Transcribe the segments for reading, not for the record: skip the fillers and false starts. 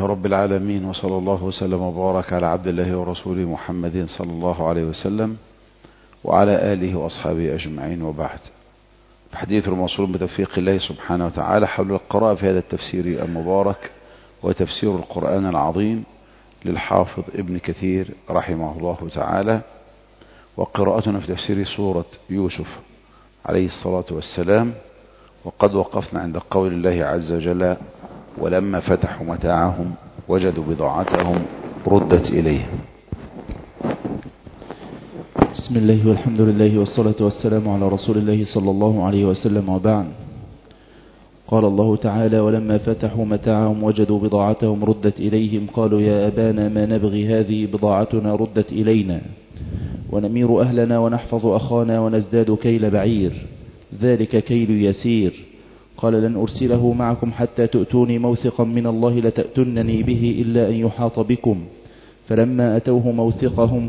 لله رب العالمين، وصلى الله وسلم وبارك على عبد الله ورسوله محمد صلى الله عليه وسلم وعلى آله وأصحابه أجمعين، وبعد. حديث الموصول بتوفيق الله سبحانه وتعالى حول القراءة في هذا التفسير المبارك، وتفسير القرآن العظيم للحافظ ابن كثير رحمه الله تعالى، وقراءتنا في تفسير سورة يوسف عليه الصلاة والسلام. وقد وقفنا عند قول الله عز وجل: ولما فتحوا متاعهم وجدوا بضاعتهم ردت إليهم. بسم الله والحمد لله والصلاة والسلام على رسول الله صلى الله عليه وسلم، وبعد. قال الله تعالى: ولما فتحوا متاعهم وجدوا بضاعتهم ردت إليهم قالوا يا أبانا ما نبغي هذه بضاعتنا ردت إلينا ونمير أهلنا ونحفظ أخانا ونزداد كيل بعير ذلك كيل يسير. قال لن أرسله معكم حتى تؤتوني موثقا من الله لتأتنني به إلا أن يحاط بكم. فلما أتوه موثقهم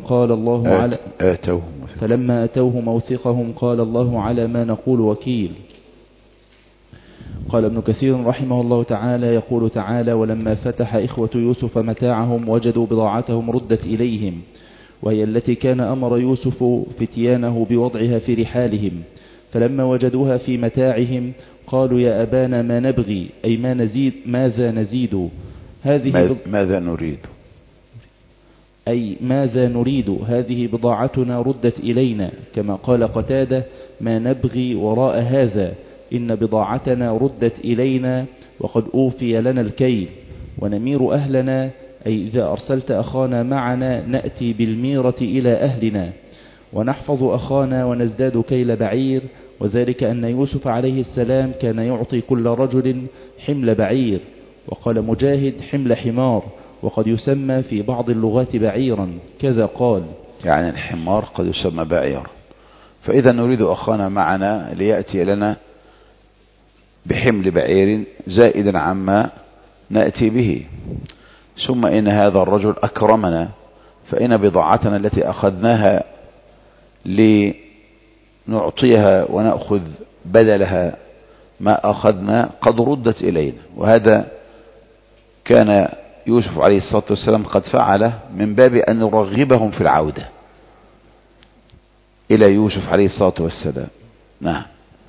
قال الله على ما نقول وكيل. قال ابن كثير رحمه الله تعالى: يقول تعالى: ولما فتح إخوة يوسف متاعهم وجدوا بضاعتهم ردت إليهم، وهي التي كان أمر يوسف فتيانه بوضعها في رحالهم. فلما وجدوها في متاعهم قالوا يا أبانا ما نبغي، أي ما نزيد، ماذا نزيد ماذا نريد، أي ماذا نريد، هذه بضاعتنا ردت إلينا. كما قال قتادة: ما نبغي وراء هذا، إن بضاعتنا ردت إلينا وقد أوفي لنا الكيل. ونمير أهلنا، أي إذا أرسلت أخانا معنا نأتي بالميرة إلى أهلنا. ونحفظ أخانا ونزداد كيل بعير، وذلك أن يوسف عليه السلام كان يعطي كل رجل حمل بعير. وقال مجاهد: حمل حمار، وقد يسمى في بعض اللغات بعيرا، كذا قال. يعني الحمار قد يسمى بعيرا. فإذا نريد أخانا معنا ليأتي لنا بحمل بعير زائدا عما نأتي به. ثم إن هذا الرجل أكرمنا، فإن بضاعتنا التي أخذناها لنعطيها ونأخذ بدلها ما أخذنا قد ردت إلينا. وهذا كان يوسف عليه الصلاة والسلام قد فعله من باب أن نرغبهم في العودة إلى يوسف عليه الصلاة والسلام. نعم.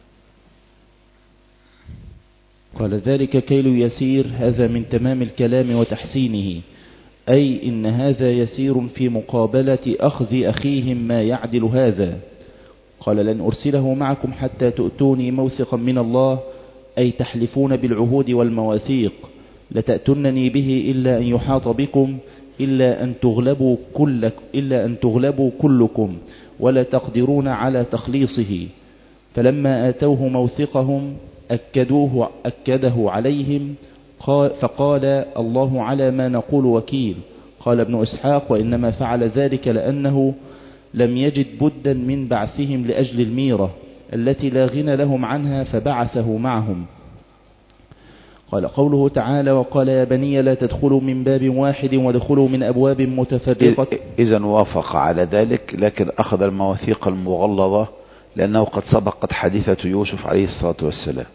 قال ذلك كيل يسير، هذا من تمام الكلام وتحسينه، أي إن هذا يسير في مقابلة أخذ أخيهم ما يعدل هذا. قال لن أرسله معكم حتى تؤتوني موثقا من الله، أي تحلفون بالعهود والمواثيق. لتأتنني به إلا أن يحاط بكم، إلا أن تغلبوا كلكم ولا تقدرون على تخليصه. فلما آتوه موثقهم أكده عليهم، فقال الله على ما نقول وكيل. قال ابن إسحاق: وإنما فعل ذلك لأنه لم يجد بدا من بعثهم لأجل الميرة التي لا غنى لهم عنها، فبعثه معهم. قال قوله تعالى: وقال يا بني لا تدخلوا من باب واحد وادخلوا من أبواب متفرقة. إذن وافق على ذلك، لكن أخذ المواثيق المغلظة لأنه قد سبقت حديثة يوسف عليه الصلاة والسلام.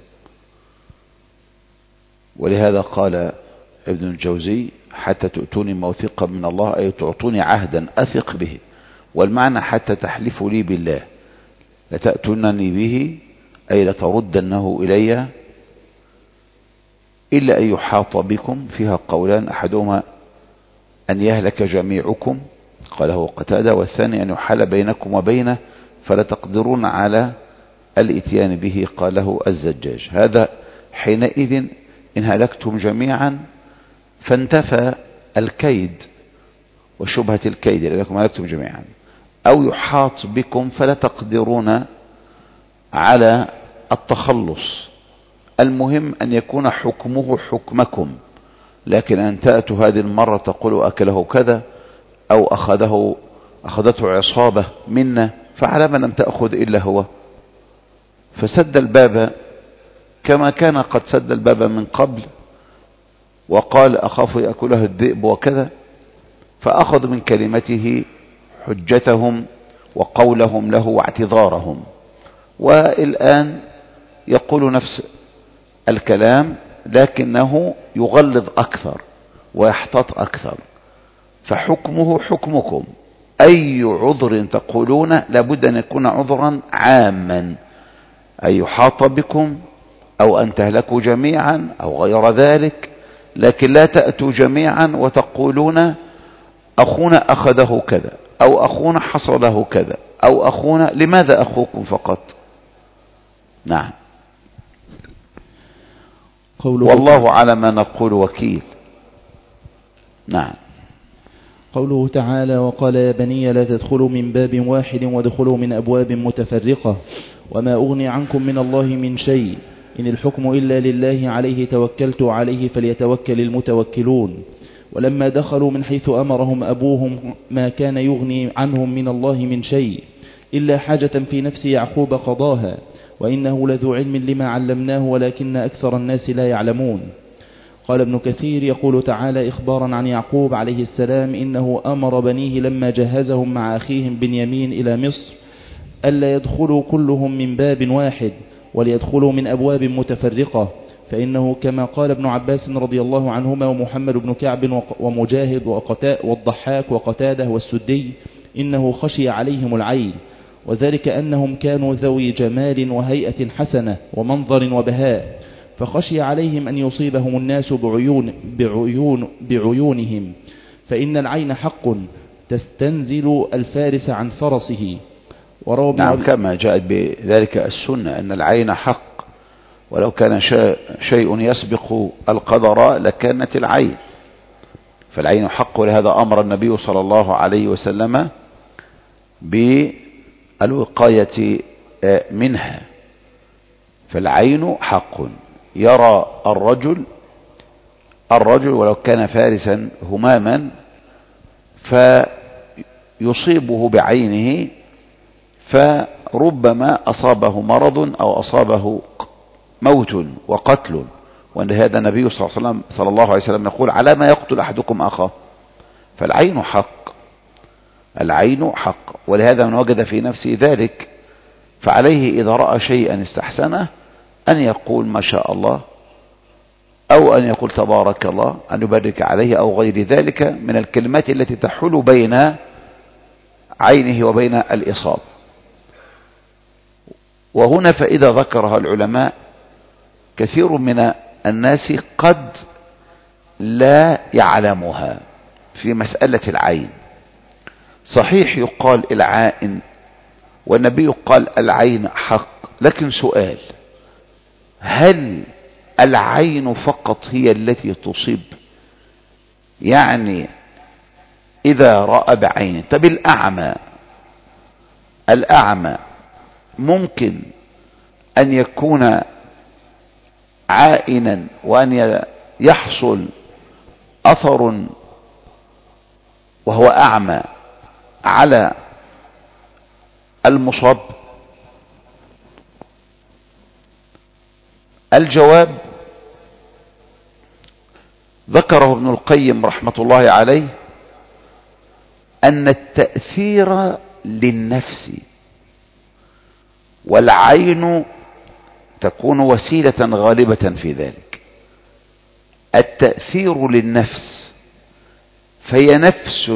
ولهذا قال ابن الجوزي: حتى تؤتوني موثقا من الله، أي تعطوني عهدا أثق به. والمعنى حتى تحلفوا لي بالله، لتأتونني به أي لتردنه إلي إلا أن يحاط بكم. فيها قولان: أحدهما أن يهلك جميعكم قاله قتادة، والثاني أن يحال بينكم وبينه فلا تقدرون على الاتيان به قاله الزجاج. هذا حينئذ إن هلكتم جميعا فانتفى الكيد وشبهة الكيد لأنكم هلكتم جميعا، أو يحاط بكم فلا تقدرون على التخلص. المهم أن يكون حكمه حكمكم، لكن أن تأتوا هذه المرة تقولوا أكله كذا أو أخذته عصابة منا، فعلى من لم تأخذ إلا هو. فسد الباب كما كان قد سد الباب من قبل، وقال أخاف يأكله الذئب وكذا، فأخذ من كلمته حجتهم وقولهم له واعتذارهم. والآن يقول نفس الكلام لكنه يغلظ أكثر ويحتاط أكثر. فحكمه حكمكم، أي عذر تقولون لابد أن يكون عذرا عاما، أن يحاط بكم أو أن تهلكوا جميعا أو غير ذلك، لكن لا تأتوا جميعا وتقولون أخونا أخذه كذا أو أخونا حصل له كذا أو أخونا. لماذا أخوكم فقط؟ نعم. والله على ما نقول وكيل. نعم. قوله تعالى: وقال يا بني لا تدخلوا من باب واحد وادخلوا من أبواب متفرقة وما أغني عنكم من الله من شيء إن الحكم إلا لله عليه توكلت عليه فليتوكل المتوكلون. ولما دخلوا من حيث أمرهم أبوهم ما كان يغني عنهم من الله من شيء إلا حاجة في نفس يعقوب قضاها وإنه لذو علم لما علمناه ولكن أكثر الناس لا يعلمون. قال ابن كثير يقول تعالى إخبارا عن يعقوب عليه السلام إنه أمر بنيه لما جهزهم مع أخيهم بنيامين إلى مصر ألا يدخلوا كلهم من باب واحد وليدخلوا من أبواب متفرقة، فإنه كما قال ابن عباس رضي الله عنهما ومحمد بن كعب ومجاهد والضحاك وقتاده والسدي إنه خشي عليهم العين، وذلك أنهم كانوا ذوي جمال وهيئة حسنة ومنظر وبهاء، فخشي عليهم أن يصيبهم الناس بعيونهم، فإن العين حق تستنزل الفارس عن فرسه. نعم، كما جاءت بذلك السنة أن العين حق، ولو كان شيء يسبق القدر لكانت العين، فالعين حق. ولهذا أمر النبي صلى الله عليه وسلم بالوقاية منها. فالعين حق، يرى الرجل ولو كان فارسا هماما فيصيبه بعينه فربما أصابه مرض أو أصابه موت وقتل. وأن هذا النبي صلى الله عليه وسلم يقول على ما يقتل أحدكم أخاه. فالعين حق، العين حق. ولهذا من وجد في نفسه ذلك فعليه إذا رأى شيئا استحسنه أن يقول ما شاء الله، أو أن يقول تبارك الله، أن يبارك عليه أو غير ذلك من الكلمات التي تحول بين عينه وبين الإصابة. وهنا فإذا ذكرها العلماء كثير من الناس قد لا يعلمها في مسألة العين. صحيح يقال العائن والنبي قال العين حق، لكن سؤال: هل العين فقط هي التي تصيب؟ يعني إذا رأى بعينه. طب الأعمى ممكن أن يكون عائنا وأن يحصل أثر وهو أعمى على المصاب؟ الجواب ذكره ابن القيم رحمة الله عليه أن التأثير للنفس، والعين تكون وسيلة غالبة في ذلك. التأثير للنفس، فهي نفس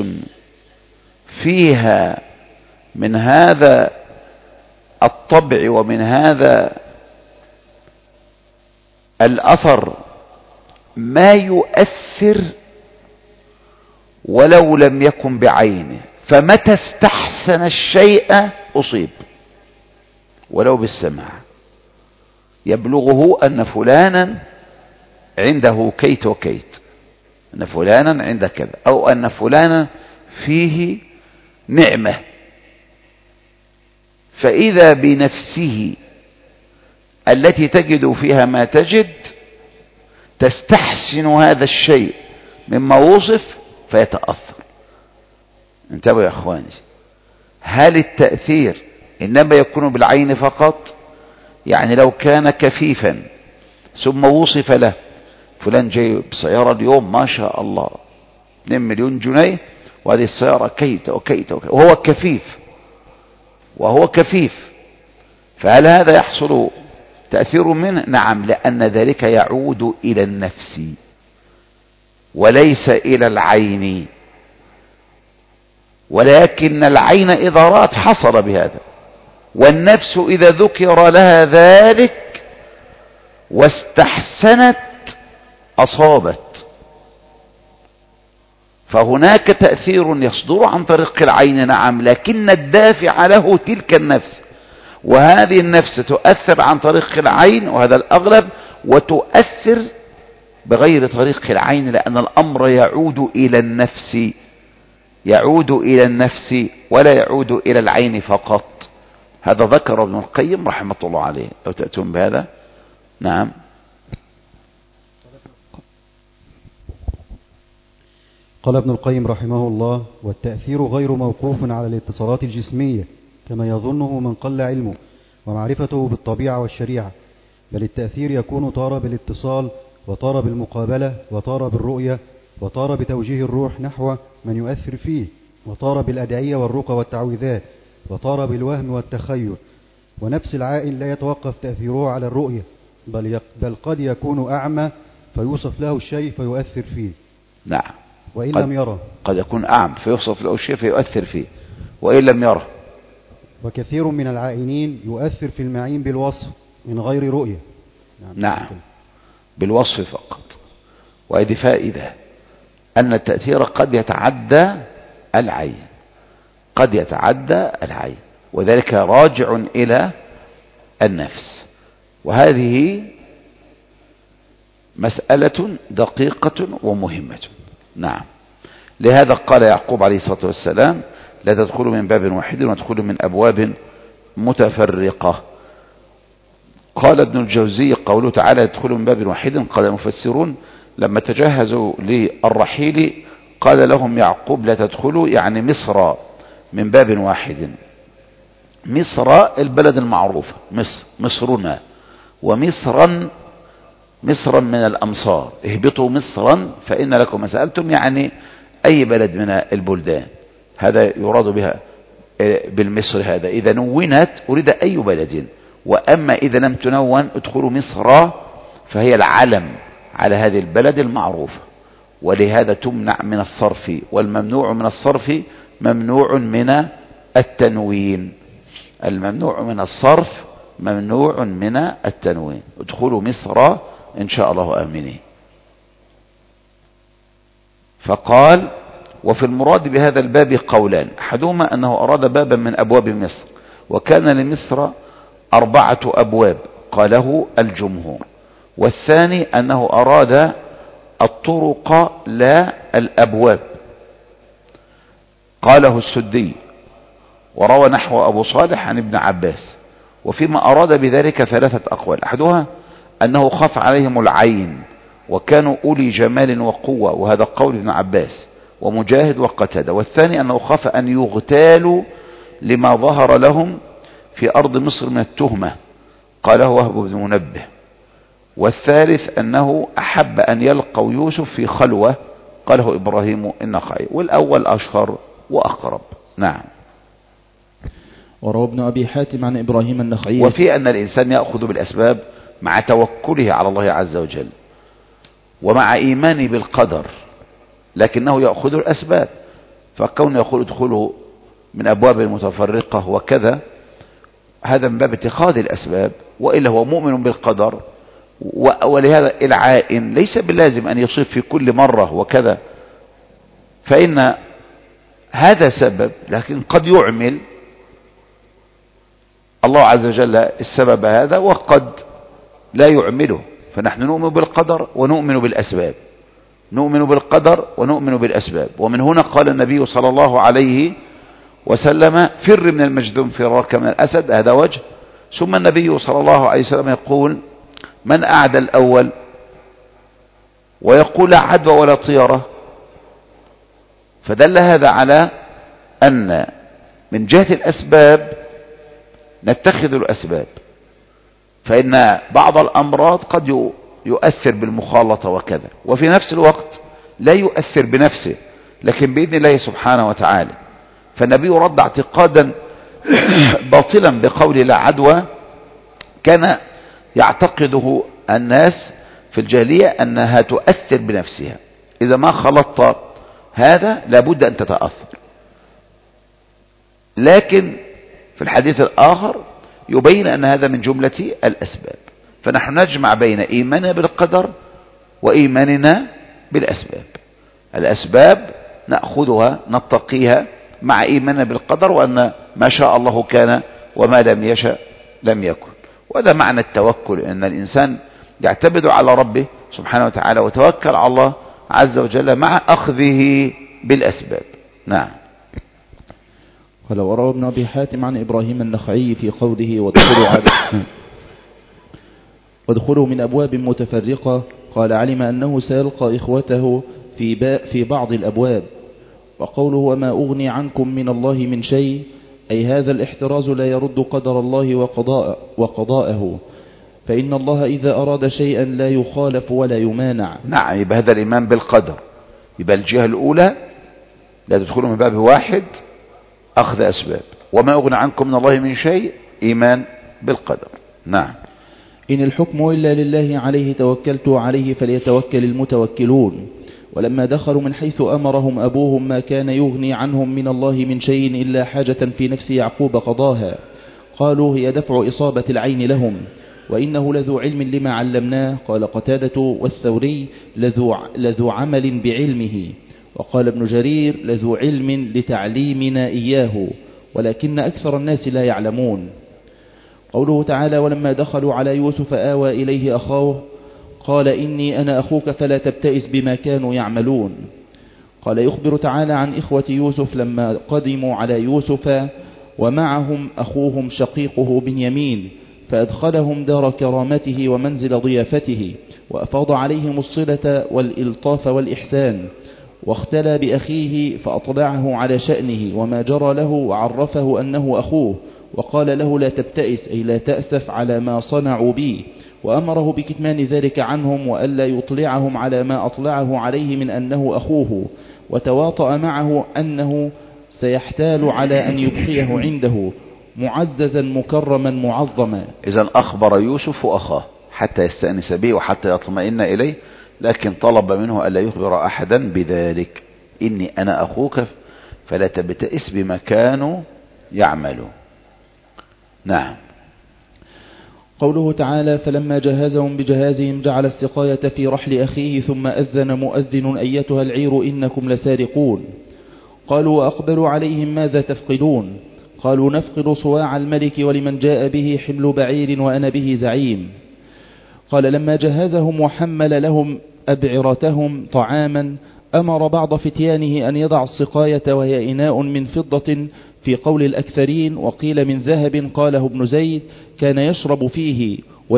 فيها من هذا الطبع ومن هذا الأثر ما يؤثر ولو لم يكن بعينه، فمتى استحسن الشيء أصيب ولو بالسمع، يبلغه أن فلانا عنده كيت وكيت، أن فلانا عند كذا، أو أن فلانا فيه نعمة. فإذا بنفسه التي تجد فيها ما تجد تستحسن هذا الشيء مما وصف فيتأثر. انتبهوا يا أخواني، هل التأثير إنما يكون بالعين فقط؟ يعني لو كان كفيفا ثم وصف له فلان جاي بسيارة اليوم ما شاء الله 2 مليون جنيه وهذه السيارة كيت وكيت وهو كفيف، فهل هذا يحصل تأثير منه؟ نعم، لأن ذلك يعود إلى النفس. وليس إلى العين، ولكن العين إذا رأت حصل بهذا، والنفس إذا ذكر لها ذلك واستحسنت أصابت. فهناك تأثير يصدر عن طريق العين نعم، لكن الدافع له تلك النفس، وهذه النفس تؤثر عن طريق العين وهذا الأغلب، وتؤثر بغير طريق العين، لأن الأمر يعود إلى النفس، يعود إلى النفس ولا يعود إلى العين فقط. هذا ذكر ابن القيم رحمة الله عليه، لو تأتون بهذا. نعم. قال ابن القيم رحمه الله: والتأثير غير موقوف على الاتصالات الجسمية كما يظنه من قل علمه ومعرفته بالطبيعة والشريعة، بل التأثير يكون طار بالاتصال، وطار بالمقابلة، وطار بالرؤية، وطار بتوجيه الروح نحو من يؤثر فيه، وطار بالأدعية والرقى والتعويذات، وطار بالوهم والتخيل. ونفس العائن لا يتوقف تأثيره على الرؤية، بل قد يكون أعمى فيوصف له الشيء فيؤثر فيه. نعم. وإن لم يره. قد يكون أعمى فيوصف له الشيء فيؤثر فيه، وإن لم يره. وكثير من العائنين يؤثر في المعين بالوصف من غير رؤية. نعم. بالوصف فقط. وهذه فائدة أن التأثير قد يتعدى العين، قد يتعدى العين، وذلك راجع إلى النفس. وهذه مسألة دقيقة ومهمة. نعم. لهذا قال يعقوب عليه الصلاة والسلام: لا تدخلوا من باب واحد وادخلوا من أبواب متفرقة. قال ابن الجوزي: قوله تعالى يدخلوا من باب واحد، قال المفسرون لما تجهزوا للرحيل قال لهم يعقوب: لا تدخلوا يعني مصر من باب واحد. مصر البلد المعروفة، مصرنا، ومصرا من الأمصار، اهبطوا مصرا فإن لكم ما سألتم، يعني أي بلد من البلدان. هذا يراد بها بالمصر، هذا إذا نونت أريد أي بلد، وأما إذا لم تنون ادخلوا مصر فهي العلم على هذه البلد المعروفة، ولهذا تمنع من الصرف، والممنوع من الصرف ممنوع من التنوين. الممنوع من الصرف ممنوع من التنوين. ادخلوا مصر إن شاء الله آمنين. فقال: وفي المراد بهذا الباب قولان، أحدهما أنه أراد بابا من أبواب مصر، وكان لمصر 4 أبواب قاله الجمهور، والثاني أنه أراد الطرق لا الأبواب قاله السدي، وروى نحو أبو صالح عن ابن عباس. وفيما أراد بذلك 3 أقوال، أحدها أنه خاف عليهم العين وكانوا أولي جمال وقوة، وهذا قول ابن عباس ومجاهد وقتادة. والثاني أنه خاف أن يغتالوا لما ظهر لهم في أرض مصر من التهمة، قاله وهب بن منبه. والثالث أنه أحب أن يلقوا يوسف في خلوة، قاله إبراهيم النخعي. والأول أشهر وأقرب. نعم. وروى ابن أبي حاتم عن إبراهيم النخعي. وفي أن الإنسان يأخذ بالأسباب مع توكله على الله عز وجل ومع إيمانه بالقدر، لكنه يأخذ الأسباب. فكون يقول ادخلوا من أبواب متفرقة وكذا، هذا من باب اتخاذ الأسباب، وإلا هو مؤمن بالقدر. ولهذا العائن ليس باللازم أن يصيب في كل مرة وكذا، فإن هذا سبب، لكن قد يعمل الله عز وجل السبب هذا وقد لا يعمله. فنحن نؤمن بالقدر ونؤمن بالأسباب، نؤمن بالقدر ونؤمن بالأسباب. ومن هنا قال النبي صلى الله عليه وسلم: فر من المجذوم فرارك من الأسد، هذا وجه. ثم النبي صلى الله عليه وسلم يقول: من أعدى الأول، ويقول لا عدوى ولا طيرة. فدل هذا على أن من جهة الأسباب نتخذ الأسباب، فإن بعض الأمراض قد يؤثر بالمخالطة وكذا، وفي نفس الوقت لا يؤثر بنفسه لكن بإذن الله سبحانه وتعالى. فالنبي رد اعتقادا باطلا بقول لا عدوى كان يعتقده الناس في الجاهلية أنها تؤثر بنفسها. إذا ما خلطت هذا لابد أن تتأثر. لكن في الحديث الآخر يبين أن هذا من جملة الأسباب. فنحن نجمع بين إيماننا بالقدر وإيماننا بالأسباب. الأسباب نأخذها نتقيها مع إيماننا بالقدر، وأن ما شاء الله كان وما لم يشأ لم يكن. وهذا معنى التوكل، أن الإنسان يعتمد على ربه سبحانه وتعالى وتوكل على الله عز وجل مع أخذه بالأسباب. نعم. قال وروى ابن أبي حاتم عن إبراهيم النخعي في قوله وادخلوا من أبواب متفرقة، قال علم أنه سيلقى إخوته في بعض الأبواب. وقوله وما أغني عنكم من الله من شيء، أي هذا الاحتراز لا يرد قدر الله وقضاءه، فإن الله إذا أراد شيئا لا يخالف ولا يمانع. نعم، يبقى هذا الإيمان بالقدر. يبقى الجهة الأولى لا تدخلوا من باب واحد، أخذ أسباب. وما أغنى عنكم من الله من شيء، إيمان بالقدر. نعم. إن الحكم إلا لله عليه توكلت عليه فليتوكل المتوكلون. ولما دخلوا من حيث أمرهم أبوهم ما كان يغني عنهم من الله من شيء إلا حاجة في نفس يعقوب قضاها، قالوا هي دفع إصابة العين لهم، وإنه لذو علم لما علمناه. قال قتادة والثوري لذو عمل بعلمه. وقال ابن جرير لذو علم لتعليمنا إياه، ولكن أكثر الناس لا يعلمون. قوله تعالى ولما دخلوا على يوسف آوى إليه أخاه قال إني أنا أخوك فلا تبتئس بما كانوا يعملون. قال يخبر تعالى عن إخوة يوسف لما قدموا على يوسف ومعهم أخوهم شقيقه بنيامين، فأدخلهم دار كرامته ومنزل ضيافته، وأفاض عليهم الصلة والإلطاف والإحسان، واختلى بأخيه فأطلعه على شأنه وما جرى له، وعرفه أنه أخوه، وقال له لا تبتئس أي لا تأسف على ما صنعوا بي، وأمره بكتمان ذلك عنهم وألا يطلعهم على ما أطلعه عليه من أنه أخوه، وتواطأ معه أنه سيحتال على أن يبقيه عنده معززا مكرما معظما. إذن أخبر يوسف أخاه حتى يستأنس به وحتى يطمئن إليه، لكن طلب منه ألا يخبر أحدا بذلك. إني أنا أخوك فلا تبتئس بما كانوا يعملون. نعم. قوله تعالى فلما جهزهم بجهازهم جعل السقاية في رحل أخيه ثم أذن مؤذن أيتها العير إنكم لسارقون. قالوا وأقبلوا عليهم ماذا تفقدون؟ قالوا نفقد صواع الملك ولمن جاء به حمل بعير وأنا به زعيم. قال لما جهزهم وحمل لهم أبعرتهم طعاما أمر بعض فتيانه أن يضع السقاية وهي إناء من فضة في قول الأكثرين، وقيل من ذهب قاله ابن زيد، كان يشرب فيه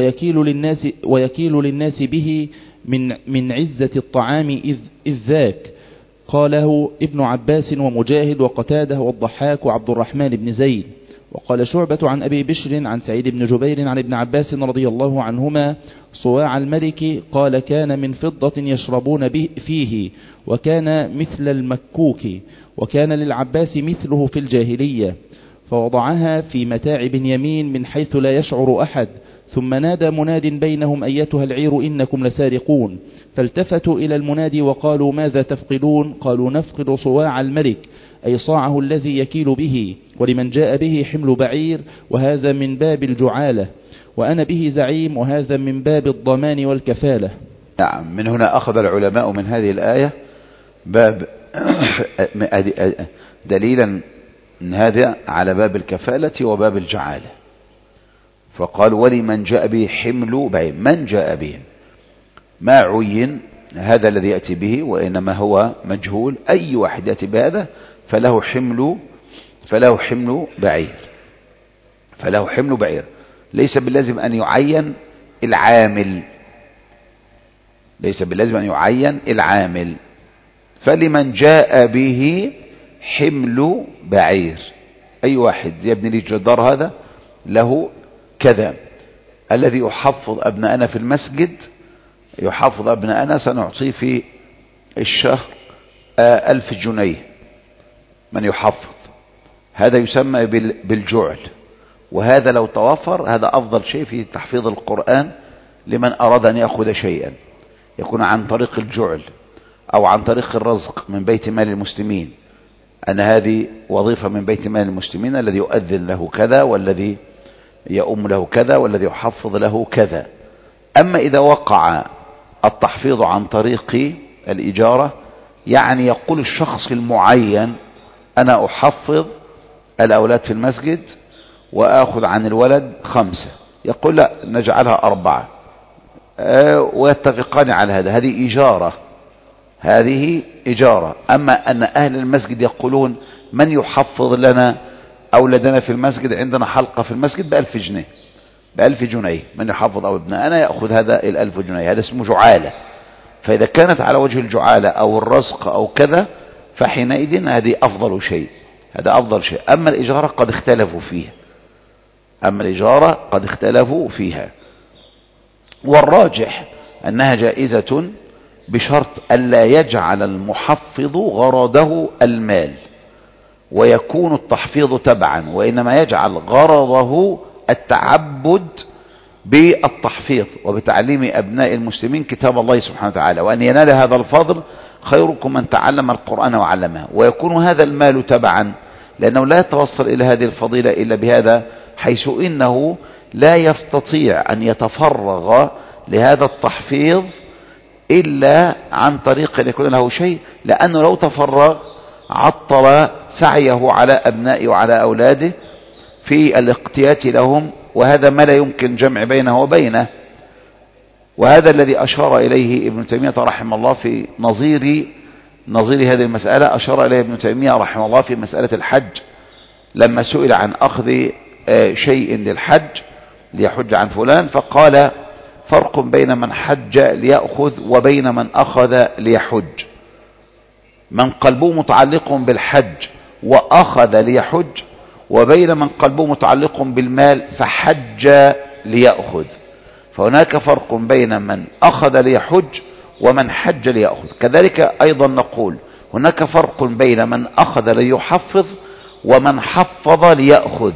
ويكيل للناس به من عزة الطعام إذ ذاك. قاله ابن عباس ومجاهد وقتاده والضحاك وعبد الرحمن بن زيد. وقال شعبة عن أبي بشر عن سعيد بن جبير عن ابن عباس رضي الله عنهما صواع الملك قال كان من فضة يشربون فيه، وكان مثل المكوك، وكان للعباس مثله في الجاهلية، فوضعها في متاع بنيامين من حيث لا يشعر أحد، ثم نادى مناد بينهم أيتها العير إنكم لسارقون، فالتفتوا إلى المنادي وقالوا ماذا تفقدون؟ قالوا نفقد صواع الملك أي صاعه الذي يكيل به، ولمن جاء به حمل بعير، وهذا من باب الجعالة، وأنا به زعيم، وهذا من باب الضمان والكفالة. نعم. من هنا أخذ العلماء من هذه الآية باب دليلا من هذا على باب الكفالة وباب الجعالة، فقال ولمن جاء به حمل بعير. من جاء به ما عين هذا الذي يأتي به، وإنما هو مجهول. أي واحد يأتي بهذا فله حمل بعير. ليس باللازم أن يعين العامل. فلمن جاء به حمل بعير، أي واحد يبني لي جدار هذا له كذا. الذي يحفظ أبناءنا في المسجد يحفظ أبناءنا سنعطيه في الشهر 1000 جنيه من يحفظ. هذا يسمى بالجعل، وهذا لو توفر هذا أفضل شيء في تحفيظ القرآن لمن أراد أن يأخذ شيئا، يكون عن طريق الجعل أو عن طريق الرزق من بيت مال المسلمين، أن هذه وظيفة من بيت مال المسلمين، الذي يؤذن له كذا، والذي يؤم له كذا، والذي يحفظ له كذا. أما إذا وقع التحفيظ عن طريق الإجارة، يعني يقول الشخص المعين أنا أحفظ الأولاد في المسجد وآخذ عن الولد 5، يقول لا نجعلها 4، ويتفقان على هذا. هذه إجارة، هذه إجارة. أما أن أهل المسجد يقولون من يحفظ لنا أولادنا في المسجد، عندنا حلقة في المسجد ب1000 جنيه، ب1000 جنيه من يحفظ أولادنا، أنا يأخذ هذا 1000 جنيه، هذا اسمه جعالة. فإذا كانت على وجه الجعالة أو الرزق أو كذا، فحينئذ هذه أفضل شيء، هذا أفضل شيء. أما الإجارة قد اختلفوا فيها، أما الإجارة قد اختلفوا فيها، والراجح أنها جائزة بشرط ألا يجعل المحفظ غرضه المال ويكون التحفيظ تبعا، وإنما يجعل غرضه التعبد بالتحفيظ وبتعليم أبناء المسلمين كتاب الله سبحانه وتعالى، وأن ينال هذا الفضل خيركم من تعلم القرآن وعلمه، ويكون هذا المال تبعا، لأنه لا يتوصل إلى هذه الفضيلة إلا بهذا، حيث إنه لا يستطيع أن يتفرغ لهذا التحفيظ إلا عن طريق أن يكون له شيء، لأنه لو تفرغ عطل سعيه على أبنائه وعلى أولاده في الاقتيات لهم، وهذا ما لا يمكن جمع بينه وبينه. وهذا الذي أشار إليه ابن تيمية رحمه الله في نظير هذه المسألة، أشار إليه ابن تيمية رحمه الله في مسألة الحج، لما سئل عن أخذ شيء للحج ليحج عن فلان، فقال فرق بين من حج ليأخذ وبين من أخذ ليحج. من قلبه متعلق بالحج وأخذ ليحج، وبين من قلبه متعلق بالمال فحج ليأخذ. فهناك فرق بين من أخذ ليحج ومن حج ليأخذ. كذلك أيضا نقول هناك فرق بين من أخذ ليحفظ ومن حفظ ليأخذ.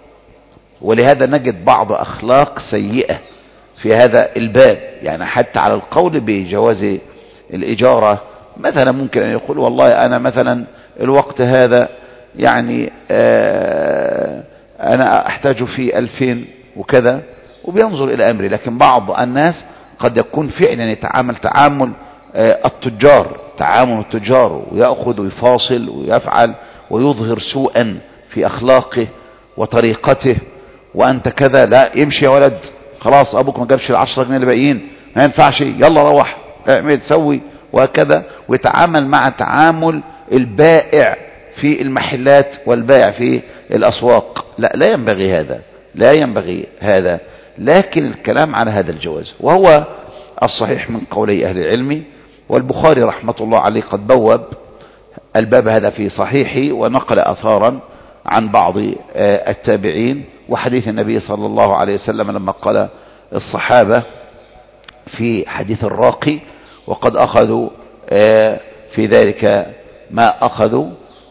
ولهذا نجد بعض أخلاق سيئة في هذا الباب، يعني حتى على القول بجواز الإجارة، مثلا ممكن أن يقول والله أنا مثلا الوقت هذا يعني أنا أحتاج فيه 2000 وكذا، وبينظر إلى أمري. لكن بعض الناس قد يكون فعلا يتعامل تعامل التجار، ويأخذ ويفاصل ويفعل ويظهر سوءا في أخلاقه وطريقته، وأنت كذا لا يمشي يا ولد، خلاص أبوك ما جابش 10 جنيه اللي باقيين، ما ينفعش، يلا روح اعمل سوي، وهكذا. ويتعامل مع تعامل البائع في المحلات والبائع في الأسواق. لا ينبغي هذا، لا ينبغي هذا. لكن الكلام على هذا الجواز، وهو الصحيح من قولي أهل العلم. والبخاري رحمة الله عليه قد بوب الباب هذا في صحيحه، ونقل أثارا عن بعض التابعين، وحديث النبي صلى الله عليه وسلم لما قال الصحابة في حديث الراقي وقد أخذوا في ذلك ما أخذوا،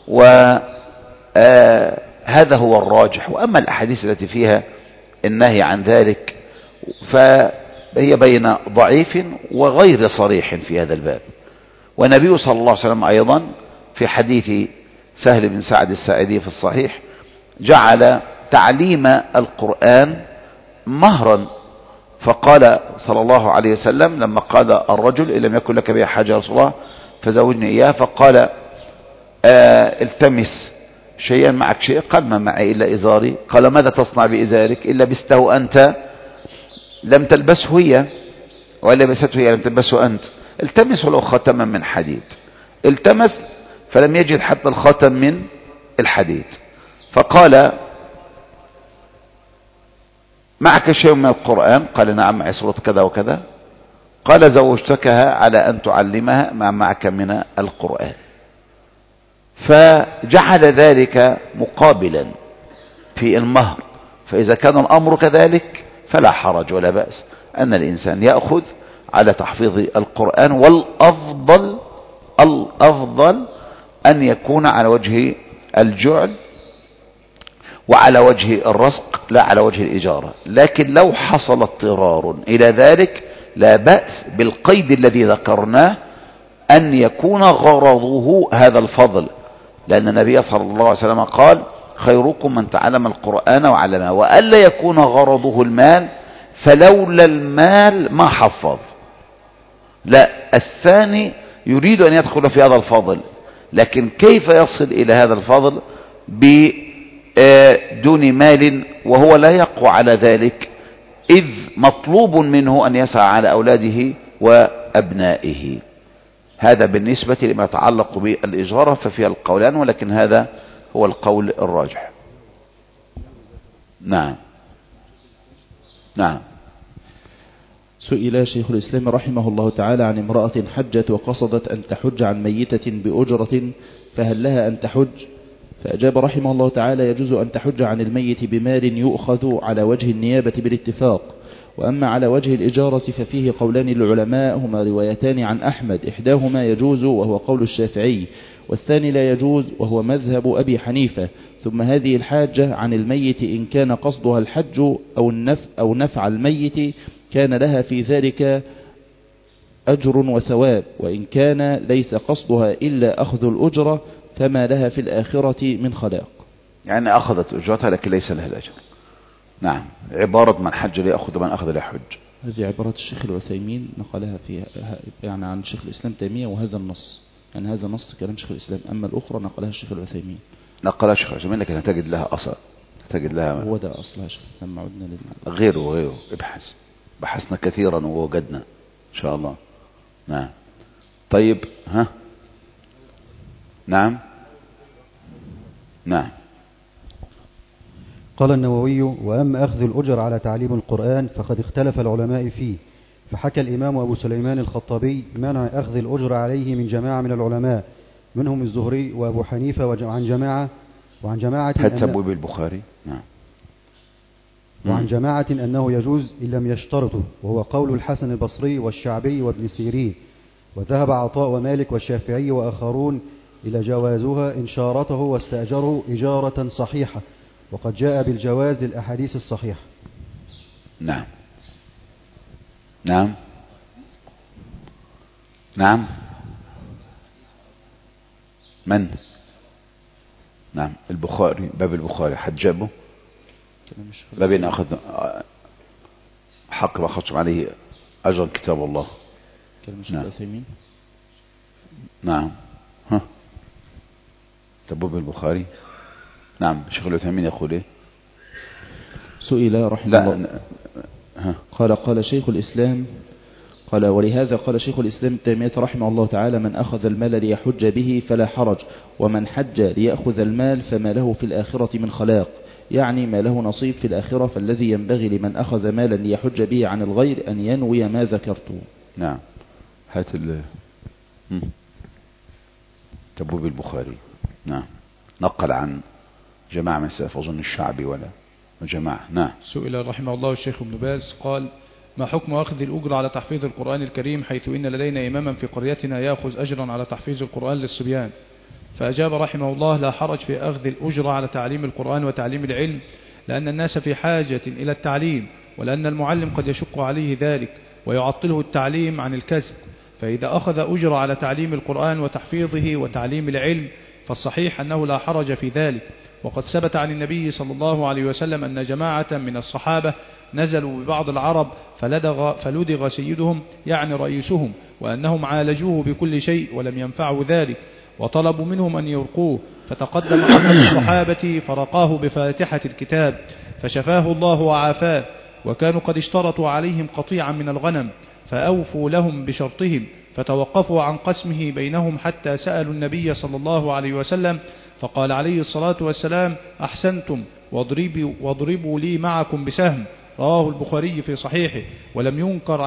وهذا هو الراجح. وأما الأحاديث التي فيها النهي عن ذلك فهي بين ضعيف وغير صريح في هذا الباب. والنبي صلى الله عليه وسلم أيضا في حديث سهل بن سعد الساعدي في الصحيح جعل تعليم القرآن مهرا، فقال صلى الله عليه وسلم لما قال الرجل إن لم يكن لك بها حاجة يا رسول الله فزوجني إياه، فقال التمس شيئا، معك شيء؟ قال ما معي إلا إزاري. قال ماذا تصنع بإزارك؟ إلا لبسته أنت لم تلبسه هي، وإلا لبسته هي لم تلبسه أنت. التمس ولو خاتما من حديد. التمس فلم يجد حتى الخاتم من الحديد، فقال معك شيء من القرآن؟ قال نعم معي سورة كذا وكذا. قال زوجتكها على أن تعلمها ما معك من القرآن. فجعل ذلك مقابلا في المهر. فإذا كان الأمر كذلك فلا حرج ولا بأس أن الإنسان يأخذ على تحفيظ القرآن، والأفضل أن يكون على وجه الجعل وعلى وجه الرزق لا على وجه الإجارة. لكن لو حصل اضطرار إلى ذلك لا بأس بالقيد الذي ذكرناه، أن يكون غرضه هذا الفضل، لأن النبي صلى الله عليه وسلم قال خيركم من تعلم القرآن وعلمه، وألا يكون غرضه المال، فلولا المال ما حفظ. لا، الثاني يريد أن يدخل في هذا الفضل، لكن كيف يصل إلى هذا الفضل بدون مال وهو لا يقوى على ذلك، إذ مطلوب منه أن يسعى على أولاده وأبنائه. هذا بالنسبة لما يتعلق بالإجارة ففيها القولان، ولكن هذا هو القول الراجح. نعم. نعم. سئل شيخ الإسلام رحمه الله تعالى عن امرأة حجت وقصدت أن تحج عن ميتة بأجرة، فهل لها أن تحج؟ فأجاب رحمه الله تعالى يجوز أن تحج عن الميت بمال يؤخذ على وجه النيابة بالاتفاق، وأما على وجه الإجارة ففيه قولان للعلماء هما روايتان عن أحمد، إحداهما يجوز وهو قول الشافعي، والثاني لا يجوز وهو مذهب أبي حنيفة. ثم هذه الحاجة عن الميت إن كان قصدها الحج أو نفع الميت كان لها في ذلك أجر وثواب، وإن كان ليس قصدها إلا أخذ الأجرة فما لها في الآخرة من خلاق. يعني أخذت أجرتها لكن ليس لها الأجر. نعم، عبارة من حج ليأخذ ومن أخذ ليحج. هذه عبارة الشيخ العثيمين نقلها فيها يعني عن شيخ الإسلام تيمية، وهذا النص يعني هذا نص كلام شيخ الإسلام، أما الأخرى نقلها الشيخ العثيمين. نقلها الشيخ العثيمين لكن هتجد لها أصل، هتجد لها هو ده أصلها شيخ. لما عدنا غيره ابحث، بحثنا كثيرا ووجدنا إن شاء الله. نعم. طيب ها. نعم. نعم. قال النووي: وأما أخذ الأجر على تعليم القرآن فقد اختلف العلماء فيه، فحكى الإمام أبو سليمان الخطابي منع أخذ الأجر عليه من جماعة من العلماء، منهم الزهري وأبو حنيفة وعن جماعة حتى أبواب البخاري. نعم. وعن جماعة أنه يجوز إن لم يشترطه، وهو قول الحسن البصري والشعبي وابن سيرين، وذهب عطاء ومالك والشافعي وآخرون إلى جوازها إن شارته واستأجره إجارة صحيحة، وقد جاء بالجواز الأحاديث الصحيحة. نعم. نعم. نعم. من؟ نعم. البخاري، باب البخاري حجابه باب إن أخذ حق ما أخذتم عليه أجر كتاب الله. نعم. نعم. ها. تبوب البخاري. نعم. شيخ العثيمين يقول إيه؟ سئل رحمه الله قال شيخ الإسلام قال: ولهذا قال شيخ الإسلام تيمية رحمه الله تعالى: من أخذ المال ليحج به فلا حرج، ومن حج ليأخذ المال فما له في الآخرة من خلاق، يعني ما له نصيب في الآخرة. فالذي ينبغي لمن أخذ مالا ليحج به عن الغير أن ينوي ما ذكرته. نعم. هات تبوب البخاري. نعم. نقل عن جماعة من السلف، أظن الشعبي ولا جماعة. نعم. سئل رحمه الله الشيخ ابن باز قال: ما حكم أخذ الأجر على تحفيظ القرآن الكريم، حيث إن لدينا إماما في قريتنا يأخذ أجرا على تحفيظ القرآن للصبيان؟ فأجاب رحمه الله: لا حرج في أخذ الأجر على تعليم القرآن وتعليم العلم، لأن الناس في حاجة إلى التعليم، ولأن المعلم قد يشق عليه ذلك ويعطله التعليم عن الكسب. فإذا أخذ أجر على تعليم القرآن وتحفيظه وتعليم العلم فالصحيح أنه لا حرج في ذلك. وقد ثبت عن النبي صلى الله عليه وسلم أن جماعة من الصحابة نزلوا ببعض العرب فلدغ سيدهم يعني رئيسهم، وأنهم عالجوه بكل شيء ولم ينفعوا ذلك، وطلبوا منهم أن يرقوه، فتقدم أحد الصحابة فرقاه بفاتحة الكتاب فشفاه الله وعافاه. وكانوا قد اشترطوا عليهم قطيعا من الغنم فأوفوا لهم بشرطهم، فتوقفوا عن قسمه بينهم حتى سألوا النبي صلى الله عليه وسلم، فقال عليه الصلاة والسلام: أحسنتم واضربوا لي معكم بسهم. رواه البخاري في صحيحه. ولم ينكر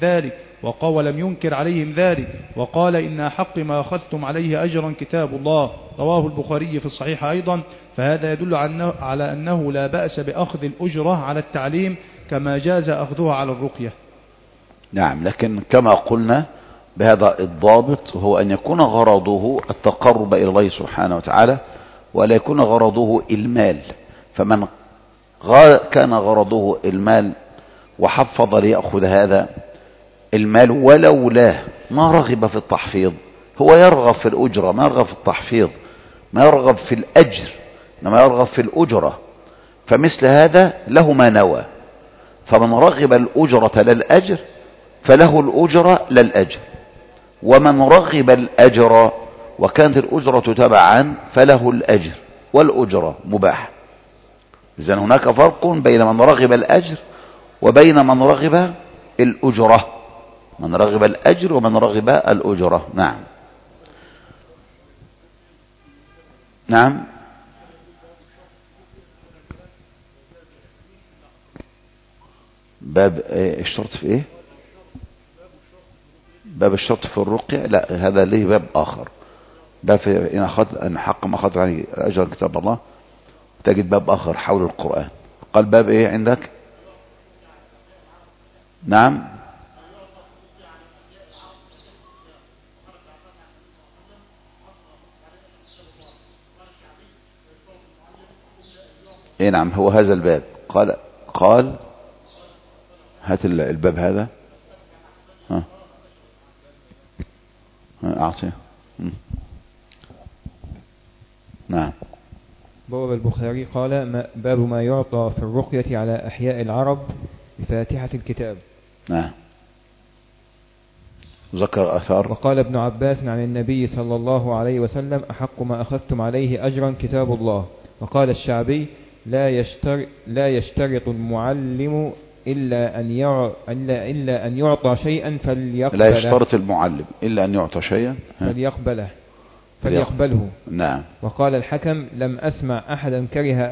عليهم ذلك وقال: إن أحق ما أخذتم عليه أجرا كتاب الله. رواه البخاري في الصحيح أيضا. فهذا يدل على أنه لا بأس بأخذ الأجرة على التعليم كما جاز أخذها على الرقية. نعم. لكن كما قلنا بهذا الضابط، وهو أن يكون غرضه التقرب إلى الله سبحانه وتعالى، ولا يكون غرضه المال. فمن كان غرضه المال وحفظ ليأخذ هذا المال ولولاه ما رغب في التحفيظ هو يرغب في الأجرة، ما يرغب في التحفيظ، ما يرغب في الأجر، إنما يرغب في الأجرة. فمثل هذا له ما نوى. فمن رغب الأجرة لا الأجر فله الأجرة لا الأجر، ومن رغب الأجر وكانت الأجرة تبعا فله الأجر والأجرة مباح. إذن هناك فرق بين من رغب الأجر وبين من رغب الأجرة، من رغب الأجر ومن رغب الأجرة. نعم. نعم. باب الشرط في ايه؟ باب الشرط في الرقية؟ لا، هذا ليه باب آخر. باب في إن حق ما أخذ عليه أجر كتاب الله، تجد باب آخر حول القرآن. قال باب ايه عندك؟ نعم. ايه نعم، هو هذا الباب. قال هات الباب هذا. ها أعطيه. نعم. بواب البخاري قال باب ما يعطى في الرقية على أحياء العرب بفاتحة الكتاب. نعم. ذكر أثار. وقال ابن عباس عن النبي صلى الله عليه وسلم أحق ما أخذتم عليه أجرا كتاب الله. وقال الشعبي لا يشترط المعلم إلا أن يعطى شيئا فليقبله. لا يشترط المعلم إلا أن يعطى شيئا فليقبله. نعم. وقال الحكم لم أسمع أحدا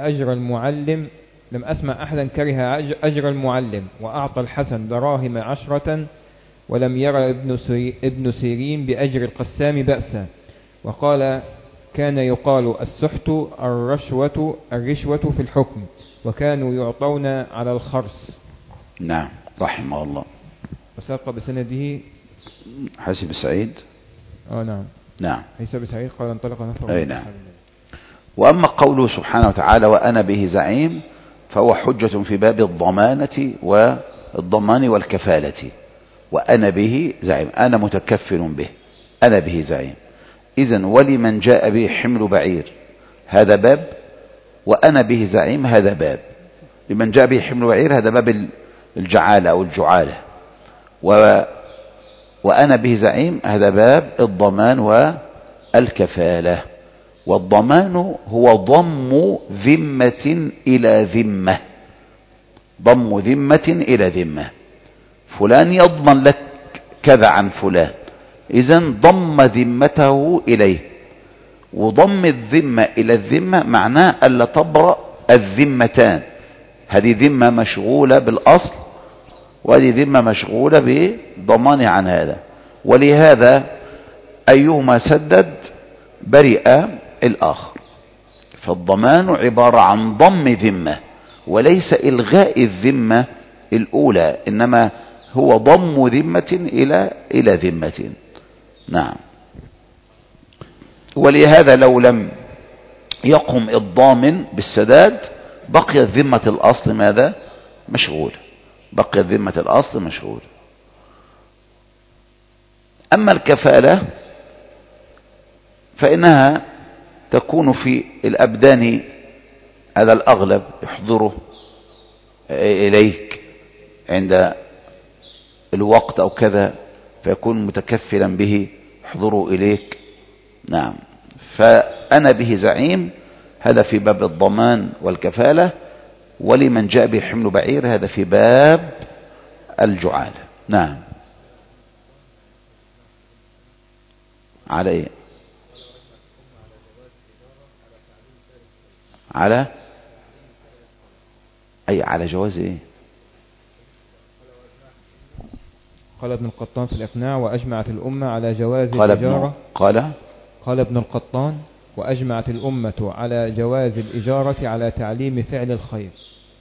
كره أجر المعلم وأعطى الحسن دراهم 10 ولم يرى ابن سيرين بأجر القسام بأسا. وقال كان يقال السحت الرشوة في الحكم وكانوا يعطون على الخرس. نعم رحمه الله. وساق بسنده حسب سعيد. نعم حسب سعيد قال انطلق نفر. أي نعم. وأما قوله سبحانه وتعالى وأنا به زعيم فهو حجة في باب الضمانة والضمان والكفالة. وأنا به زعيم، أنا متكفل به، أنا به زعيم. إذن ولمن جاء به حمل بعير هذا باب، وأنا به زعيم هذا باب. لمن جاء به حمل بعير هذا باب الجعالة أو الجعالة، وأنا به زعيم هذا باب الضمان والكفالة. والضمان هو ضم ذمة إلى ذمة، ضم ذمة إلى ذمة. فلان يضمن لك كذا عن فلان، إذن ضم ذمته إليه. وضم الذمة إلى الذمة معناه ألا تبرأ الذمتان، هذه ذمة مشغولة بالأصل وهذه ذمة مشغولة بضمان عن هذا، ولهذا أيهما سدد برئ الآخر. فالضمان عبارة عن ضم ذمة وليس إلغاء الذمة الأولى، إنما هو ضم ذمة إلى ذمة. نعم. ولهذا لو لم يقم الضامن بالسداد بقيت ذمة الأصل ماذا؟ مشغول، بقيت ذمة الأصل مشغول. أما الكفالة فإنها تكون في الأبدان، هذا الأغلب يحضره إليك عند الوقت أو كذا فيكون متكفلا به، يحضره إليك. نعم. فأنا به زعيم هذا في باب الضمان والكفالة، ولمن جاء به حمل بعير هذا في باب الجعالة. نعم. على ايه؟ على جواز ايه؟ قال ابن القطان في الإقناع وأجمعت الأمة على جواز الإجارة. قال ابن القطان وأجمعت الأمة على جواز الإجارة على تعليم فعل الخير.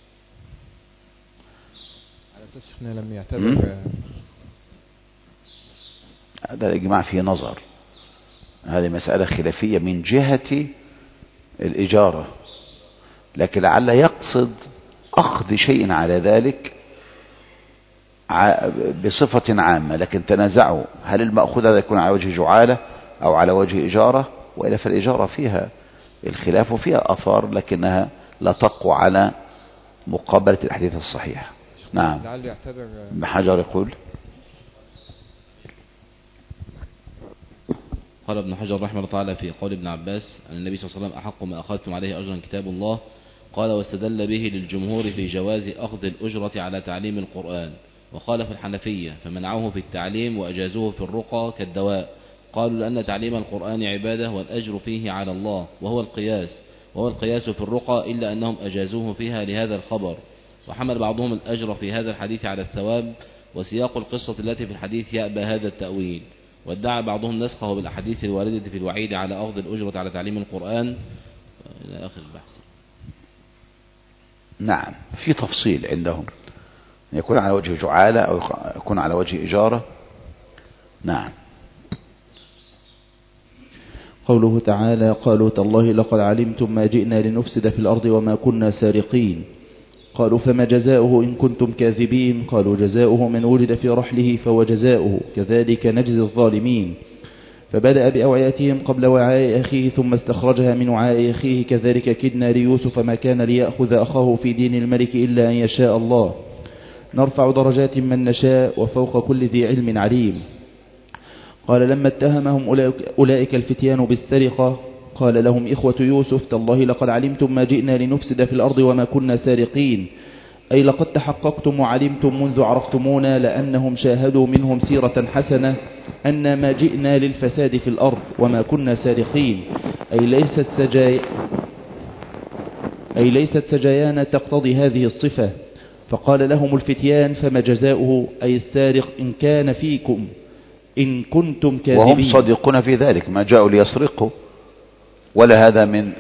على أساس شيخنا لم يعتبر هذا الإجماع فيه نظر، هذه مسألة خلافية من جهة الإجارة، لكن لعل يقصد أخذ شيء على ذلك بصفة عامة، لكن تنازعوا هل المأخوذ هذا يكون على وجه جعالة أو على وجه إجارة، وإلا فالإجارة فيها الخلاف وفيها أثار لكنها لا تقوى على مقابلة الأحاديث الصحيحة. نعم. ابن حجر يقول قال ابن حجر رحمه الله تعالى في قول ابن عباس أن النبي صلى الله عليه وسلم أحق ما أخذتم عليه أجرا كتاب الله. قال واستدل به للجمهور في جواز أخذ الأجرة على تعليم القرآن، وخالف الحنفية فمنعوه في التعليم وأجازوه في الرقى كالدواء. قالوا لأن تعليم القرآن عبادة والأجر فيه على الله وهو القياس في الرقى، إلا أنهم أجازوه فيها لهذا الخبر. وحمل بعضهم الأجر في هذا الحديث على الثواب، وسياق القصة التي في الحديث يأبى هذا التأويل. وادعى بعضهم نسخه بالأحاديث الواردة في الوعيد على أخذ الأجرة على تعليم القرآن إلى آخر البحث. نعم، في تفصيل عندهم يكون على وجه جعالة أو يكون على وجه إجارة. نعم. قوله تعالى قالوا تالله لقد علمتم ما جئنا لنفسد في الأرض وما كنا سارقين. قالوا فما جزاؤه إن كنتم كاذبين. قالوا جزاؤه من وجد في رحله فهو جزاؤه كذلك نجزي الظالمين. فبدأ بأوعيتهم قبل وعاء أخيه ثم استخرجها من وعاء أخيه كذلك كدنا ليوسف ما كان ليأخذ أخاه في دين الملك إلا أن يشاء الله نرفع درجات من نشاء وفوق كل ذي علم عليم. قال لما اتهمهم أولئك الفتيان بالسرقة قال لهم إخوة يوسف تالله لقد علمتم ما جئنا لنفسد في الأرض وما كنا سارقين، أي لقد تحققتم وعلمتم منذ عرفتمونا لأنهم شاهدوا منهم سيرة حسنة أن ما جئنا للفساد في الأرض وما كنا سارقين، أي ليست سجيانا تقتضي هذه الصفة. فقال لهم الفتيان فما جزاؤه أي السارق إن كان فيكم إن كنتم كاذبين. وهم صادقون في ذلك، ما جاءوا ليسرقوا ولا هذا من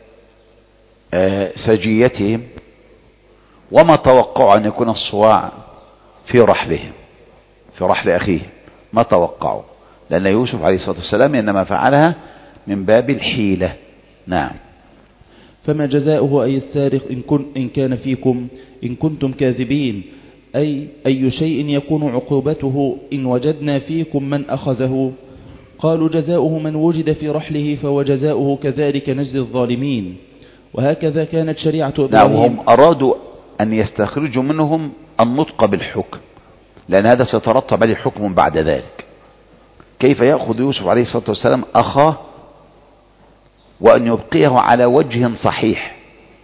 سجيتهم، وما توقعوا أن يكون الصواع في رحلهم في رحل أخيه، ما توقعوا، لأن يوسف عليه الصلاة والسلام إنما فعلها من باب الحيلة. نعم. فما جزاؤه أي السارق إن كان فيكم إن كنتم كاذبين، أي شيء يكون عقوبته إن وجدنا فيكم من أخذه. قالوا جزاؤه من وجد في رحله فهو جزاؤه كذلك نجزي الظالمين. وهكذا كانت شريعة إبراهيم. نعم، وهم أرادوا أن يستخرجوا منهم النطق بالحكم، لأن هذا سيترتب عليه حكم بعد ذلك. كيف يأخذ يوسف عليه الصلاة والسلام أخاه وأن يبقيه على وجه صحيح؟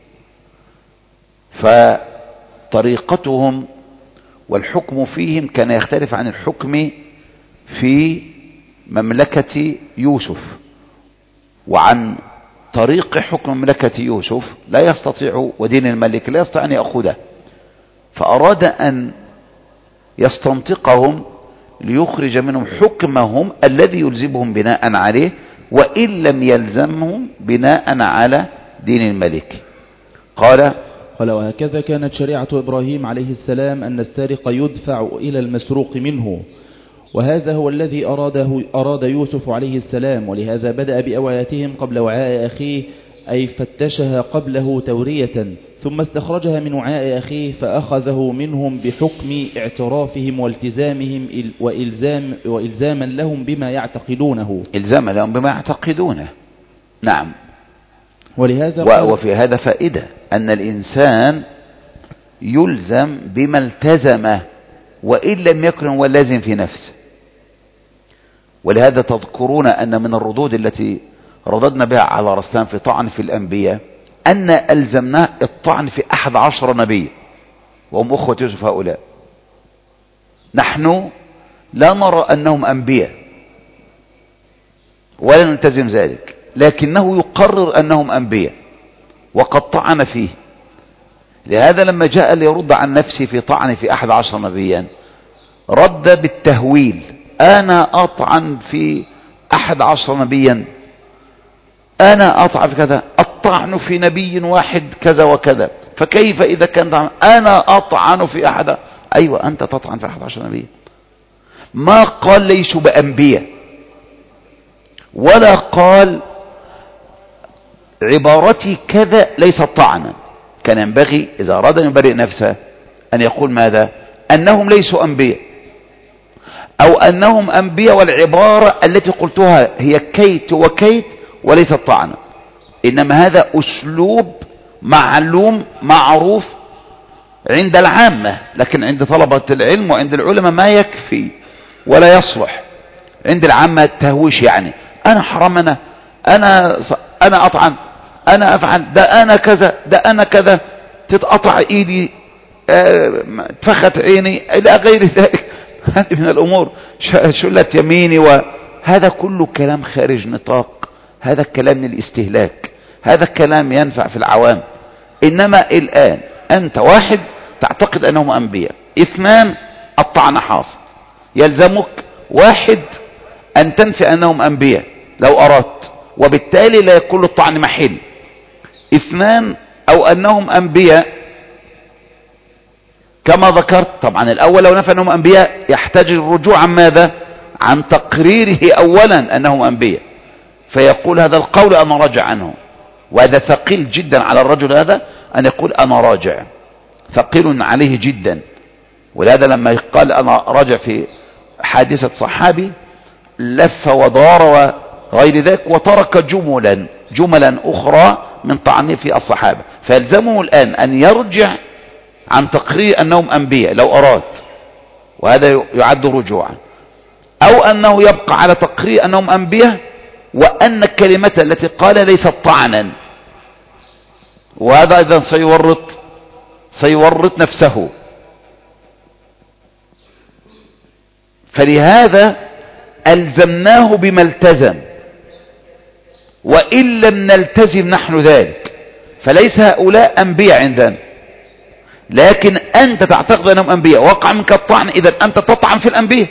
فطريقتهم والحكم فيهم كان يختلف عن الحكم في مملكة يوسف، وعن طريق حكم مملكة يوسف لا يستطيع ودين الملك لا يستطيع أن يأخذه، فأراد أن يستنطقهم ليخرج منهم حكمهم الذي يلزمهم بناء عليه، وإن لم يلزمهم بناء على دين الملك. قال وهكذا كانت شريعة إبراهيم عليه السلام أن السارق يدفع إلى المسروق منه، وهذا هو الذي أراد يوسف عليه السلام، ولهذا بدأ بأوعيتهم قبل وعاء أخيه، أي فتشها قبله تورية ثم استخرجها من وعاء أخيه فأخذه منهم بحكم اعترافهم والتزامهم وإلزاما لهم بما يعتقدونه. إلزاما لهم بما يعتقدونه. نعم. ولهذا وفي هذا فائدة أن الإنسان يلزم بما التزمه وإن لم يكن هو لازم في نفسه. ولهذا تذكرون أن من الردود التي رددنا بها على رسلان في طعن في الأنبياء أن ألزمنا الطعن في 11 نبي وهم أخوة يوسف هؤلاء. نحن لا نرى أنهم أنبياء ولا نلتزم ذلك، لكنه يقرر أنهم أنبياء وقد طعن فيه. لهذا لما جاء ليرد عن نفسه في طعن في 11 نبيا رد بالتهويل: أنا أطعن في 11 نبيا، أنا أطعن في كذا، الطعن في نبي واحد كذا وكذا، فكيف إذا كان أنا أطعن في أحد؟ أيوة أنت تطعن في 11 نبيا. ما قال ليسوا بأنبياء، ولا قال عبارتي كذا ليست طعنا. كان ينبغي إذا أراد أن يبرئ نفسه أن يقول ماذا؟ أنهم ليسوا أنبياء، أو أنهم أنبياء، والعبارة التي قلتها هي كيت وكيت وليست طعنة، إنما هذا أسلوب معلوم معروف عند العامة، لكن عند طلبة العلم وعند العلماء ما يكفي ولا يصلح. عند العامة التهويش، يعني أنا حرام، أنا أطعن، أنا أفعل، ده أنا كذا، ده أنا كذا، تتقطع إيدي، تفخت عيني، إلى غير ذلك. هذه من الأمور، شلت يميني، وهذا كله كلام خارج نطاق. هذا الكلام من الاستهلاك، هذا الكلام ينفع في العوام. إنما الآن أنت واحد تعتقد أنهم أنبياء، اثنان الطعن حاصل، يلزمك واحد أن تنفي أنهم أنبياء لو أردت، وبالتالي لا يكون الطعن محل. اثنان أو أنهم أنبياء كما ذكرت. طبعا الأول لو نفى أنهم أنبياء يحتاج الرجوع عن ماذا؟ عن تقريره أولا أنهم أنبياء، فيقول هذا القول أنا راجع عنه، وهذا ثقيل جدا على الرجل هذا أن يقول أنا راجع، ثقيل عليه جدا. ولهذا لما قال أنا راجع في حادثة صحابي لف ودار وغير ذلك، وترك جملا أخرى من طعنه في الصحابة، فيلزمه الآن أن يرجع عن تقرير أنهم أنبياء لو أراد، وهذا يعد رجوعا، أو أنه يبقى على تقرير أنهم أنبياء وأن الكلمة التي قال ليست طعنا، وهذا أيضا سيورط نفسه. فلهذا ألزمناه بما التزم، وإن لم نلتزم نحن ذلك فليس هؤلاء أنبياء عندنا، لكن أنت تعتقد أنهم أنبياء، وقع منك الطعن، إذا أنت تطعن في الأنبياء.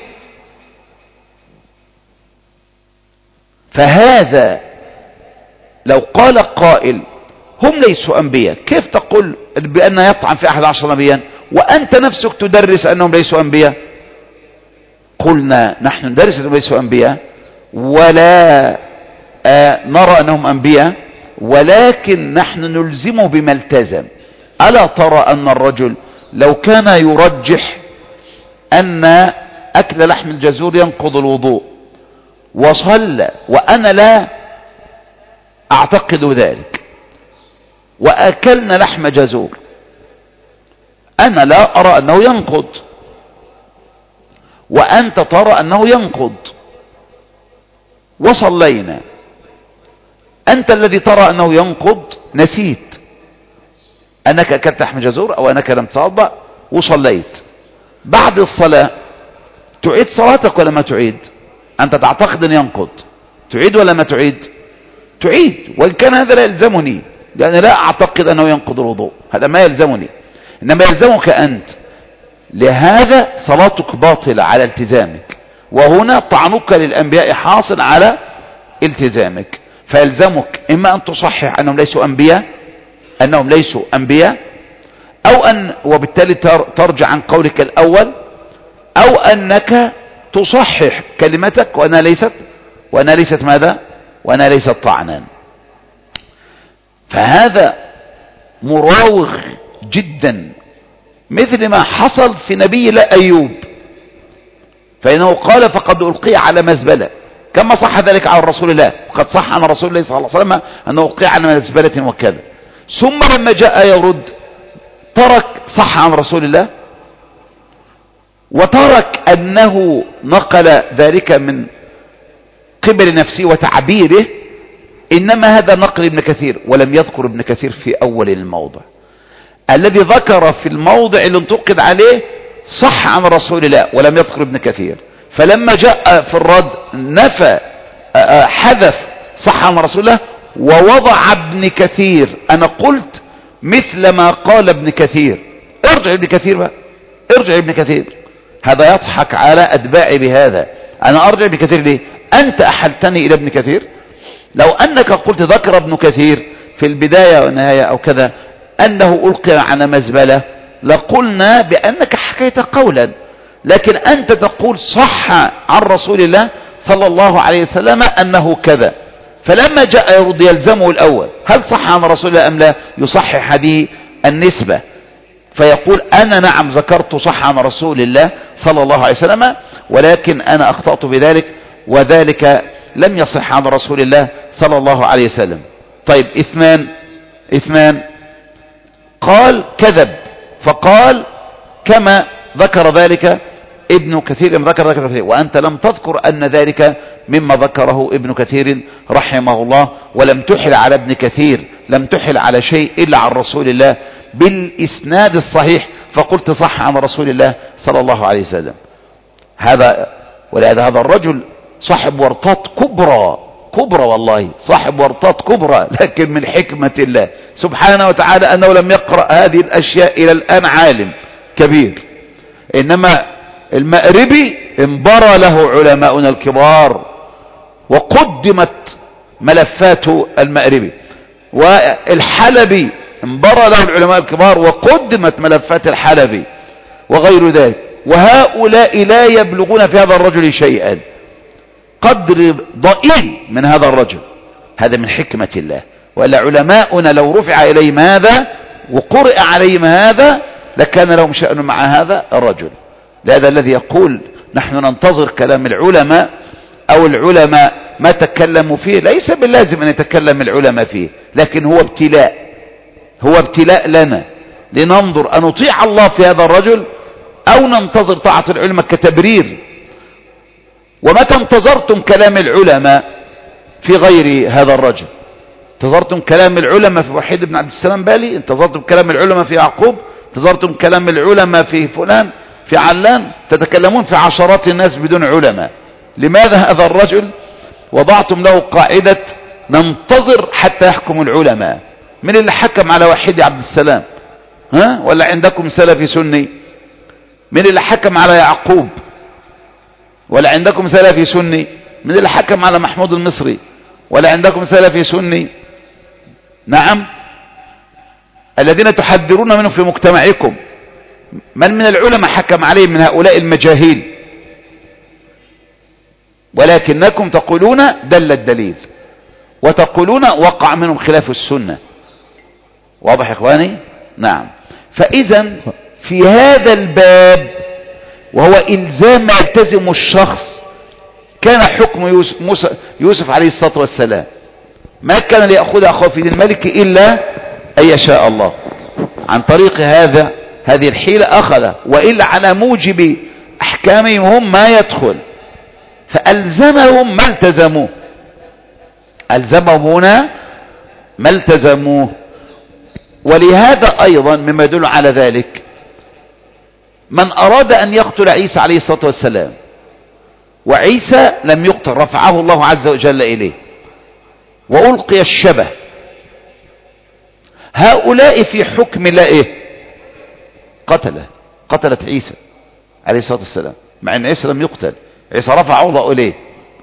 فهذا لو قال قائل هم ليسوا أنبياء، كيف تقول بأن يطعن في 11 نبيا وأنت نفسك تدرس أنهم ليسوا أنبياء؟ قلنا نحن ندرس أنهم ليسوا أنبياء ولا نرى أنهم أنبياء، ولكن نحن نلزمه بما التزم. ألا ترى أن الرجل لو كان يرجح أن أكل لحم الجزور ينقض الوضوء وصلى، وأنا لا أعتقد ذلك، وأكلنا لحم جزور، أنا لا أرى أنه ينقض وأنت ترى أنه ينقض، وصلينا، أنت الذي ترى أنه ينقض نسيت أنك أكلت لحم جزور أو أنك لم تتوضأ وصليت، بعد الصلاة تعيد صلاتك ولا ما تعيد؟ أنت تعتقد أن ينقض، تعيد ولا ما تعيد؟ تعيد، وإن كان هذا لا يلزمني، لأن لا أعتقد أنه ينقض الوضوء، هذا ما يلزمني، إنما يلزمك أنت. لهذا صلاتك باطلة على التزامك، وهنا طعنك للأنبياء حاصل على التزامك، فيلزمك إما أن تصحح أنهم ليسوا أنبياء، أو أن وبالتالي ترجع عن قولك الأول، أو أنك تصحح كلمتك وأنها ليست ماذا؟ وأنها ليست طعنا. فهذا مراوغ جدا، مثل ما حصل في نبي الله أيوب، فإنه قال فقد ألقي على مزبلة، كما صح ذلك عن رسول الله، وقد صح عن رسول الله صلى الله عليه وسلم أنه ألقي على مزبلة وكذا. ثم لما جاء يرد صح عن رسول الله، وترك أنه نقل ذلك من قبل نفسه وتعبيره، إنما هذا نقل ابن كثير، ولم يذكر ابن كثير في أول الموضع. الذي ذكر في الموضع اللي انتقد عليه صح عن رسول الله ولم يذكر ابن كثير، فلما جاء في الرد نفى حذف صح عن رسول الله ووضع ابن كثير. أنا قلت مثل ما قال ابن كثير، ارجع ابن كثير بقى، ارجع ابن كثير، هذا يضحك على أتباعي بهذا. أنا أرجع ابن كثير ليه؟ أنت أحلتني إلى ابن كثير. لو أنك قلت ذكر ابن كثير في البداية والنهاية أو كذا أنه ألقي على مزبلة لقلنا بأنك حكيت قولا، لكن أنت تقول صح عن رسول الله صلى الله عليه وسلم أنه كذا، فلما جاء يرد يلزمه الأول هل صح عن رسول الله أم لا، يصحح هذه النسبة، فيقول أنا نعم ذكرت صح عن رسول الله صلى الله عليه وسلم، ولكن أنا أخطأت بذلك، وذلك لم يصح عن رسول الله صلى الله عليه وسلم. طيب، اثنان قال كذب، فقال كما ذكر ذلك ابن كثير، ذكر ذلك، وأنت لم تذكر أن ذلك مما ذكره ابن كثير رحمه الله، ولم تحل على ابن كثير، لم تحل على شيء إلا عن رسول الله بالإسناد الصحيح، فقلت صح عن رسول الله صلى الله عليه وسلم. ولهذا هذا الرجل صاحب ورطات كبرى والله، صاحب ورطات كبرى، لكن من حكمة الله سبحانه وتعالى أنه لم يقرأ هذه الأشياء إلى الآن عالم كبير، إنما المأربي انبرى له علماؤنا الكبار وقدمت ملفات المأربي، والحلبي انبرى له العلماء الكبار وقدمت ملفات الحلبي وغير ذلك، وهؤلاء لا يبلغون في هذا الرجل شيئا، قدر ضئيل من هذا الرجل. هذا من حكمة الله، وإلا علماؤنا لو رفع إليهم هذا وقرئ عليهم هذا لكان لهم شأن مع هذا الرجل. لهذا الذي يقول نحن ننتظر كلام العلماء أو العلماء ما تكلموا فيه، ليس باللازم أن يتكلم العلماء فيه، لكن هو ابتلاء لنا لننظر أن نطيع الله في هذا الرجل أو ننتظر طاعة العلماء كتبرير. ومتى انتظرتم كلام العلماء في غير هذا الرجل؟ انتظرتم كلام العلماء في وحيد بن عبد السلام بالي؟ انتظرتم كلام العلماء في يعقوب؟ انتظرتم كلام العلماء في فلان، في علان؟ تتكلمون في عشرات الناس بدون علماء. لماذا هذا الرجل وضعتم له قاعدة ننتظر حتى يحكم العلماء؟ من اللي حكم على وحيد عبد السلام؟ ولا عندكم سلفي سني؟ من اللي حكم على يعقوب؟ ولا عندكم سلفي سني؟ من اللي حكم على محمود المصري؟ ولا عندكم سلفي سني؟ نعم، الذين تحذرون منه في مجتمعكم من العلماء حكم عليهم من هؤلاء المجاهيل؟ ولكنكم تقولون دل الدليل، وتقولون وقع منهم خلاف السنة. واضح يا إخواني؟ نعم. فإذا في هذا الباب وهو إلزام يلتزم الشخص، كان حكم يوسف عليه الصلاة والسلام ما كان ليأخذ أخوه في دين الملك إلا أن يشاء الله. عن طريق هذه الحيلة أخذ، وإلا على موجب أحكامهم هم ما يدخل، فألزمهم ما التزموه، ألزمهم هنا ما التزموه. ولهذا أيضا مما يدل على ذلك من أراد أن يقتل عيسى عليه الصلاة والسلام، وعيسى لم يقتل، رفعه الله عز وجل إليه وألقي الشبه، هؤلاء في حكم الله إيه؟ قتلت عيسى عليه الصلاة والسلام، مع أن عيسى لم يقتل، عيسى رفعه الله إليه،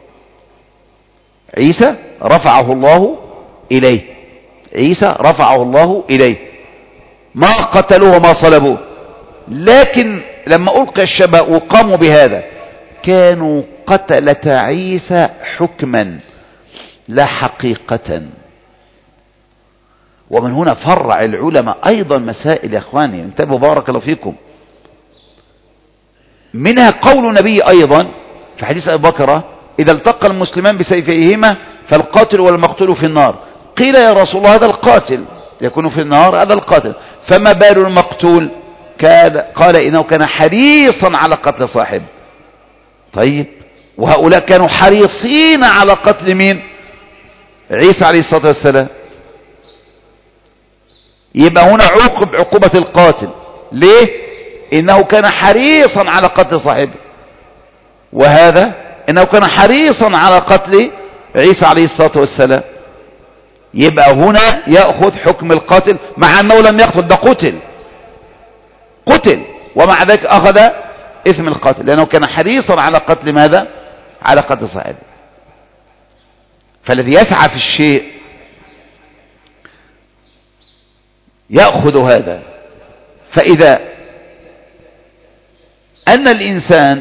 عيسى رفعه الله إليه، عيسى رفعه الله إليه، ما قتلوه وما صلبوه، لكن لما ألقي الشبه وقاموا بهذا كانوا قتلة عيسى حكما لا حقيقة. ومن هنا فرع العلماء أيضا مسائل يا أخواني، انتبهوا بارك الله فيكم. منها قول النبي أيضا في حديث أبي بكر: إذا التقى المسلمان بسيفيهما فالقاتل والمقتول في النار. قيل يا رسول الله هذا القاتل يكون في النار، هذا القاتل، فما بال المقتول؟ قال إنه كان حريصا على قتل صاحبه. طيب، وهؤلاء كانوا حريصين على قتل مين؟ عيسى عليه الصلاة والسلام. يبقى هنا عوقب عقوبة القاتل، ليه؟ إنه كان حريصا على قتل صاحبه، وهذا إنه كان حريصا على قتل عيسى عليه الصلاة والسلام. يبقى هنا يأخذ حكم القاتل مع أنه لم يقتل، ده قتل ومع ذلك أخذ إثم القاتل، لأنه كان حريصا على قتل ماذا؟ على قتل صاحبه. فالذي يسعى في الشيء يأخذ هذا. فإذا أن الإنسان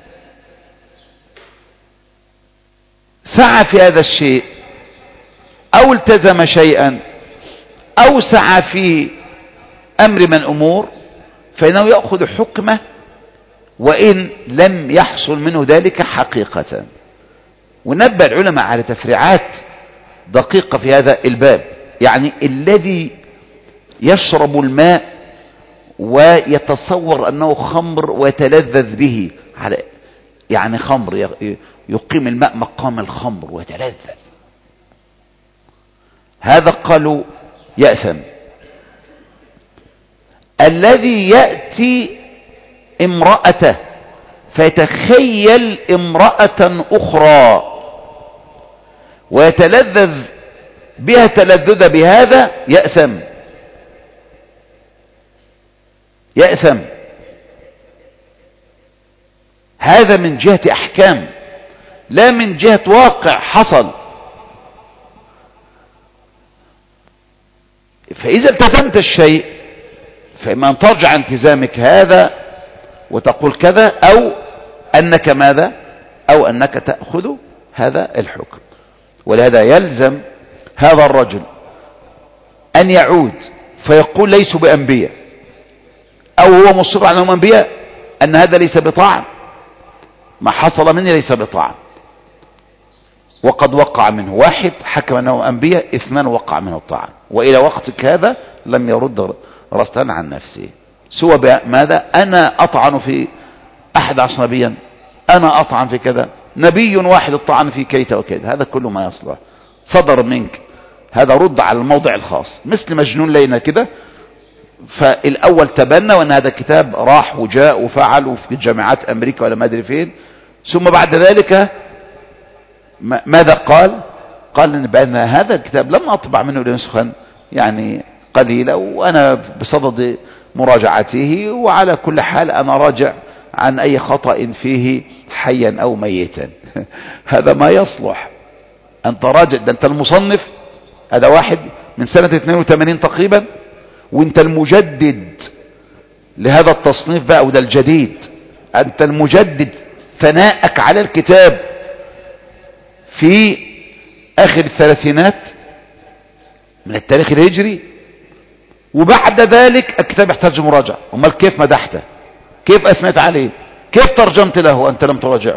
سعى في هذا الشيء أو التزم شيئا أو سعى في أمر من أمور، فإنه يأخذ حكمه وإن لم يحصل منه ذلك حقيقة. ونبه العلماء على تفريعات دقيقة في هذا الباب. يعني الذي يشرب الماء ويتصور أنه خمر ويتلذذ به، يعني خمر يقيم الماء مقام الخمر ويتلذذ، هذا قالوا يأثم. الذي يأتي امرأته فيتخيل امرأة أخرى ويتلذذ بها تلذذ بهذا يأثم. يأثم. هذا من جهة أحكام لا من جهة واقع حصل. فإذا التزمت الشيء فإما أن ترجع التزامك هذا وتقول كذا، أو أنك ماذا، أو أنك تأخذ هذا الحكم. ولهذا يلزم هذا الرجل أن يعود فيقول ليسوا بأنبياء، أو هو مصر على أنهم أنبياء، أن هذا ليس بطاعة، ما حصل مني ليس بطاعة. وقد وقع منه واحد حكم أنه أنبياء، 2 وقع منه الطاعة، وإلى وقتك هذا لم يرد رسلا عن نفسه. سوى ماذا، أنا أطعن في 11 نبيا، أنا أطعن في كذا، نبي واحد الطعن في كيت وكيت، هذا كله ما يصلح. صدر منك هذا رد على الموضع الخاص، مثل مجنون لينا كده. فالأول تبنى وأن هذا الكتاب راح وجاء وفعل وفي جامعات أمريكا ولا ما أدري فين، ثم بعد ذلك ماذا قال إن بأن هذا الكتاب لم أطبع منه لنسخا يعني قليلة، وأنا بصدد مراجعته، وعلى كل حال أنا راجع عن أي خطأ فيه حيا أو ميتا. هذا ما يصلح. أنت راجع، ده أنت المصنف، هذا واحد من سنة 82 تقريبا، وانت المجدد لهذا التصنيف بقى، وده الجديد. أنت المجدد، ثناءك على الكتاب في آخر الثلاثينات من التاريخ الهجري، وبعد ذلك الكتاب يحتاج مراجعة. امال كيف مدحته، كيف أثنيت عليه، كيف ترجمت له أنت لم تراجعه؟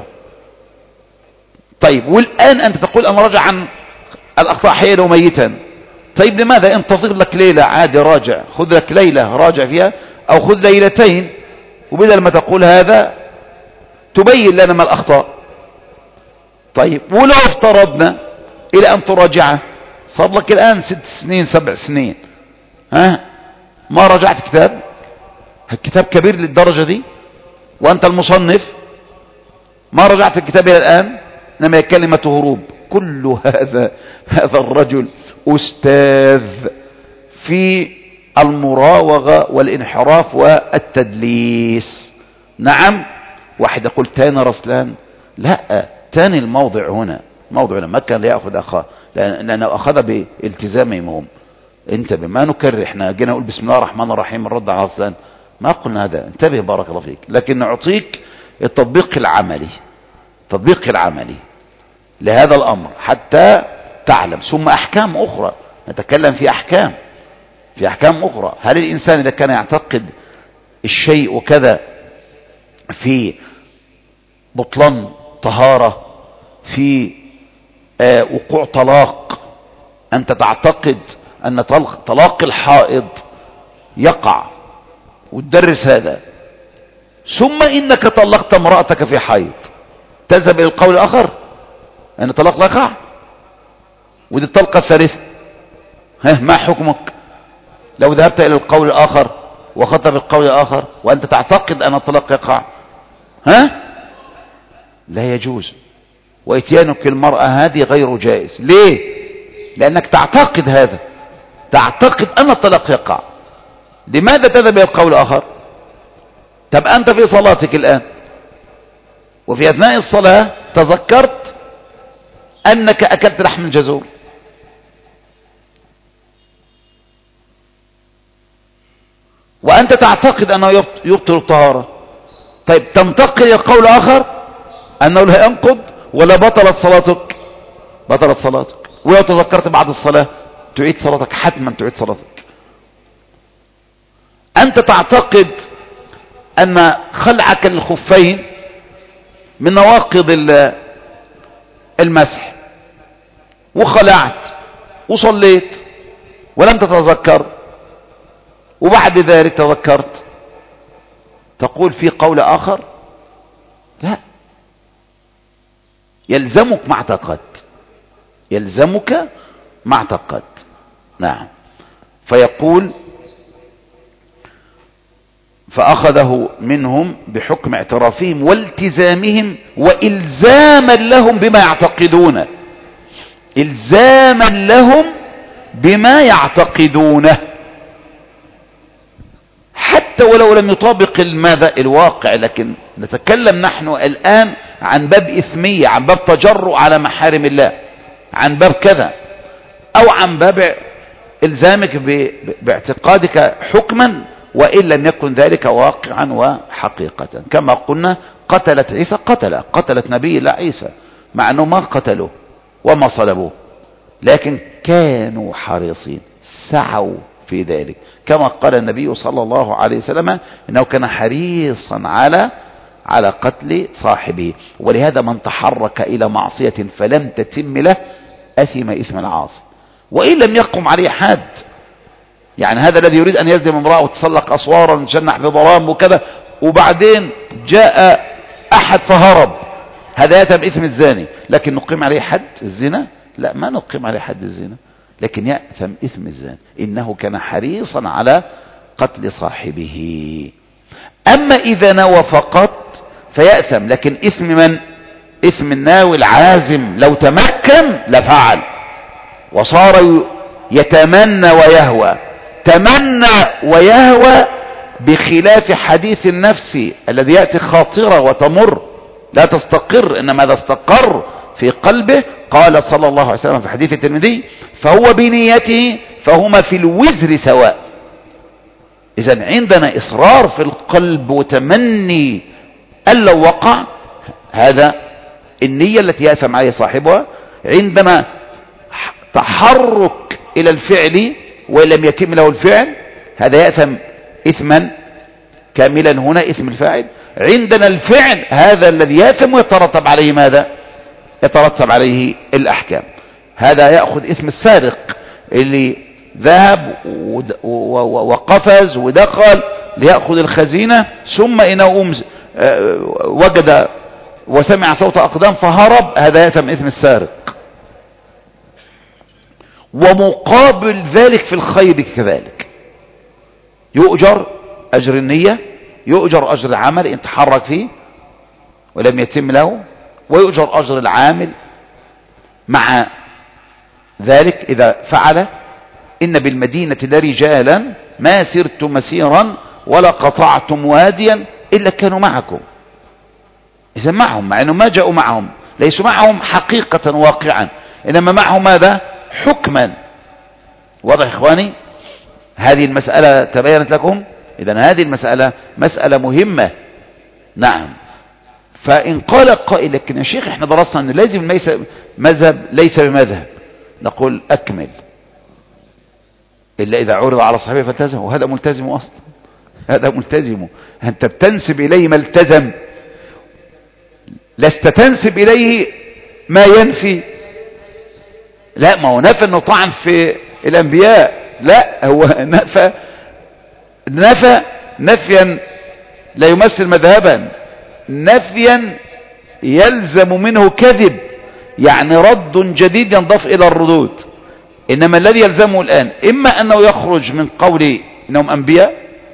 طيب، والآن أنت تقول أنا راجع عن الأخطاء حيا وميتا. طيب لماذا انتظر لك ليلة عادي راجع، خذ لك ليلة راجع فيها، أو خذ ليلتين، وبدل ما تقول هذا تبين لنا ما الأخطاء. طيب، ولو افترضنا إلى أن تراجعه، صار لك الآن 6 سنين 7 سنين، ما رجعت كتاب، الكتاب كبير للدرجة دي، وأنت المصنف ما رجعت الكتاب إلى الآن، إنما هي كلمة هروب. كل هذا الرجل أستاذ في المراوغة والانحراف والتدليس. نعم، واحد يقول تاني رسلان، لا، تاني الموضع هنا موضع ما كان ليأخذ أخاه، لأنه أخذ بالتزامهم هم. انتبه، ما نكرر، احنا جينا نقول بسم الله الرحمن الرحيم الرد على رسلان، ما قلنا هذا. انتبه بارك الله فيك، لكن نعطيك التطبيق العملي، التطبيق العملي لهذا الأمر حتى تعلم. ثم أحكام أخرى، نتكلم في أحكام أخرى. هل الإنسان إذا كان يعتقد الشيء وكذا في بطلان طهارة، في وقوع طلاق، أنت تعتقد أن طلاق الحائض يقع وتدرس هذا، ثم إنك طلقت امرأتك في حيض، تذهب إلى القول الآخر أن طلاق لا يقع، ودي الطلقة الثالثة، ما حكمك لو ذهبت إلى القول الآخر وخطب القول الآخر وأنت تعتقد أن الطلاق يقع؟ لا يجوز. وإتيانك المرأة هذه غير جائز. ليه؟ لأنك تعتقد هذا، تعتقد أن الطلاق يقع. لماذا تذهب إلى القول الآخر؟ طب أنت في صلاتك الآن، وفي أثناء الصلاة تذكرت أنك أكلت لحم الجزور، وأنت تعتقد أنه يبطل الطهارة. طيب، تنتقل إلى قول آخر أنه لا ينقض ولا بطلت صلاتك؟ بطلت صلاتك. ولو تذكرت بعد الصلاة تعيد صلاتك، حتما تعيد صلاتك. أنت تعتقد أن خلعك للخفين من نواقض المسح، وخلعت وصليت ولم تتذكر، وبعد ذلك تذكرت، تقول في قول آخر لا، يلزمك ما اعتقدت، يلزمك ما اعتقدت. نعم. فيقول فأخذه منهم بحكم اعترافهم والتزامهم وإلزاما لهم بما يعتقدونه، إلزاما لهم بما يعتقدونه، حتى ولو لم يطابق ماذا الواقع. لكن نتكلم نحن الآن عن باب إثمية، عن باب تجرؤ على محارم الله، عن باب كذا، أو عن باب إلزامك باعتقادك حكما وإن لم يكن ذلك واقعا وحقيقة. كما قلنا قتلت عيسى، قتلت نبي الله عيسى، مع أنه ما قتلوه وما صلبوه، لكن كانوا حريصين، سعوا في ذلك، كما قال النبي صلى الله عليه وسلم إنه كان حريصا على قتل صاحبه. ولهذا من تحرك إلى معصية فلم تتم له أثم إثم العاصي، وإن لم يقم عليه حد. يعني هذا الذي يريد أن يلزم امرأة وتسلق أسوارا وتشنح بظلام وكذا، وبعدين جاء أحد فهرب، هذا يأتم إثم الزاني. لكن نقيم عليه حد الزنا؟ لا، ما نقيم عليه حد الزنا، لكن يأثم إثم الزاني، إنه كان حريصا على قتل صاحبه. أما إذا نوى فقط فيأثم، لكن إثم من؟ إثم الناوي العازم، لو تمكن لفعل، وصار يتمنى ويهوى. تمنى ويهوى بخلاف حديث النفس الذي يأتي خاطرة وتمر لا تستقر، إنما إذا استقر في قلبه قال صلى الله عليه وسلم في حديث الترمذي فهو بنيته فهما في الوزر سواء. إذن عندنا إصرار في القلب وتمني أن لو وقع، هذا النية التي يأثم عليه صاحبها. عندنا تحرك إلى الفعل وإن لم يتم له الفعل، هذا يأثم إثما كاملا، هنا إثم الفاعل. عندنا الفعل هذا الذي يأثم ويترتب عليه ماذا؟ يترتب عليه الأحكام. هذا يأخذ إثم السارق اللي ذهب وقفز ودخل ليأخذ الخزينة، ثم إنه وجد وسمع صوت أقدام فهرب، هذا يأثم إثم السارق. ومقابل ذلك في الخير كذلك، يؤجر أجر النية، يؤجر أجر العمل إن تحرك فيه ولم يتم له، ويؤجر أجر العامل مع ذلك إذا فعل. إن بالمدينة لرجالا ما سرت مسيرا ولا قطعتم واديا إلا كانوا معكم. إذا معهم، مع أنه ما جاءوا معهم، ليسوا معهم حقيقة واقعا، إنما معهم ماذا؟ حكما. واضح إخواني؟ هذه المسألة تبينت لكم. إذن هذه المسألة مسألة مهمة. نعم. فإن قال قائل لكن يا شيخ احنا درسنا أن لازم مذهب ليس بمذهب، نقول أكمل، إلا إذا عرض على صحابه فالتزم، وهذا ملتزم أصلا، هذا ملتزم. أنت بتنسب إليه ما التزم، لست تنسب إليه ما ينفي. لا، ما هو نفى أنه طعن في الأنبياء، لا، هو نفى نفيا لا يمثل مذهبا، نفيا يلزم منه كذب، يعني رد جديد ينضاف إلى الردود. إنما الذي يلزمه الآن إما أنه يخرج من قول إنهم أنبياء،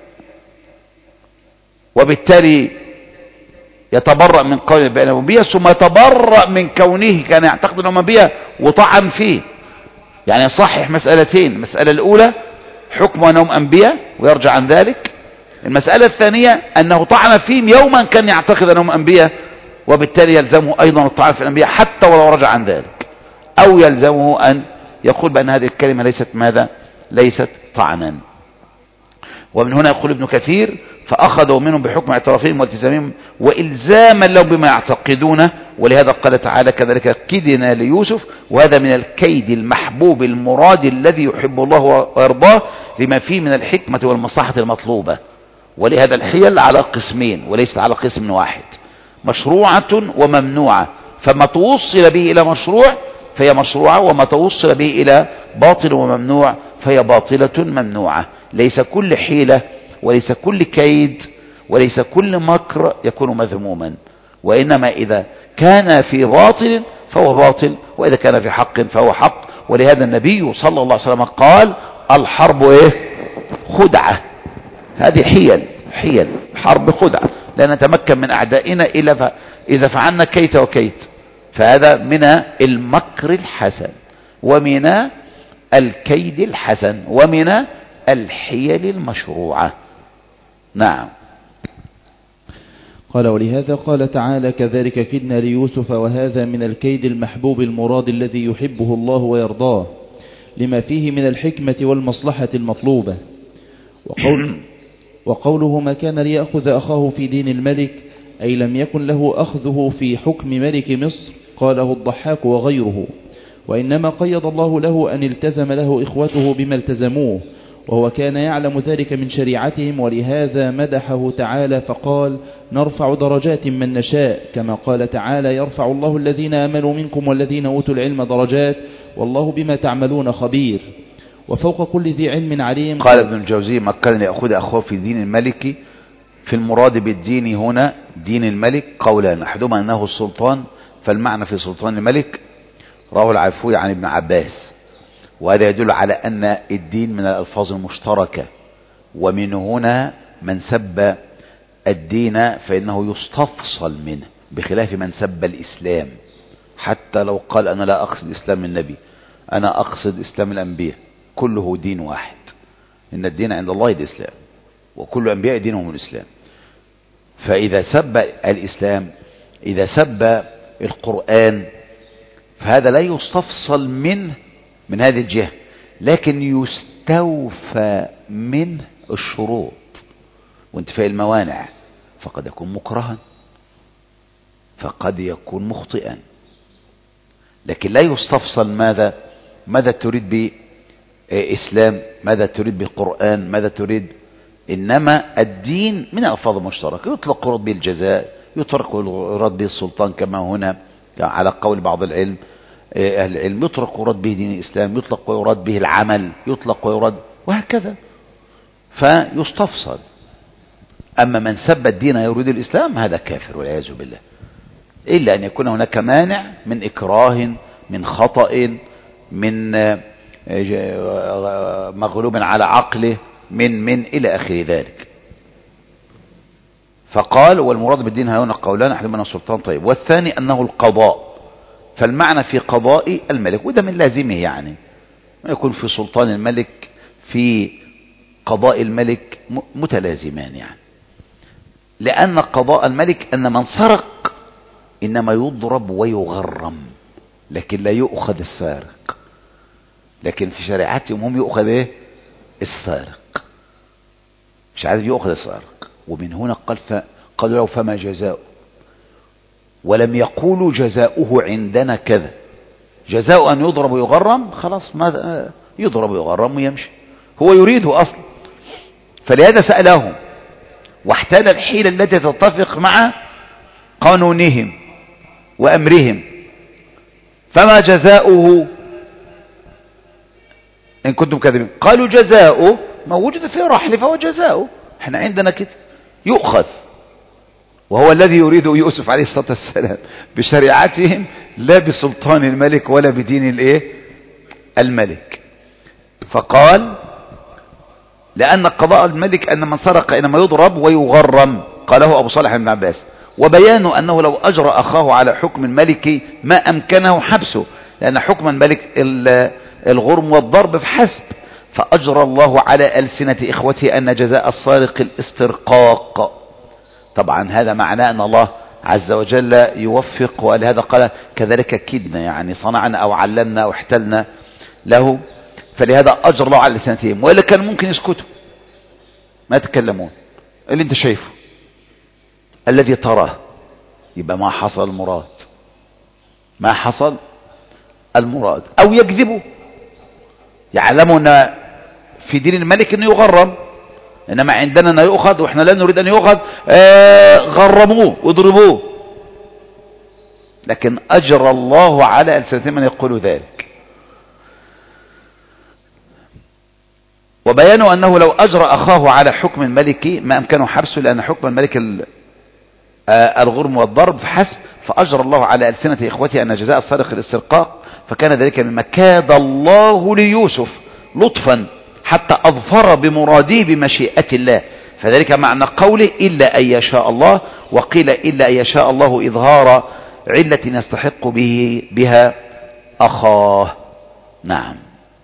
وبالتالي يتبرأ من قول بأنهم أنبياء، ثم يتبرأ من كونه كان يعتقد أنهم أنبياء وطعن فيه. يعني يصحح مسألتين: المسألة الأولى حكم أنهم أنبياء ويرجع عن ذلك، المسألة الثانية أنه طعن فيهم يوما كان يعتقد أنهم أنبياء، وبالتالي يلزمه أيضا الطعن في الأنبياء حتى ولو رجع عن ذلك، أو يلزمه أن يقول بأن هذه الكلمة ليست ماذا؟ ليست طعنا. ومن هنا يقول ابن كثير فأخذوا منهم بحكم اعترافهم والتزامهم وإلزاما لهم بما يعتقدونه. ولهذا قال تعالى كذلك كدنا ليوسف، وهذا من الكيد المحبوب المراد الذي يحب الله ويرضاه لما فيه من الحكمة والمصلحة المطلوبة. ولهذا الحيل على قسمين وليست على قسم واحد، مشروعة وممنوعة، فما توصل به إلى مشروع فهي مشروعة، وما توصل به إلى باطل وممنوع فهي باطلة ممنوعة. ليس كل حيلة وليس كل كيد وليس كل مكر يكون مذموما، وإنما إذا كان في باطل فهو باطل، وإذا كان في حق فهو حق. ولهذا النبي صلى الله عليه وسلم قال الحرب خدعة. هذه حيل حرب خدعة، لا نتمكن من أعدائنا إلا إذا فعلنا كيت وكيت. فهذا من المكر الحسن ومن الكيد الحسن ومن الحيل المشروعة. نعم. قال ولهذا قال تعالى كذلك كدنا ليوسف وهذا من الكيد المحبوب المراد الذي يحبه الله ويرضاه لما فيه من الحكمة والمصلحة المطلوبة. وقوله ما كان ليأخذ أخاه في دين الملك أي لم يكن له أخذه في حكم ملك مصر، قاله الضحاك وغيره، وإنما قيض الله له أن التزم له إخوته بما التزموه، وهو كان يعلم ذلك من شريعتهم، ولهذا مدحه تعالى فقال نرفع درجات من نشاء، كما قال تعالى يرفع الله الذين آمنوا منكم والذين أوتوا العلم درجات والله بما تعملون خبير. وفوق كل ذي علم عليم. قال ابن الجوزي ما كان ليأخذ أخوه في دين الملك، في المراد بالدين هنا دين الملك قولان، أحدهما أنه السلطان، فالمعنى في سلطان الملك رواه العفوي عن ابن عباس، وهذا يدل على أن الدين من الألفاظ المشتركة، ومن هنا من سب الدين فإنه يستفصل منه، بخلاف من سب الإسلام، حتى لو قال أنا لا أقصد إسلام النبي، أنا أقصد إسلام الأنبياء، كله دين واحد، إن الدين عند الله الإسلام، وكل أنبياء دينهم الإسلام. فإذا سب الإسلام، إذا سب القرآن، فهذا لا يستفصل منه من هذه الجهة، لكن يستوفى منه الشروط وانتفاء الموانع، فقد يكون مكرها، فقد يكون مخطئا، لكن لا يستفصل ماذا تريد بإسلام، ماذا تريد بالقرآن، ماذا تريد. إنما الدين من ألفاظ مشتركة، يطلق يراد به الجزاء، يطلق يراد به السلطان كما هنا على قول بعض أهل العلم، يطلق يراد به دين الإسلام، يطلق ويراد به العمل، يطلق ويراد، وهكذا، فيستفصل. أما من سب الدين يريد الإسلام هذا كافر والعياذ بالله، إلا أن يكون هناك مانع من إكراه، من خطأ، من مغلوب على عقله، من إلى آخر ذلك. فقال والمراد بالدين هنا قولان، أحدهما السلطان طيب، والثاني أنه القضاء، فالمعنى في قضاء الملك، وده من لازمه يعني ما يكون في سلطان الملك في قضاء الملك متلازمان، يعني لأن قضاء الملك أن من سرق إنما يضرب ويغرم، لكن لا يؤخذ السارق، لكن في شريعتهم هم يؤخذ السارق، مش عارف يؤخذ السارق. ومن هنا قالوا له فما جزاؤه، ولم يقولوا جزاؤه عندنا كذا، جزاؤه أن يضرب ويغرم، خلاص ماذا يضرب ويغرم ويمشي، هو يريده أصلا. فلهذا سألهم واحتال الحيلة التي تتفق مع قانونهم وأمرهم، فما جزاؤه إن كنتم كاذبين، قالوا جزاؤه ما وجد في رحل فهو جزاؤه، احنا عندنا كده يؤخذ، وهو الذي يريد يوسف عليه الصلاة والسلام بشريعتهم، لا بسلطان الملك ولا بدين الملك. فقال لأن قضاء الملك أن من سرق إنما يضرب ويغرم، قاله أبو صالح بن عباس، وبيان أنه لو أجرى أخاه على حكم الملك ما أمكنه حبسه، لأن حكم الملك الغرم والضرب فحسب، فأجرى الله على ألسنة إخوته أن جزاء السارق الاسترقاق. طبعا هذا معناه أن الله عز وجل يوفق، ولهذا قال كذلك كدنا، يعني صنعنا أو علمنا أو احتلنا له، فلهذا أجر الله على لسانتهم، وإلا كان ممكن يسكتوا ما يتكلمون. اللي انت شايفه الذي تراه يبقى ما حصل المراد، ما حصل المراد، أو يكذبوا، يعلموا أن في دين الملك أنه يغرم، إنما عندنا أن يؤخذ وإحنا لا نريد أن يؤخذ، غرموه واضربوه. لكن أجرى الله على ألسنة من يقول ذلك. وبيانوا أنه لو أجرى أخاه على حكم الملك ما أمكنه حبسه، لأن حكم الملك الغرم والضرب فحسب، فأجرى الله على ألسنة إخوته أن جزاء السارق الاسترقاق، فكان ذلك مما كاد الله ليوسف لطفا حتى أظفر بمراده بمشيئة الله، فذلك معنى قوله إلا أن يشاء الله، وقيل إلا أن يشاء الله إظهار علة يستحق بها أخاه. نعم.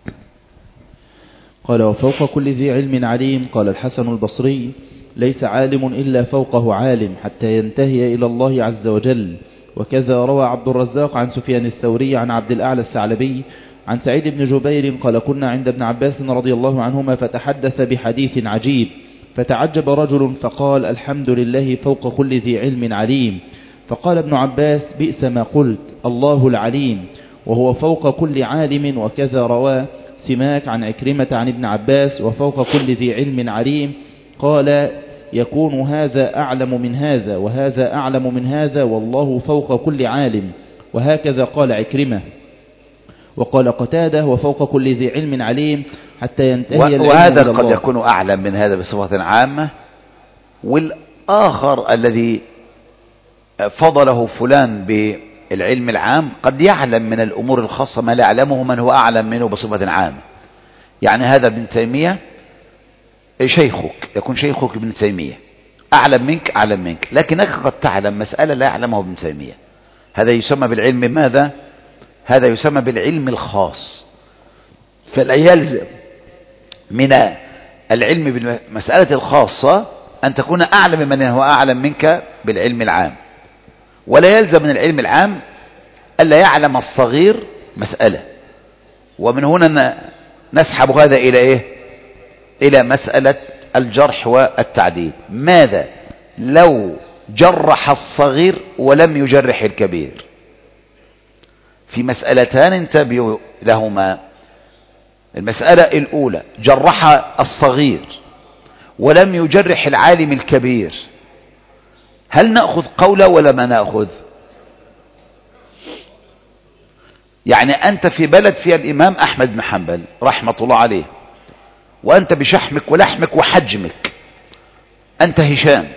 قال وفوق كل ذي علم عليم. قال الحسن البصري ليس عالم إلا فوقه عالم حتى ينتهي إلى الله عز وجل. وكذا روى عبد الرزاق عن سفيان الثوري عن عبد الأعلى الثعلبي عن سعيد بن جبير قال كنا عند ابن عباس رضي الله عنهما فتحدث بحديث عجيب، فتعجب رجل فقال الحمد لله فوق كل ذي علم عليم. فقال ابن عباس بئس ما قلت، الله العليم وهو فوق كل عالم. وكذا روى سماك عن عكرمة عن ابن عباس وفوق كل ذي علم عليم. قال يكون هذا أعلم من هذا وهذا أعلم من هذا والله فوق كل عالم. وهكذا قال عكرمة. وقال قتادة وفوق كل ذي علم عليم حتى ينتهي العلم وهذا إلى قد الله. يكون أعلم من هذا بصفة عامة، والآخر الذي فضله فلان بالعلم العام قد يعلم من الأمور الخاصة ما لا يعلمه من هو أعلم منه بصفة عامة. يعني هذا ابن تيمية شيخك، يكون شيخك ابن تيمية أعلم منك، لكنك قد تعلم مسألة لا يعلمه ابن تيمية. هذا يسمى بالعلم ماذا؟ هذا يسمى بالعلم الخاص. فلا يلزم من العلم بالمسألة الخاصة أن تكون أعلم من هو أعلم منك بالعلم العام، ولا يلزم من العلم العام ألا يعلم الصغير مسألة. ومن هنا نسحب هذا إلى إيه؟ إلى مسألة الجرح والتعديل. ماذا لو جرح الصغير ولم يجرح الكبير؟ في مسألتان انتبهوا لهما. المسألة الأولى جرح الصغير ولم يجرح العالم الكبير، هل نأخذ قوله ولا ما نأخذ؟ يعني أنت في بلد فيها الإمام أحمد بن حنبل رحمة الله عليه، وأنت بشحمك ولحمك وحجمك أنت هشام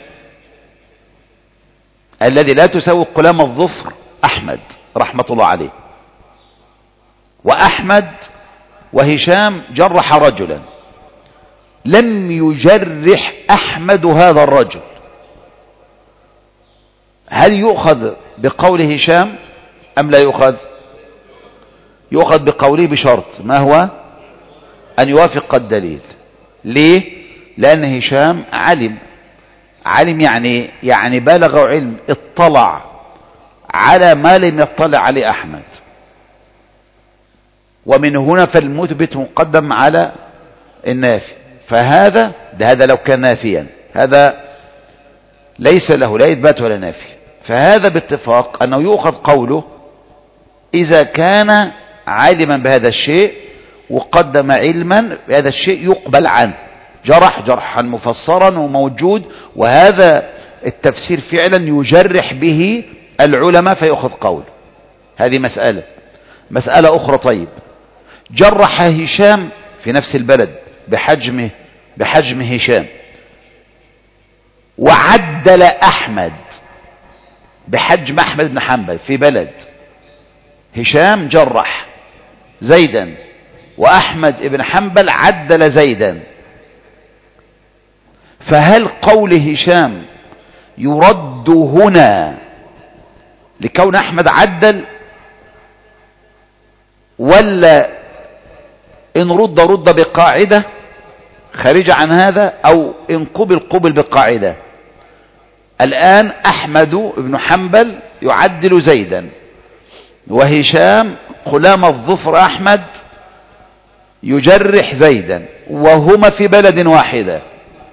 الذي لا تساوي قلام الظفر أحمد رحمة الله عليه، وأحمد وهشام جرح رجلا، لم يجرح أحمد هذا الرجل، هل يؤخذ بقول هشام أم لا يؤخذ؟ يؤخذ بقوله بشرط، ما هو؟ أن يوافق الدليل. ليه؟ لأن هشام علم يعني بالغ علم، اطلع على ما لم يطلع عليه أحمد، ومن هنا فالمثبت مقدم على النافي. فهذا لو كان نافيا هذا ليس له لا إثبات ولا نافي، فهذا باتفاق أنه يؤخذ قوله إذا كان عالما بهذا الشيء وقدم علما بهذا الشيء يقبل عنه، جرحا مفسرا وموجود، وهذا التفسير فعلا يجرح به العلماء فيأخذ قول. هذه مسألة أخرى. طيب جرح هشام في نفس البلد بحجم هشام، وعدل أحمد بحجم أحمد بن حنبل في بلد. هشام جرح زيدا وأحمد بن حنبل عدل زيدا، فهل قول هشام يرد هنا لكون أحمد عدل، ولا إن رد بقاعدة خارجة عن هذا، أو إن قبل بقاعدة؟ الآن أحمد بن حنبل يعدل زيدا، وهشام قلام الظفر أحمد يجرح زيدا، وهما في بلد واحدة،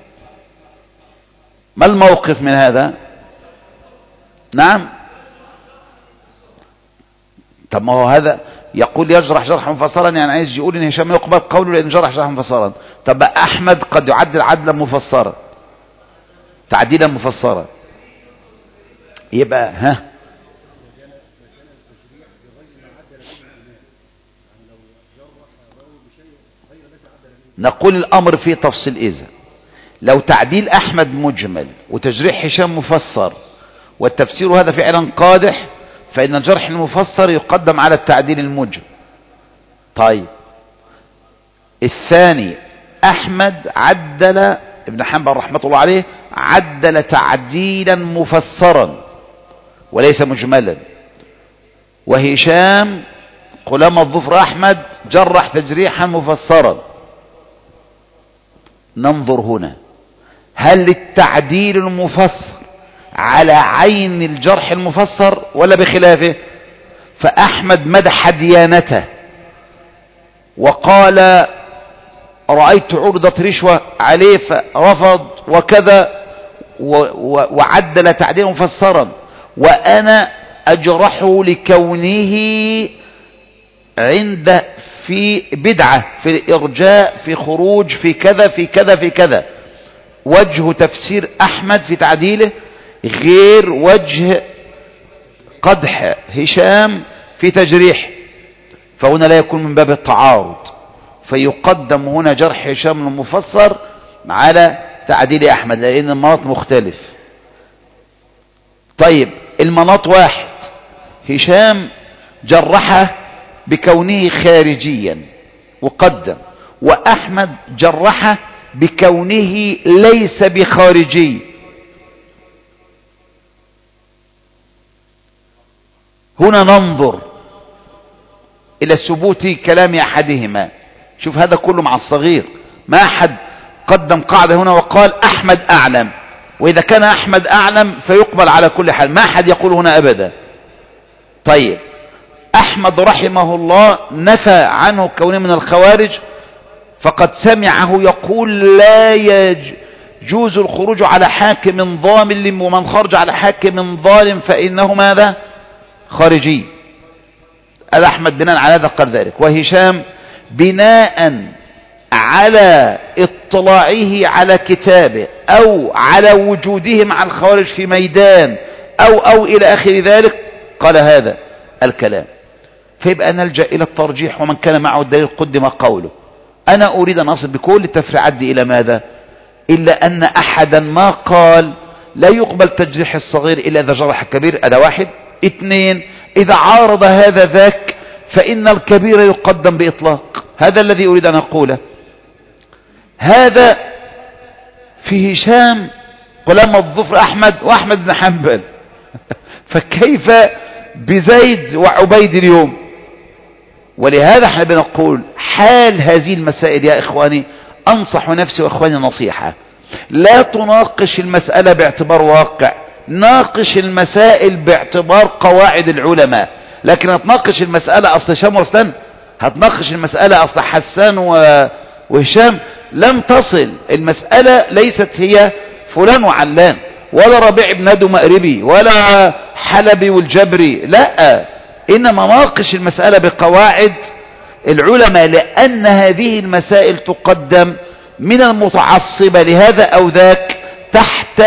ما الموقف من هذا؟ نعم. طب ما هو هذا يقول يجرح جرحا مفسرا، يعني عايز يقول ان هشام يقبل قوله لان جرح جرحا مفسرا. طب احمد قد يعدل عدلا مفسرا، تعديلا مفسرا، يبقى ها نقول الامر فيه تفصيل. اذا لو تعديل احمد مجمل وتجريح هشام مفسر والتفسير هذا فعلا قادح، فإن الجرح المفسر يقدم على التعديل الموجب. طيب الثاني أحمد عدل، ابن حنبل رحمة الله عليه عدل تعديلا مفسرا وليس مجملا، وهشام قلما الظفر أحمد جرح تجريحا مفسرا. ننظر هنا هل التعديل المفسر على عين الجرح المفسر ولا بخلافه؟ فأحمد مدح ديانته وقال رأيت عرضة رشوة عليه فرفض وكذا وعدل تعديلا مفسرا، وأنا أجرحه لكونه عند في بدعة في الإرجاء في خروج في كذا في كذا في كذا. وجه تفسير أحمد في تعديله غير وجه قدح هشام في تجريح، فهنا لا يكون من باب التعارض، فيقدم هنا جرح هشام المفسر على تعديل أحمد لأن المناط مختلف. طيب المناط واحد، هشام جرحه بكونه خارجيا وقدم، وأحمد جرحه بكونه ليس بخارجي. هنا ننظر إلى ثبوت كلام أحدهما. شوف هذا كله مع الصغير، ما أحد قدم قاعدة هنا وقال أحمد أعلم، وإذا كان أحمد أعلم فيقبل على كل حال، ما أحد يقول هنا أبدا. طيب أحمد رحمه الله نفى عنه كونه من الخوارج، فقد سمعه يقول لا يجوز الخروج على حاكم ظالم، ومن خرج على حاكم ظالم فإنه ماذا؟ خارجي. أحمد بناء على هذا قال ذلك، وهشام بناء على اطلاعه على كتابه أو على وجوده مع الخوارج في ميدان أو إلى آخر ذلك قال هذا الكلام. فيبقى نلجأ إلى الترجيح، ومن كان معه الدليل قدم قوله. أنا أريد أن أصل بكل التفريعات دي إلى ماذا؟ إلا أن أحدا ما قال لا يقبل تجريح الصغير إلا إذا جرح الكبير، هذا واحد. اثنين، إذا عارض هذا ذاك فإن الكبير يقدم بإطلاق. هذا الذي أريد أن أقوله. هذا في هشام قلما الظفر أحمد وأحمد بن حنبل فكيف بزيد وعبيد اليوم؟ ولهذا احنا بنقول حال هذه المسائل يا إخواني، أنصح نفسي وإخواني نصيحة، لا تناقش المسألة باعتبار واقع، ناقش المسائل باعتبار قواعد العلماء. لكن هتناقش المسألة أصل هشام ورسلان، هتناقش المسألة أصل حسان وهشام، لم تصل. المسألة ليست هي فلان وعلان ولا ربيع بن هادي مأربي ولا حلبي والجبري، لا، إنما ناقش المسألة بقواعد العلماء، لأن هذه المسائل تقدم من المتعصبة لهذا أو ذاك تحت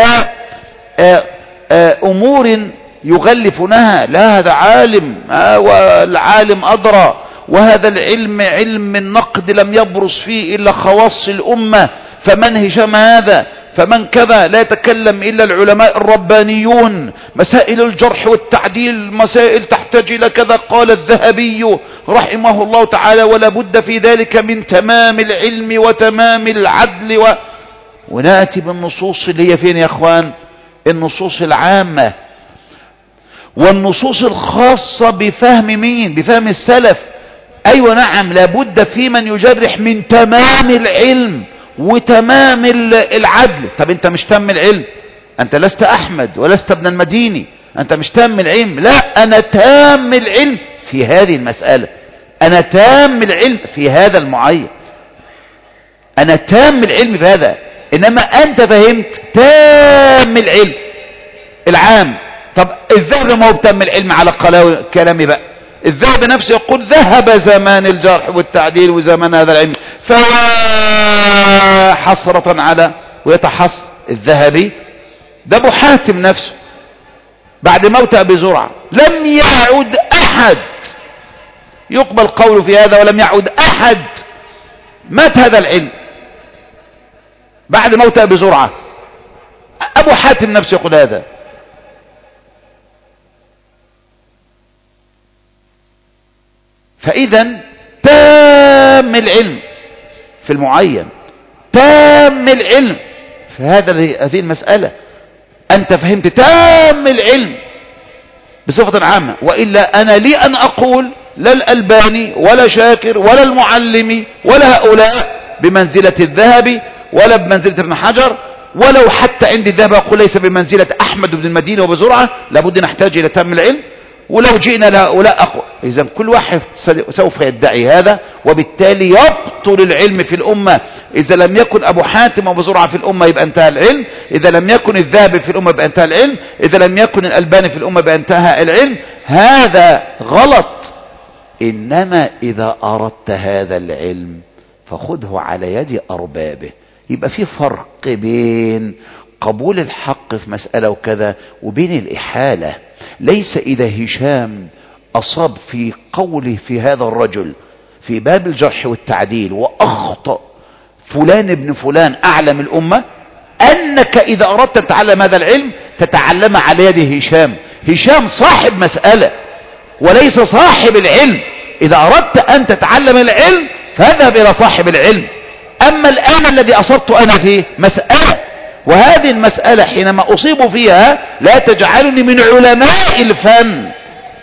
أمور يغلفونها. لا، هذا عالم والعالم أدرى، وهذا العلم علم النقد لم يبرز فيه إلا خواص الأمة، فمن هشام هذا فمن كذا، لا يتكلم إلا العلماء الربانيون. مسائل الجرح والتعديل مسائل تحتاج إلى كذا، قال الذهبي رحمه الله تعالى ولا بد في ذلك من تمام العلم وتمام العدل ونأتي بالنصوص اللي هي فين يا أخوان؟ النصوص العامة والنصوص الخاصة بفهم مين؟ بفهم السلف. أيوة نعم، لابد في من يجرح من تمام العلم وتمام العدل. طب انت مش تم العلم، انت لست احمد ولست ابن المديني، انت مش تم العلم. لا، انا تام العلم في هذه المسألة، انا تام العلم في هذا المعين، انا تام العلم في هذا. انما انت فهمت تام العلم العام. طب الذهب ما هو بتم العلم على كلامي بقى، الذهبي نفسه يقول ذهب زمان الجرح والتعديل وزمان هذا العلم، فوا حسرة على، ويتحسر الذهبي ده أبو حاتم نفسه بعد موت أبي زرعة لم يعد أحد يقبل قوله في هذا، ولم يعد أحد. مات هذا العلم بعد موت أبي زرعة، أبو حاتم نفسه يقول هذا. فإذا تام العلم في المعين، تام العلم في هذه المسألة، أنت فهمت تام العلم بصفة عامة. وإلا أنا لي أن أقول لا الألباني ولا شاكر ولا المعلمي ولا هؤلاء بمنزلة الذهبي ولا بمنزلة ابن حجر، ولو حتى عندي الذهب أقول ليس بمنزلة أحمد بن المدينة وبزرعة، لابد نحتاج إلى تام العلم. ولو جئنا لهؤلاء أقوى، إذن كل واحد سوف يدعي هذا، وبالتالي يبطل العلم في الأمة. إذا لم يكن أبو حاتم وأبو زرعة في الأمة يبقى انتهى العلم، إذا لم يكن الذهبي في الأمة يبقى انتهى العلم، إذا لم يكن الألباني في الأمة يبقى انتهى العلم. هذا غلط. إنما إذا أردت هذا العلم فخذه على يد أربابه. يبقى في فرق بين قبول الحق في مسألة وكذا وبين الإحالة. ليس إذا هشام أصاب في قوله في هذا الرجل في باب الجرح والتعديل وأخطأ فلان ابن فلان أعلم الأمة، أنك إذا أردت أن تتعلم هذا العلم تتعلم على يد هشام. هشام صاحب مسألة وليس صاحب العلم. إذا أردت أن تتعلم العلم فاذهب إلى صاحب العلم. أما الآن الذي أصبت أنا فيه مسألة، وهذه المسألة حينما أصيب فيها لا تجعلني من علماء الفن.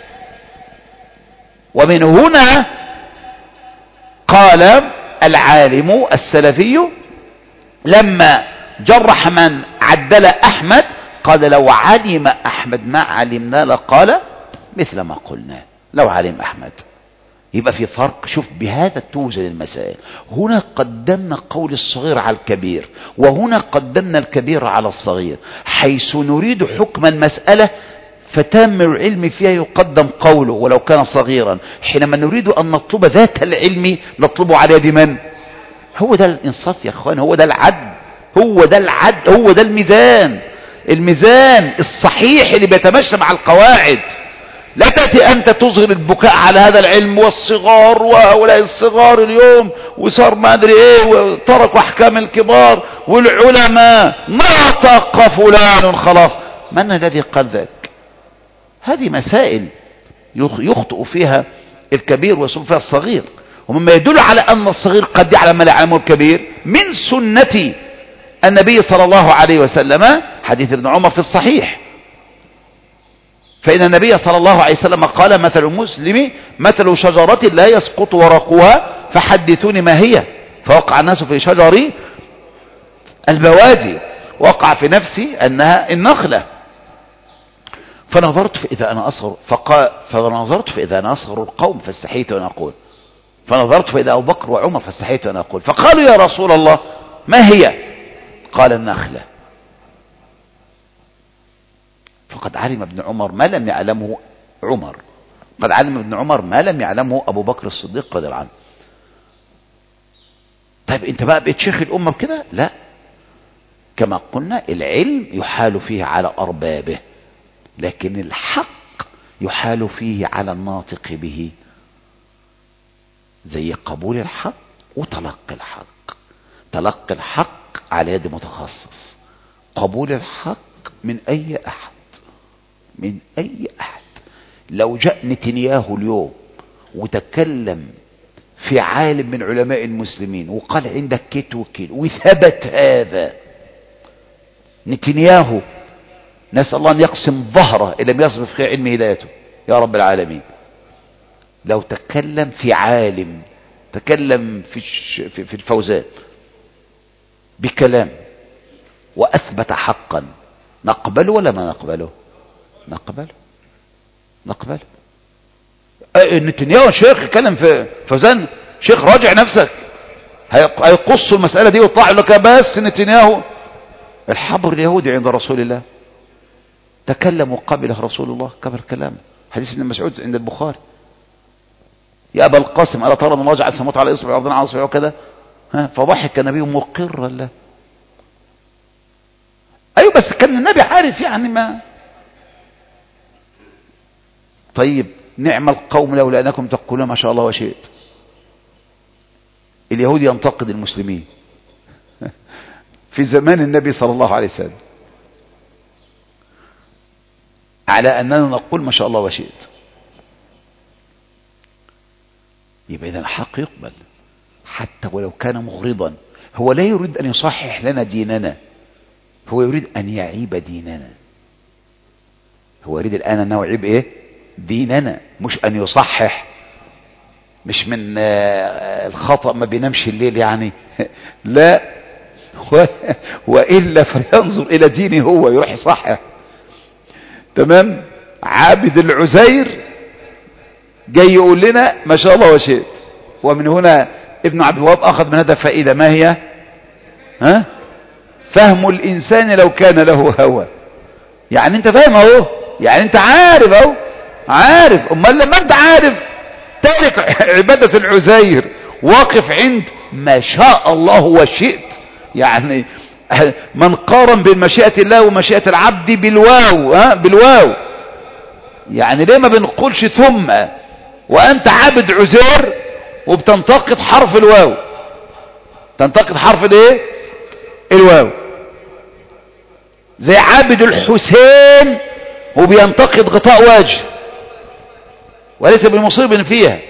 ومن هنا قال العالم السلفي لما جرح من عدل أحمد قال لو علم أحمد ما علمنا لقال مثل ما قلنا. لو علم أحمد يبقى في فرق. شوف بهذا توزن المسائل. هنا قدمنا قول الصغير على الكبير، وهنا قدمنا الكبير على الصغير، حيث نريد حكم المسألة فتام العلم فيها يقدم قوله ولو كان صغيرا. حينما نريد أن نطلب ذات العلم نطلبه على يد من؟ هو ده الإنصاف يا أخوان، هو ده العدل، هو ده العدل، هو ده الميزان، الميزان الصحيح اللي بيتمشى مع القواعد. لا تأتي أنت تظهر البكاء على هذا العلم والصغار وهؤلاء الصغار اليوم وصار ما أدري إيه وتركوا أحكام الكبار والعلماء نطق فلان خلاص. من الذي قال ذلك؟ هذه مسائل يخطئ فيها الكبير ويصب فيها الصغير. ومما يدل على أن الصغير قد يعلم ما لا يعلمه الكبير من سنة النبي صلى الله عليه وسلم حديث ابن عمر في الصحيح، فإن النبي صلى الله عليه وسلم قال مثل المسلم مثل شجرة لا يسقط ورقها فحدثوني ما هي، فوقع الناس في شجر البوادي، وقع في نفسي أنها النخلة. فنظرت فإذا أنا أصغر القوم فاستحيت أن أقول، فنظرت فإذا أبو بكر وعمر فاستحيت أن أقول، فقالوا يا رسول الله ما هي؟ قال النخلة. فقد علم ابن عمر ما لم يعلمه عمر، قد علم ابن عمر ما لم يعلمه أبو بكر الصديق رضي الله عنه. طيب انت بقى بقيت شيخ الأمة بكده؟ لا، كما قلنا العلم يحال فيه على أربابه، لكن الحق يحال فيه على الناطق به، زي قبول الحق وتلقي الحق. تلقي الحق على يد متخصص، قبول الحق من أي أحد، من أي أحد. لو جاء نتنياهو اليوم وتكلم في عالم من علماء المسلمين وقال عندك كيت وكيل وثبت هذا، نتنياهو نسأل الله أن يقسم ظهره إن لم يصرف في علم هدايته يا رب العالمين. لو تكلم في عالم، تكلم في الفوزان بكلام وأثبت حقا، نقبله ولا ما نقبله؟ نقبله. نتنياهو شيخ يتكلم في فوزان، شيخ راجع نفسك، هيقصوا المسألة دي ويطلع لك بس نتنياهو الحبر اليهودي عند رسول الله، تكلم وقبله رسول الله قبل كلامه. حديث ابن مسعود عند البخاري يا أبا القاسم ألا ترى أن الله جعل السماوات على إصبع وأرضنا على إصبع وكذا؟ فضحك النبي مقرا له. أيوة بس كان النبي عارف يعني ما. طيب نعم القوم لولا أنكم تقولون ما شاء الله وشئت. اليهود ينتقد المسلمين في زمان النبي صلى الله عليه وسلم على أننا نقول ما شاء الله وشئت. يبقى إذن الحق يقبل حتى ولو كان مغرضا. هو لا يريد أن يصحح لنا ديننا، هو يريد أن يعيب ديننا. هو يريد الآن أنه يعيب إيه؟ ديننا، مش أن يصحح. مش من الخطأ ما بينامش الليل يعني لا، وإلا فينظر إلى دينه هو يروح يصحح. تمام. عابد العزير جاي يقول لنا ما شاء الله وشئت. ومن هنا ابن عبد الوهاب أخذ من هذا فائدة، ما هي؟ فهم الإنسان لو كان له هوى. يعني انت فاهم اهو، يعني انت عارف اهو، عارف. امال لما انت عارف تارك عبادة العزير واقف عند ما شاء الله وشئت. يعني من قارن بين مشيئة الله ومشيئة العبد بالواو، بالواو. يعني ليه ما بنقولش ثم وانت عابد عزير وبتنتقد حرف الواو؟ تنتقد حرف الايه؟ الواو. زي عابد الحسين وبينتقد غطاء وجه وليس بمصيب فيها.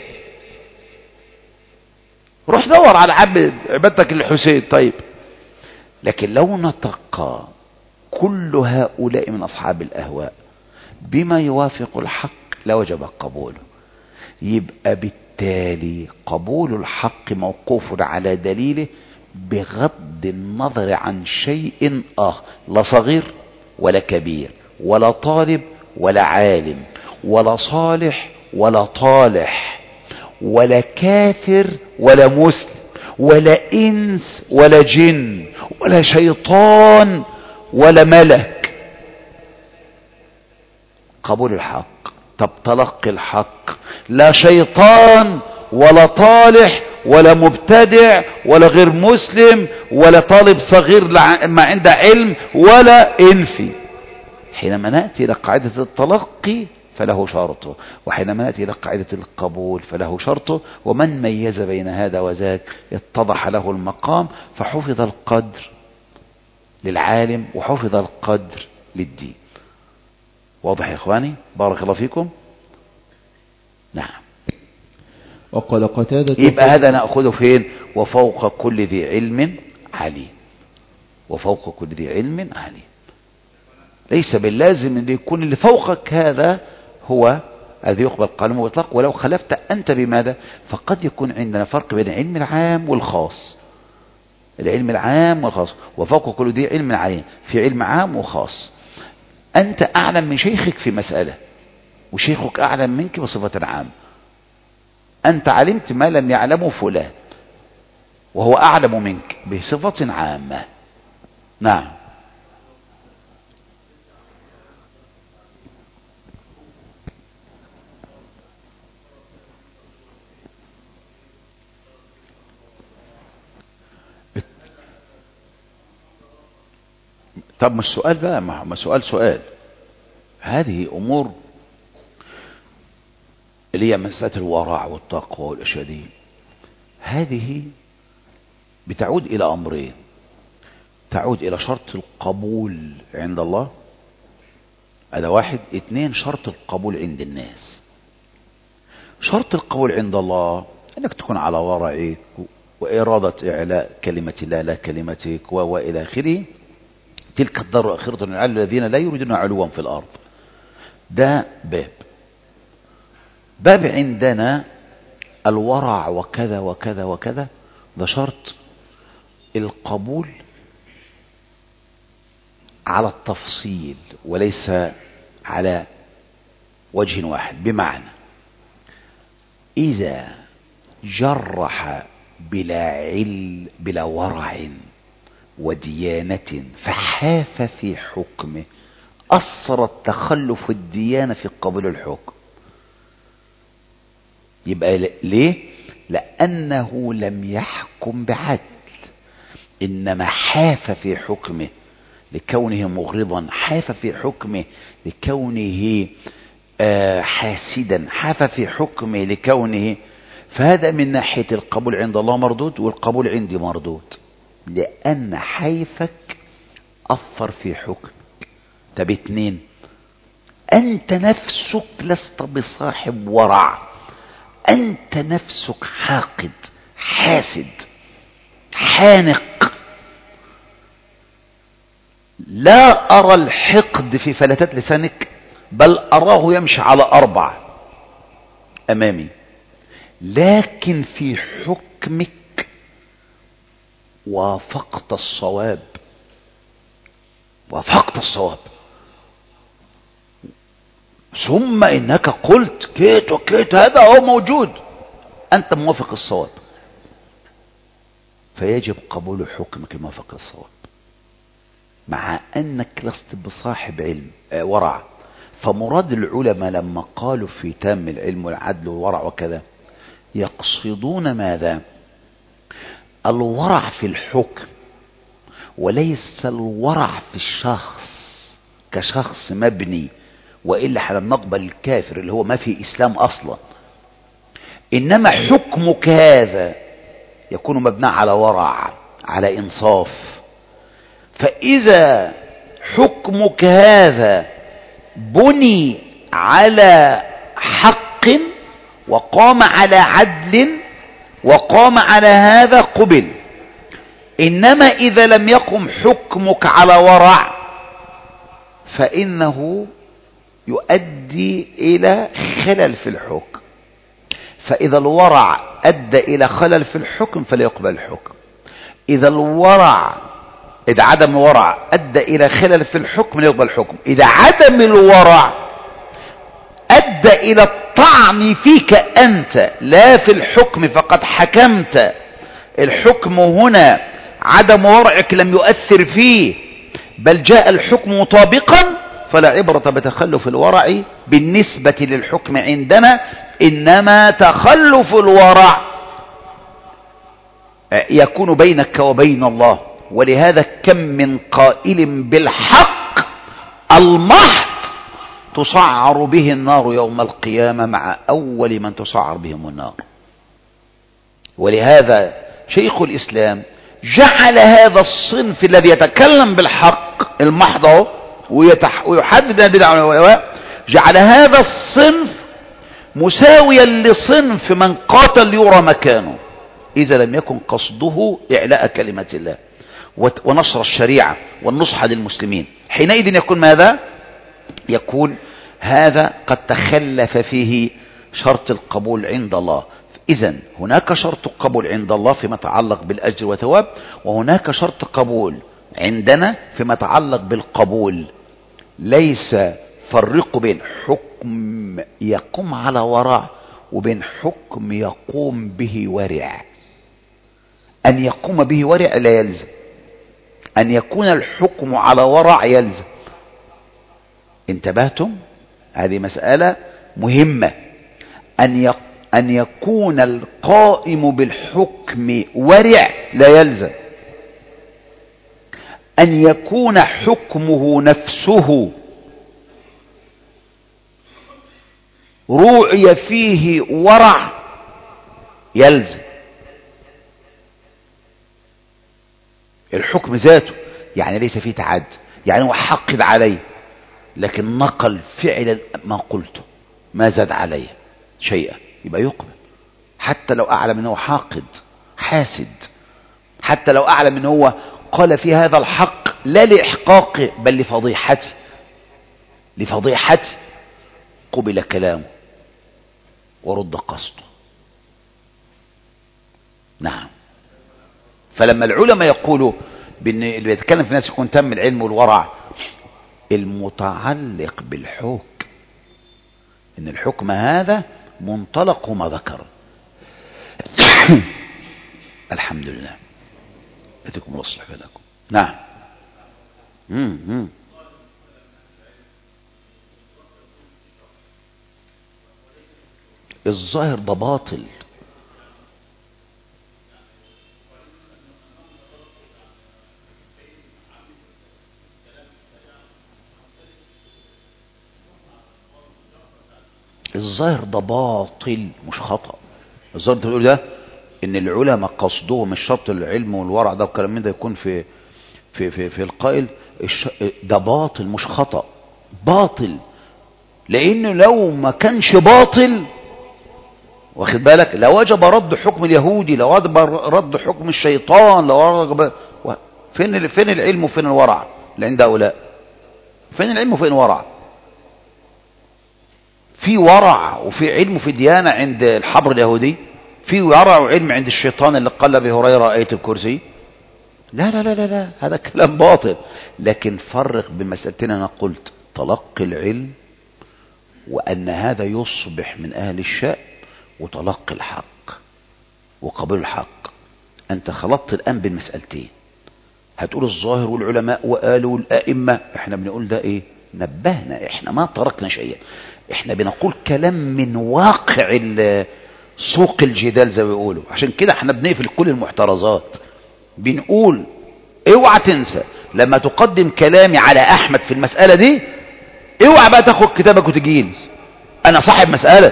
روح دور على عبادتك الحسين. طيب لكن لو نطق كل هؤلاء من أصحاب الأهواء بما يوافق الحق لوجب قبوله. يبقى بالتالي قبول الحق موقوف على دليله بغض النظر عن شيء لا صغير ولا كبير ولا طالب ولا عالم ولا صالح ولا طالح ولا كافر ولا مسلم ولا إنس ولا جن ولا شيطان ولا ملك. قبول الحق. طب تلقي الحق لا شيطان ولا طالح ولا مبتدع ولا غير مسلم ولا طالب صغير ما عنده علم ولا انفي. حينما نأتي إلى قاعدة التلقي فله شرطه، وحينما نأتي إلى قاعدة القبول فله شرطه. ومن ميز بين هذا وذاك اتضح له المقام، فحفظ القدر للعالم وحفظ القدر للدين. واضح يا إخواني؟ بارك الله فيكم. نعم. وقال قتادة يبقى هذا نأخذه فين؟ وفوق كل ذي علم عليم. وفوق كل ذي علم عليم. ليس باللازم ان يكون اللي فوقك هذا هو الذي يقبل قلمه ويطلق، ولو خلفت أنت بماذا؟ فقد يكون عندنا فرق بين العلم العام والخاص. العلم العام والخاص. وفوق كل ذي علم عليم، في علم عام وخاص. أنت أعلم من شيخك في مسألة وشيخك أعلم منك بصفة عامة. أنت علمت ما لم يعلمه فلان وهو أعلم منك بصفة عامة. نعم. طب مش سؤال بقى، ما سؤال. هذه أمور اللي هي مسألة الورع والتقوى والأشياء دي، هذه بتعود إلى أمرين. تعود إلى شرط القبول عند الله، هذا واحد. اثنين، شرط القبول عند الناس. شرط القبول عند الله أنك تكون على ورعك وإرادة إعلاء كلمة الله لا كلمتك وإلى آخره. تلك الدار الآخرة للعالم الذين لا يريدون علوا في الأرض. ده باب عندنا الورع وكذا وكذا وكذا، ده شرط القبول على التفصيل وليس على وجه واحد. بمعنى إذا جرح بلا علم بلا ورع وديانة فحاف في حكمه، أثر التخلف الديانة في قبول الحكم. يبقى ليه؟ لأنه لم يحكم بعدل، إنما حاف في حكمه لكونه مغرضا، حاف في حكمه لكونه حاسدا، حاف في حكمه لكونه. فهذا من ناحية القبول عند الله مردود، والقبول عندي مردود، لأن حيفك أثر في حكمك. طب اتنين، أنت نفسك لست بصاحب ورع، أنت نفسك حاقد حاسد حانق. لا أرى الحقد في فلتات لسانك، بل أراه يمشي على 4 أمامي، لكن في حكمك وافقت الصواب، وافقت الصواب. ثم إنك قلت كيت وكيت، هذا هو موجود، أنت موافق الصواب، فيجب قبول حكمك الموافق الصواب، مع أنك لست بصاحب علم ورع. فمراد العلماء لما قالوا في تام العلم والعدل والورع وكذا، يقصدون ماذا؟ الورع في الحكم، وليس الورع في الشخص كشخص مبني، وإلا احنا نقبل الكافر اللي هو ما في إسلام أصلا. إنما حكمك هذا يكون مبنى على ورع، على إنصاف. فإذا حكمك هذا بني على حق وقام على عدل وقام على هذا قبل. إنما إذا لم يقم حكمك على ورع فإنه يؤدي إلى خلل في الحكم. فإذا الورع أدى إلى خلل في الحكم فلا يقبل الحكم. إذا عدم الورع أدى إلى خلل في الحكم لا يقبل الحكم. إذا عدم الورع أدى إلى الطعن فيك أنت لا في الحكم فقد حكمت، الحكم هنا عدم ورعك لم يؤثر فيه بل جاء الحكم مطابقا، فلا عبرة بتخلف الورع بالنسبة للحكم عندنا، إنما تخلف الورع يكون بينك وبين الله. ولهذا كم من قائل بالحق المحض تسعر به النار يوم القيامة مع أول من تسعر بهم النار. ولهذا شيخ الإسلام جعل هذا الصنف الذي يتكلم بالحق المحض ويحدد البدع والهواء، جعل هذا الصنف مساويا لصنف من قاتل يرى مكانه، إذا لم يكن قصده إعلاء كلمة الله ونشر الشريعة والنصح للمسلمين. حينئذ يكون ماذا؟ يكون هذا قد تخلف فيه شرط القبول عند الله. إذن هناك شرط قبول عند الله فيما يتعلق بالأجر والثواب، وهناك شرط قبول عندنا فيما يتعلق بالقبول. ليس فرقوا بين حكم يقوم على ورع وبين حكم يقوم به ورع. أن يقوم به ورع لا يلزم، أن يكون الحكم على ورع يلزم. انتبهتم؟ هذه مسألة مهمة. أن يكون القائم بالحكم ورع لا يلزم، أن يكون حكمه نفسه روعي فيه ورع يلزم. الحكم ذاته يعني ليس فيه تعد، يعني هو حقد عليه لكن نقل فعلا ما قلته ما زاد عليه شيئا، يبقى يقبل حتى لو أعلم أنه حاقد حاسد، حتى لو أعلم أنه هو قال في هذا الحق لا لإحقاقه بل لفضيحته قبل كلامه ورد قصده. نعم. فلما العلماء يقولوا بأن اللي بيتكلم في الناس يكون تم العلم والورع، المتعلق بالحكم إن الحكم هذا منطلق ما ذكر. الحمد لله. أتكم الله يصلح بالكم. نعم. الظاهر ده باطل. الظاهر ده باطل مش خطأ. الظاهر انت بتقول ده ان العلماء قصدهم الشرط العلم والورع ده والكلام من ده يكون في القائل ده باطل مش خطأ. باطل لانه لو ما كانش باطل واخد بالك لوجب رد حكم اليهودي، لوجب رد حكم الشيطان، لوجب فين العلم وفين الورع اللي عند هؤلاء؟ فين العلم وفين الورع؟ في ورع وفي علم في ديانة عند الحبر اليهودي، في ورع وعلم عند الشيطان اللي قال أبي هريرة آية الكرسي. لا لا لا لا لا، هذا كلام باطل. لكن فرق بين مسألتين أنا قلت تلقي العلم وأن هذا يصبح من أهل الشأن، وتلقي الحق وقبول الحق. أنت خلطت الآن بين مسألتين، هتقول الظاهر والعلماء وقالوا الأئمة، احنا بنقول ده ايه؟ نبهنا، احنا ما تركنا شيئا، احنا بنقول كلام من واقع سوق الجدال زي ما بيقولوا. عشان كده احنا بنقفل كل المحترزات، بنقول اوعى تنسى لما تقدم كلامي على احمد في المسألة دي، اوعى بقى تاخد كتابك وتجيلي انا صاحب مسألة،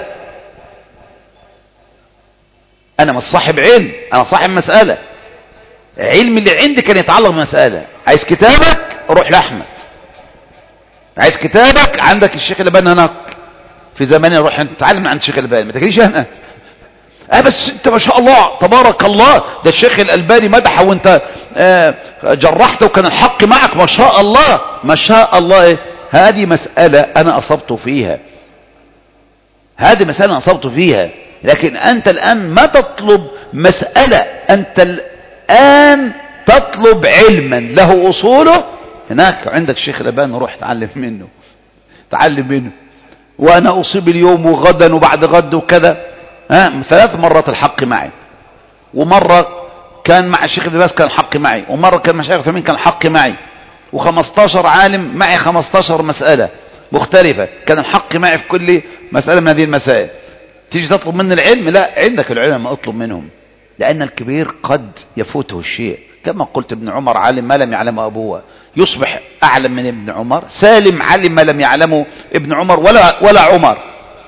انا مش صاحب علم، انا صاحب مسألة. علم اللي عندي كان يتعلق بمسألة. عايز كتابك روح لأحمد، عايز كتابك عندك الشيخ الألباني هناك في زماني، روح انت تعلم عند الشيخ الألباني، ما تجريش هنا. بس انت ما شاء الله تبارك الله ده الشيخ الألباني مدحه وانت جرحته وكان الحق معك، ما شاء الله ما شاء الله. ايه هذه مسألة انا اصبت فيها، هذه مسألة انا اصبت فيها. لكن انت الان ما تطلب مسألة، انت الان تطلب علما له اصوله. هناك عندك الشيخ الألباني روح تعلم منه، تعلم منه. وانا اصيب اليوم وغدا وبعد غد وكذا، 3 مرات الحق معي، ومرة كان مع الشيخ ابن باز كان الحق معي، ومرة كان مع الشيخ ثمين كان الحق معي، و15 عالم معي 15 مسألة مختلفة كان الحق معي في كل مسألة من هذه المسائل. تيجي تطلب مني العلم؟ لا، عندك العلماء اطلب منهم، لأن الكبير قد يفوته الشيء. كما قلت ابن عمر علم ما لم يعلم أبوه، يصبح أعلم من ابن عمر. سالم علم ما لم يعلمه ابن عمر ولا عمر،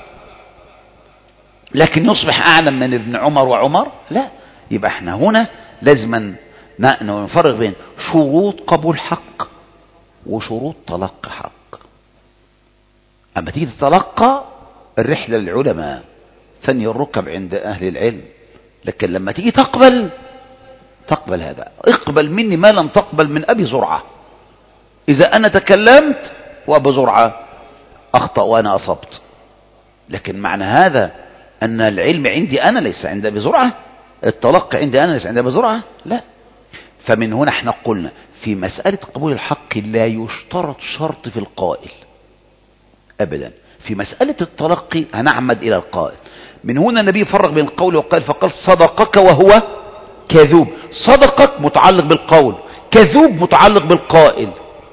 لكن يصبح أعلم من ابن عمر وعمر؟ لا. يبقى احنا هنا لازم نفرق بين شروط قبول حق وشروط تلقي حق. أما تيجي تتلقى الرحلة للعلماء، ثاني الركب عند أهل العلم. لكن لما تيجي تقبل هذا، اقبل مني ما لم تقبل من أبي زرعة. إذا أنا تكلمت وأبو زرعة أخطأ وأنا أصبت، لكن معنى هذا أن العلم عندي أنا ليس عند أبي زرعة، التلقي عندي أنا ليس عند أبي زرعة، لا. فمن هنا احنا قلنا في مسألة قبول الحق لا يشترط شرط في القائل أبدا. في مسألة التلقي هنعمد إلى القائل. من هنا النبي فرق بين القول والقائل فقال صدقك وهو كذوب. صدقك متعلق بالقول، كذوب متعلق بالقائل.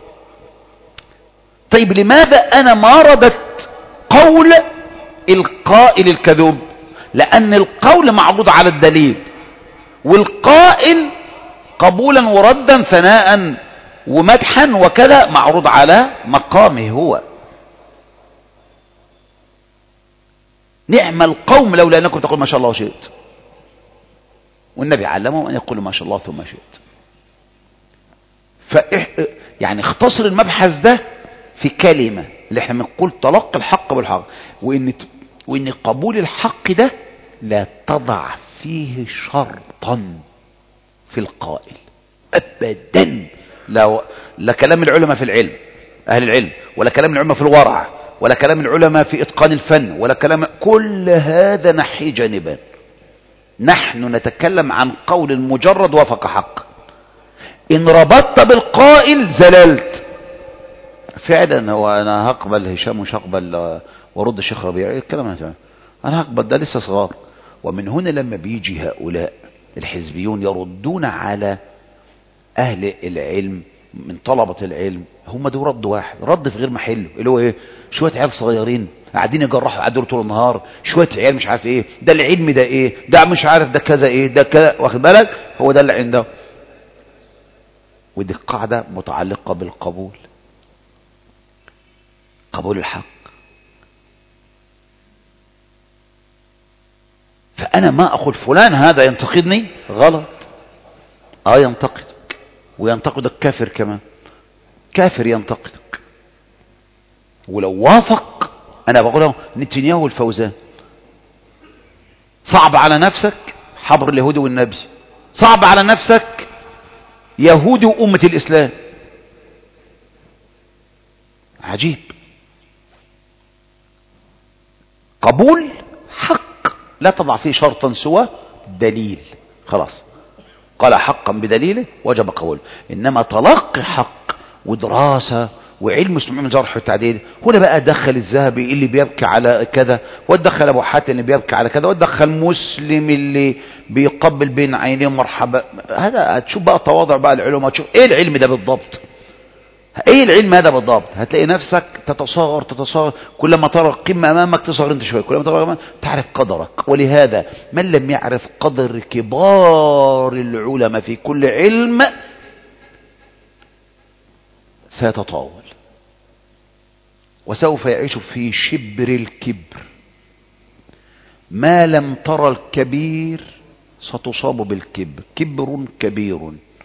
طيب لماذا أنا ما ردت قول القائل الكذوب؟ لأن القول معروض على الدليل، والقائل قبولا وردا ثناء ومدحا وكذا معروض على مقامه هو. نعم القوم لولا أنكم تقول ما شاء الله وشئت، والنبي علمهم أن يقولوا ما شاء الله ثم شئت. يعني اختصر المبحث ده في كلمة اللي احنا بنقول تلقي الحق بالحق، وإن قبول الحق ده لا تضع فيه شرطا في القائل أبدا. لا كلام العلماء في العلم أهل العلم، ولا كلام العلماء في الورع، ولا كلام العلماء في إتقان الفن، ولا كلام كل هذا نحي جانبا. نحن نتكلم عن قول مجرد وافق حق. إن ربطت بالقائل زللت فعلا. هو أنا هقبل هشام مش هقبل ورد الشيخ ربيع، إيه الكلام هذا؟ أنا هقبل ده لسه صغار. ومن هنا لما بيجي هؤلاء الحزبيون يردون على أهل العلم من طلبة العلم هم دول رد واحد، رد في غير محله، اللي هو ايه؟ شوية عيال صغيرين قاعدين يجرحوا عدول طول النهار، شوية عيال مش عارف ايه ده، العلم ده ايه ده، مش عارف ده كذا ايه ده كذا، واخد بالك؟ هو ده اللي عنده. ودي القاعدة متعلقة بالقبول، قبول الحق. فأنا ما أقول فلان هذا ينتقدني غلط، ينتقدك، وينتقدك كافر كمان، كافر ينتقدك. ولو وافق، أنا بقوله نتنياهو الفوزان، صعب على نفسك حبر اليهود والنبي، صعب على نفسك يهود وأمة الإسلام. عجيب. قبول حق لا تضع فيه شرطا سوى دليل، خلاص قال حقا بدليله وجب قبوله. إنما تلقي حق ودراسة وعلم اسمه من جرح والتعديل، هنا بقى دخل الذهبي اللي بيبكي على كذا، ودخل ابو حاتم اللي بيبكي على كذا، ودخل مسلم اللي بيقبل بين عينيه مرحبا. هذا هتشوف بقى تواضع بقى العلماء، تشوف ايه العلم ده بالضبط، ايه العلم هذا بالضبط. هتلاقي نفسك تتصاغر تتصاغر، كلما ترى القمة امامك تصغر انت شوية، كلما ترى امامك تعرف قدرك. ولهذا من لم يعرف قدر كبار العلماء في كل علم سيتطاول، وسوف يعيش في شبر الكبر. ما لم ترى الكبير ستصاب بالكبر، كبر كبير.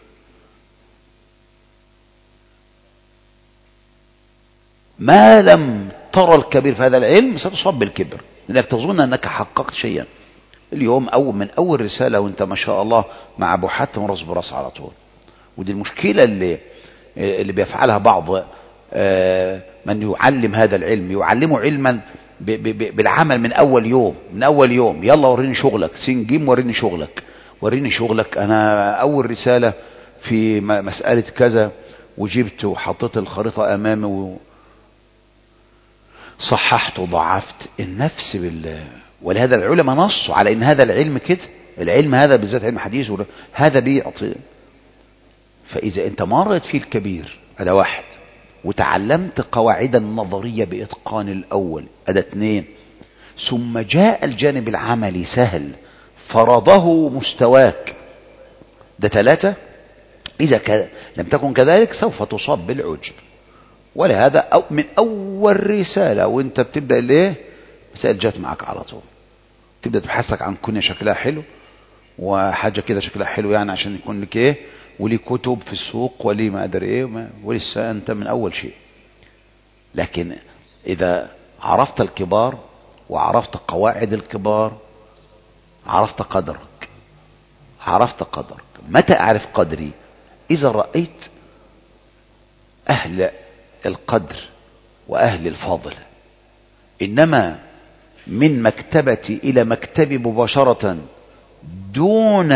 ما لم ترى الكبير في هذا العلم ستصاب بالكبر، لأنك تظن أنك حققت شيئا. اليوم من أول رسالة وانت ما شاء الله مع أبو حاتم راس براس على طول. ودي المشكلة اللي بيفعلها بعض من يعلم هذا العلم، يعلمه علما بالعمل من أول يوم، من أول يوم يلا وريني شغلك، سنجيم وريني شغلك، وريني شغلك. أنا أول رسالة في مسألة كذا وجبت وحطيت الخريطة أمامي وصححت وضعفت النفس بالله. ولهذا العلماء نصوا على ان هذا العلم كده، العلم هذا بالذات علم حديث هذا بيعطي. فاذا انت مرت فيه الكبير هذا واحد، وتعلمت قواعد النظرية بإتقان الأول هذا اثنين، ثم جاء الجانب العملي سهل فرضه مستواك ده ثلاثة. إذا لم تكن كذلك سوف تصاب بالعجب. ولهذا من أول رسالة وانت بتبدأ الايه مسائل جات معك على طول، تبدأ تبحثك عن كنية شكلها حلو وحاجة كده شكلها حلو، يعني عشان يكون لك ايه ولي كتب في السوق ولي ما أدري ايه ولسه انت من أول شيء. لكن إذا عرفت الكبار وعرفت قواعد الكبار عرفت قدرك، عرفت قدرك. متى أعرف قدري؟ إذا رأيت أهل القدر وأهل الفضل. إنما من مكتبتي إلى مكتبي مباشرة دون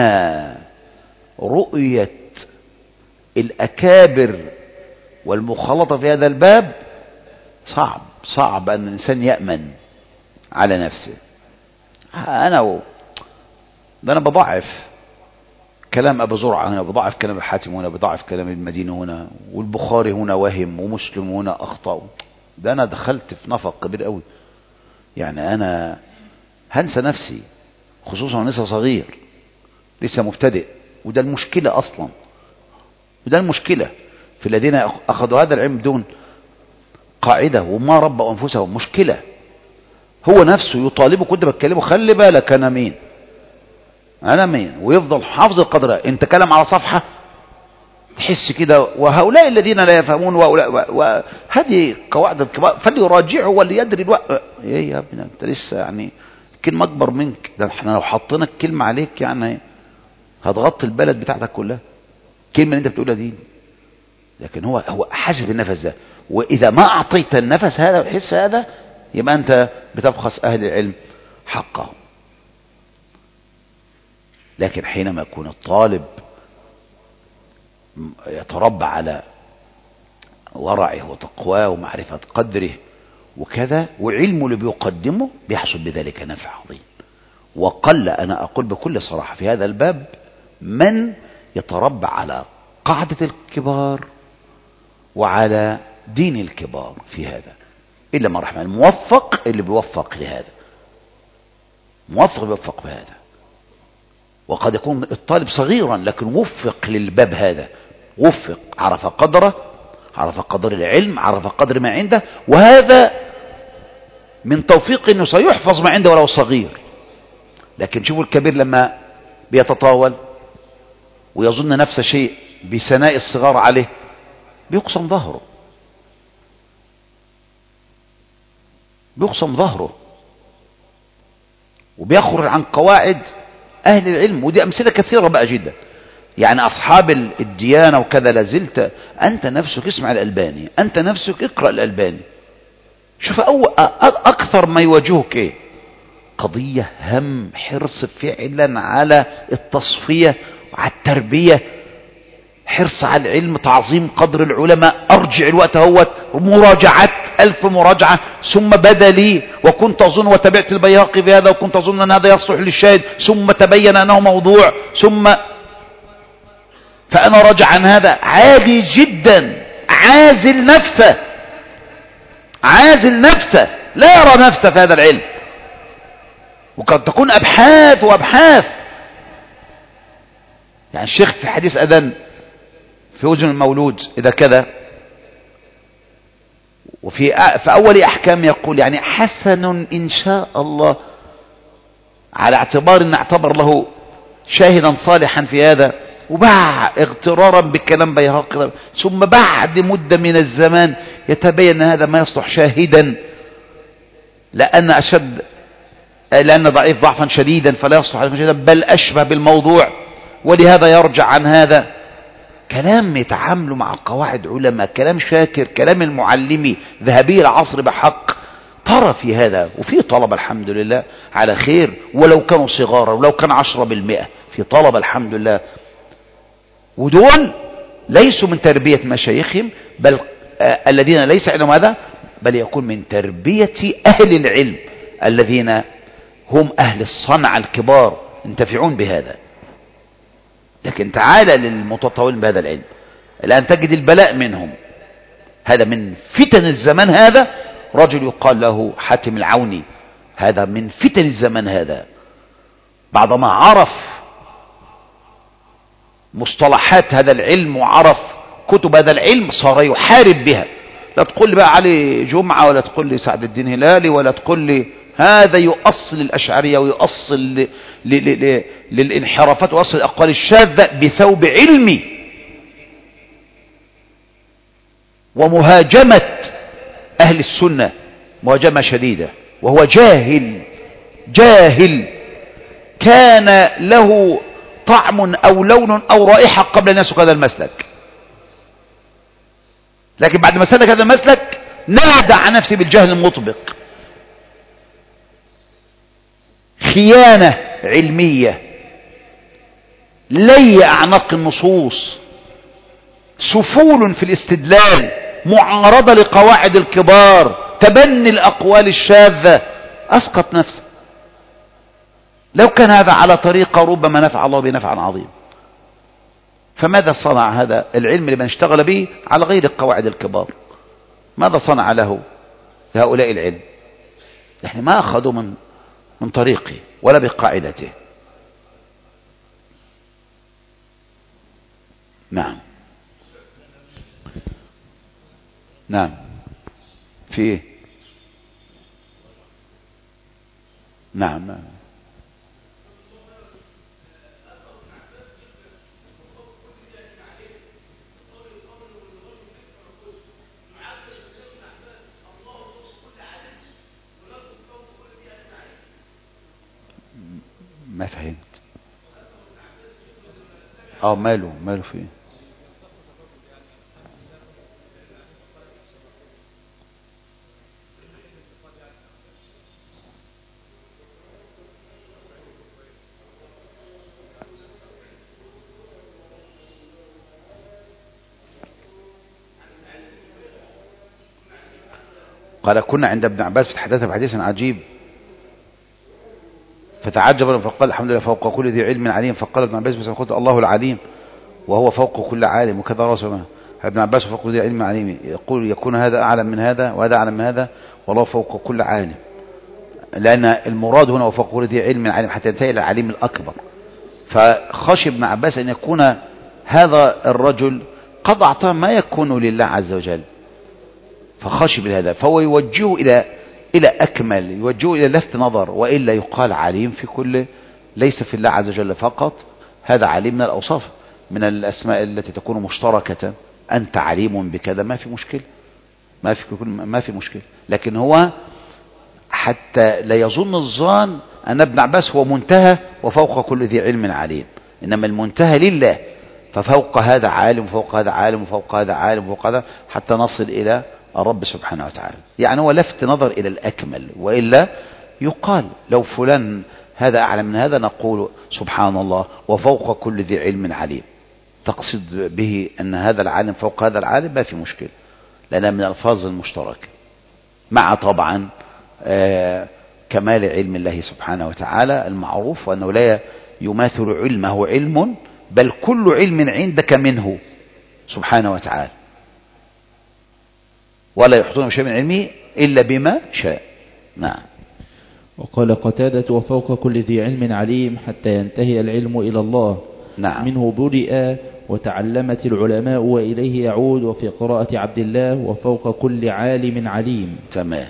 رؤية الأكابر والمخالطة في هذا الباب صعب أن الإنسان يأمن على نفسه. أنا بضعف كلام أبو زرعة هنا، بضعف كلام الحاتم هنا، بضعف كلام المدينة هنا، والبخاري هنا وهم، ومسلم هنا أخطأ. ده أنا دخلت في نفق كبير قوي، يعني أنا هنسى نفسي، خصوصا لسه صغير لسه مبتدئ. وده المشكلة أصلا، وده المشكلة في الذين أخذوا هذا العلم بدون قاعدة وما ربوا أنفسهم. مشكلة هو نفسه يطالبه، كنت بتكلمه خلي بالك أنا مين، ويفضل حافظ القدر. انت كلام على صفحة تحس كده وهؤلاء الذين لا يفهمون، وهذه قواعد الكبار فليراجعوا وليدري الوقت. ايه يا ابني انت لسه يعني كلمة اكبر منك، ده احنا لو حطينا الكلمة عليك يعني هتغطي البلد بتاعتك كلها الكلمة اللي انت بتقولها دي. لكن هو حاسس بالنفس ده، واذا ما اعطيت النفس هذا والحس هذا يبقى انت بتبخس اهل العلم حقهم. لكن حينما يكون الطالب يتربى على ورعه وتقواه ومعرفة قدره وكذا، وعلمه اللي بيقدمه بيحصل بذلك نفع عظيم. وقل أنا أقول بكل صراحة في هذا الباب من يتربى على قاعدة الكبار وعلى دين الكبار في هذا، إلا من رحمه. الموفق اللي بيوفق لهذا، موفق بيوفق بهذا. وقد يكون الطالب صغيرا لكن وفق للباب هذا، وفق، عرف قدره، عرف قدر العلم، عرف قدر ما عنده، وهذا من توفيق انه سيحفظ ما عنده ولو صغير. لكن شوفوا الكبير لما بيتطاول ويظن نفس شيء بثناء الصغار عليه، بيقسم ظهره، بيقسم ظهره، وبيخرج عن قواعد أهل العلم. ودي أمثلة كثيرة بقى جدا، يعني أصحاب الديانة وكذا. لازلت أنت نفسك اسمع الألباني، أنت نفسك اقرأ الألباني، شوف أكثر ما يواجهك إيه؟ قضية هم، حرص فعلا على التصفية وعلى التربية، حرص على العلم، تعظيم قدر العلماء. أرجع الوقت هوت مراجعات 1000 مراجعة، ثم بدا لي وكنت أظن وتبعت البيهقي في هذا وكنت أظن أن هذا يصلح للشاهد، ثم تبين أنه موضوع، ثم فأنا راجع عن هذا. عالي جدا، عازل نفسه، عازل نفسه، لا يرى نفسه في هذا العلم. وقد تكون أبحاث وأبحاث. يعني الشيخ في حديث أذن في وجه المولود إذا كذا، وفي أول أحكام يقول يعني حسن إن شاء الله، على اعتبار أن اعتبر له شاهدا صالحا في هذا، وباع اغترارا بكلام بيهقي، ثم بعد مدة من الزمان يتبين أن هذا ما يصلح شاهدا، لأن ضعيف ضعفا شديدا فلا يصلح شاهدا، بل أشبه بالموضوع، ولهذا يرجع عن هذا. كلام يتعاملوا مع قواعد علماء، كلام شاكر، كلام المعلمي ذهبي العصر بحق. ترى في هذا، وفي طلبة الحمد لله على خير، ولو كانوا صغارا، ولو كان 10% في طلبة الحمد لله، ودول ليسوا من تربية مشايخهم، بل الذين ليس علم هذا، بل يكون من تربية أهل العلم الذين هم أهل الصنع الكبار ينتفعون بهذا. لكن تعال للمتطاولين بهذا العلم الآن تجد البلاء منهم. هذا من فتن الزمان، هذا رجل يقال له حاتم العوني، هذا من فتن الزمان هذا، بعدما عرف مصطلحات هذا العلم وعرف كتب هذا العلم صار يحارب بها. لا تقول لي بقى علي جمعة، ولا تقول لي سعد الدين هلالي، ولا تقول لي هذا يؤصل الأشعرية ويؤصل للانحرافات ويؤصل الأقوال الشاذة بثوب علمي ومهاجمة أهل السنة مهاجمة شديدة، وهو جاهل كان له طعم أو لون أو رائحة قبل أن يسلك هذا المسلك، لكن بعد ما سلك هذا المسلك نادى عن نفسه بالجهل المطبق. خيانة علمية، لي أعناق النصوص، سفول في الاستدلال، معارضة لقواعد الكبار، تبني الأقوال الشاذة، أسقط نفسه. لو كان هذا على طريقة ربما نفع الله بنفعا عظيم. فماذا صنع هذا العلم لمن اشتغل به على غير القواعد الكبار؟ ماذا صنع له لهؤلاء العلم؟ يعني ما أخذوا من طريقه ولا بقاعدته. نعم في إيه؟ نعم ما فهمت. ماله فيه؟ قال كنا عند ابن عباس فتحدث بحديث عجيب فتعجب فقال الحمد لله فوق كل ذي علم عليم. فقال ابن عباس بس قلت الله العليم وهو فوق كل عالم، وكذا رسول فابن عباس وفوق كل ذي علم عليم يقول يكون هذا أعلم من هذا وهذا أعلم من هذا والله فوق كل عالم، لأن المراد هنا وفوق كل ذي علم عليم حتى ينتهي إلى العليم الأكبر. فخشي ابن عباس أن يكون هذا الرجل قد أعطى ما يكون لله عز وجل، فخشي بهذا، فهو يوجهه إلى أكمل، يوجهه إلى لفت نظر، وإلا يقال عليم في كل، ليس في الله عز وجل فقط، هذا عليم من الأوصاف من الأسماء التي تكون مشتركة، أنت عليم بكذا ما في مشكلة، ما في مشكلة، لكن هو حتى لا يظن الظان أن ابن عباس هو منتهى وفوق كل ذي علم عليم، إنما المنتهى لله، ففوق هذا عالم وفوق هذا عالم وفوق هذا عالم وفوق هذا حتى نصل إلى الرب سبحانه وتعالى. يعني هو لفت نظر إلى الأكمل، وإلا يقال لو فلان هذا أعلم من هذا نقول سبحان الله وفوق كل ذي علم عليم، تقصد به أن هذا العالم فوق هذا العالم ما في مشكلة، لأنها من الألفاظ المشتركة، مع طبعا كمال علم الله سبحانه وتعالى المعروف، وأنه لا يماثل علمه علم، بل كل علم عندك منه سبحانه وتعالى، ولا يحيطون بشيء من علمه إلا بما شاء. نعم. وقال قتادة وفوق كل ذي علم عليم حتى ينتهي العلم إلى الله. نعم. منه بدأ وتعلمت العلماء وإليه يعود. وفي قراءة عبد الله وفوق كل عالم عليم. تمام.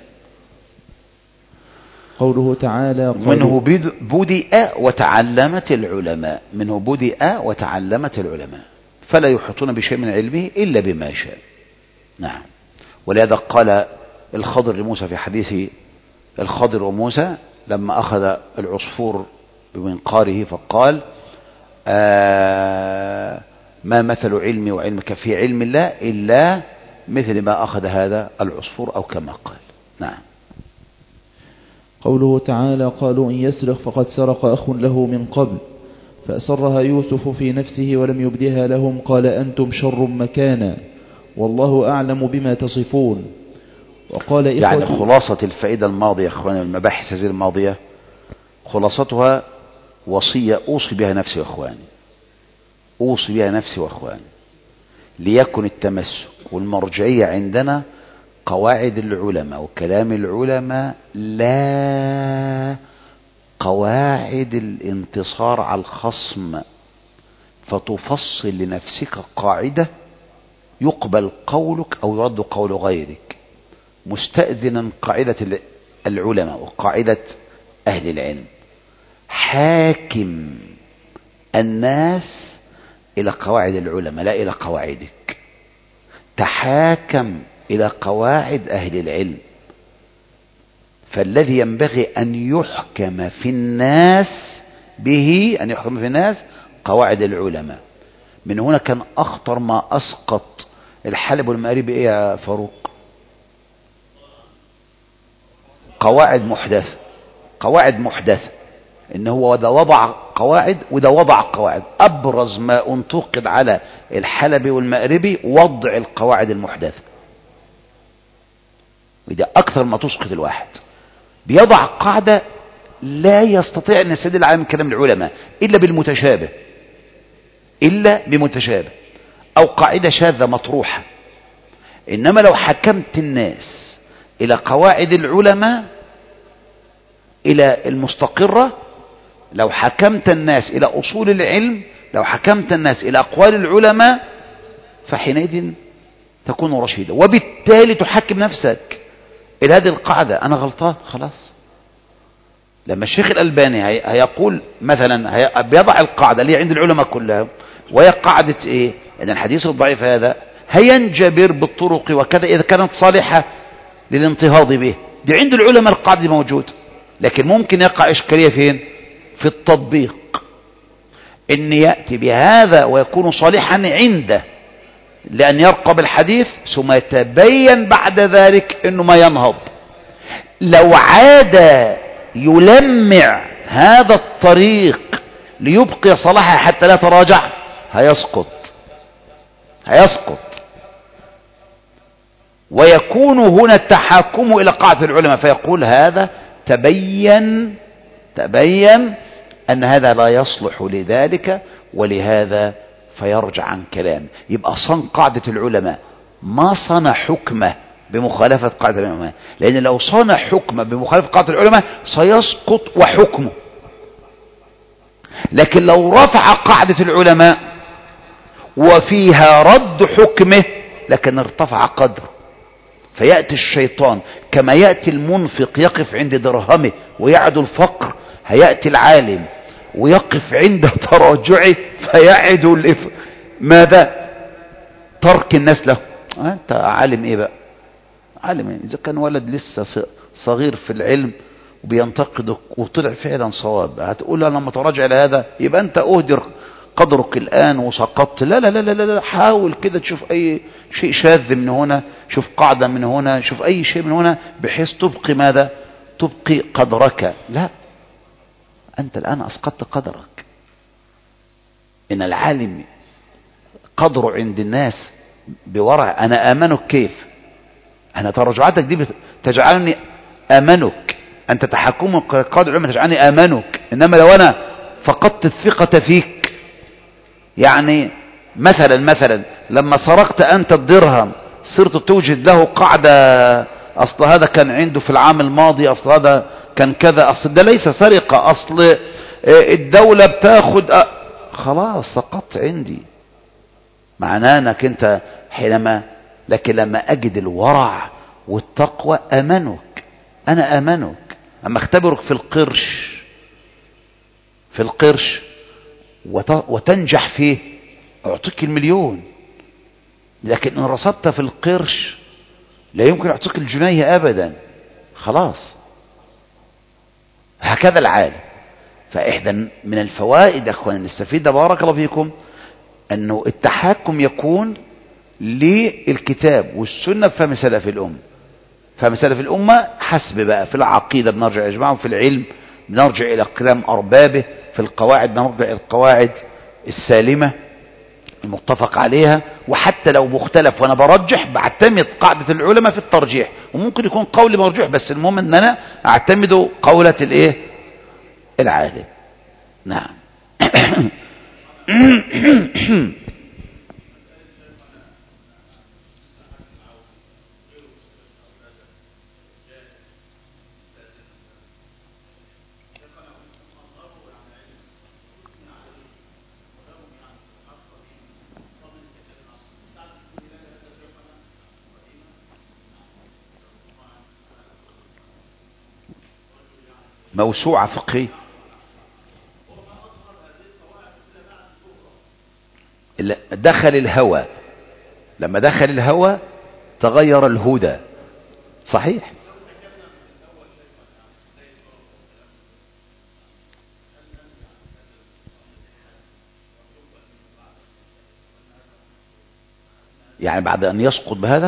قوله تعالى منه بدأ وتعلمت العلماء، منه بدأ وتعلمت العلماء، فلا يحيطون بشيء من علمه إلا بما شاء. نعم. ولهذا قال الخضر لموسى في حديث الخضر وموسى لما أخذ العصفور بمنقاره فقال ما مثل علمي وعلمك في علم الله إلا مثل ما أخذ هذا العصفور، أو كما قال. نعم. قوله تعالى قالوا إن يسرق فقد سرق أخ له من قبل فأسرها يوسف في نفسه ولم يبدها لهم قال أنتم شر مكانا والله أعلم بما تصفون. وقال يعني خلاصة الفائدة الماضية أخواني، المباحث هذه الماضية خلاصتها وصية أوصي بها نفسي وأخواني، أوصي بها نفسي وأخواني، ليكن التمسك والمرجعية عندنا قواعد العلماء وكلام العلماء، لا قواعد الانتصار على الخصم، فتفصل لنفسك قاعدة يقبل قولك أو يرد قول غيرك، مستأذنا قاعدة العلماء وقاعدة أهل العلم. حاكم الناس إلى قواعد العلماء لا إلى قواعدك، تحاكم إلى قواعد أهل العلم. فالذي ينبغي أن يحكم في الناس به، أن يحكم في الناس قواعد العلماء. من هنا كان أخطر ما أسقط الحلب والمآرب إيه يا فاروق؟ قواعد محدثة، قواعد محدثة، إن هو ده وضع قواعد وده وضع قواعد. أبرز ما انتقد على الحلبي والمأربي وضع القواعد المحدثة، وده أكثر ما تسقط الواحد. بيضع قاعدة لا يستطيع أن يستدل على من كلام العلماء إلا بالمتشابه، إلا بمتشابه، أو قاعدة شاذة مطروحة. إنما لو حكمت الناس إلى قواعد العلماء إلى المستقرة، لو حكمت الناس إلى أصول العلم، لو حكمت الناس إلى أقوال العلماء، فحينئذ تكون رشيدا، وبالتالي تحكم نفسك إلى هذه القاعدة. أنا غلطان خلاص. لما الشيخ الألباني هيقول مثلا، بيضع القاعدة اللي عند العلماء كلها، وهي قاعدة إيه؟ إن الحديث الضعيف هذا هينجبر بالطرق وكذا إذا كانت صالحة للانتهاض به، دي عند العلماء القاعدة دي موجودة. لكن ممكن يقع إشكالية فين؟ في التطبيق، إن يأتي بهذا ويكون صالحا عنده لأن يرقب الحديث، ثم يتبين بعد ذلك إنه ما ينهض. لو عاد يلمع هذا الطريق ليبقي صلاحه حتى لا تراجع، هيسقط. ويكون هنا التحاكم إلى قاعدة العلماء، فيقول هذا تبين أن هذا لا يصلح لذلك، ولهذا فيرجع عن كلامه. يبقى صن قاعدة العلماء، ما صنع حكمه بمخالفة قاعدة العلماء، لأن لو صنع حكمه بمخالفة قاعدة العلماء سيسقط وحكمه. لكن لو رفع قاعدة العلماء وفيها رد حكمه لكن ارتفع قدره. فيأتي الشيطان كما يأتي المنفق يقف عند درهمه ويعد الفقر، هيأتي العالم ويقف عند تراجعه فيعد ماذا؟ ترك الناس له. انت عالم ايه بقى؟ عالم ايه؟ اذا كان ولد لسه صغير في العلم وبينتقدك وطلع فعلا صواب، هتقول انا لما تراجع لهذا يبقى انت اهدر قدرك الان وسقطت. لا لا لا لا لا، حاول كده تشوف اي شيء شاذ من هنا، شوف قاعدة من هنا، شوف اي شيء من هنا بحيث تبقي ماذا؟ تبقي قدرك. لا، انت الان اسقطت قدرك. ان العالم قدره عند الناس بورع. انا امنك كيف؟ انا تراجعاتك دي تجعلني امنك، انت تحكمك قاعدة العلماء تجعلني امنك. انما لو انا فقدت الثقة فيك، يعني مثلا لما سرقت انت الدرهم صرت توجد له قاعدة، اصل هذا كان عنده في العام الماضي، اصل هذا كان كذا، اصل ده ليس سرقة، اصل الدولة بتاخد خلاص سقطت عندي. معناه انك انت حينما، لكن لما اجد الورع والتقوى امنك، انا امنك. اما اختبرك في القرش وتنجح فيه اعطيك المليون، لكن ان رصدت في القرش لا يمكن اعطيك الجنيه ابدا. خلاص هكذا العالم. فاحدى من الفوائد اخوانا نستفيد بارك الله فيكم انه التحكم يكون للكتاب والسنة بفهم سلف الأمة. فهم سلف الأمة حسب بقى في العقيدة بنرجع إجماعهم، في العلم بنرجع إلى كلام أربابه، في القواعد بنرجع إلى القواعد السالمة المتفق عليها. وحتى لو مختلف وأنا برجح بعتمد قاعدة العلماء في الترجيح، وممكن يكون قولي مرجوح بس المهم أن أنا أعتمد قولة العالم. نعم. موسوعة فقهية. دخل الهوى، لما دخل الهوى تغير الهدى. صحيح. يعني بعد أن يسقط بهذا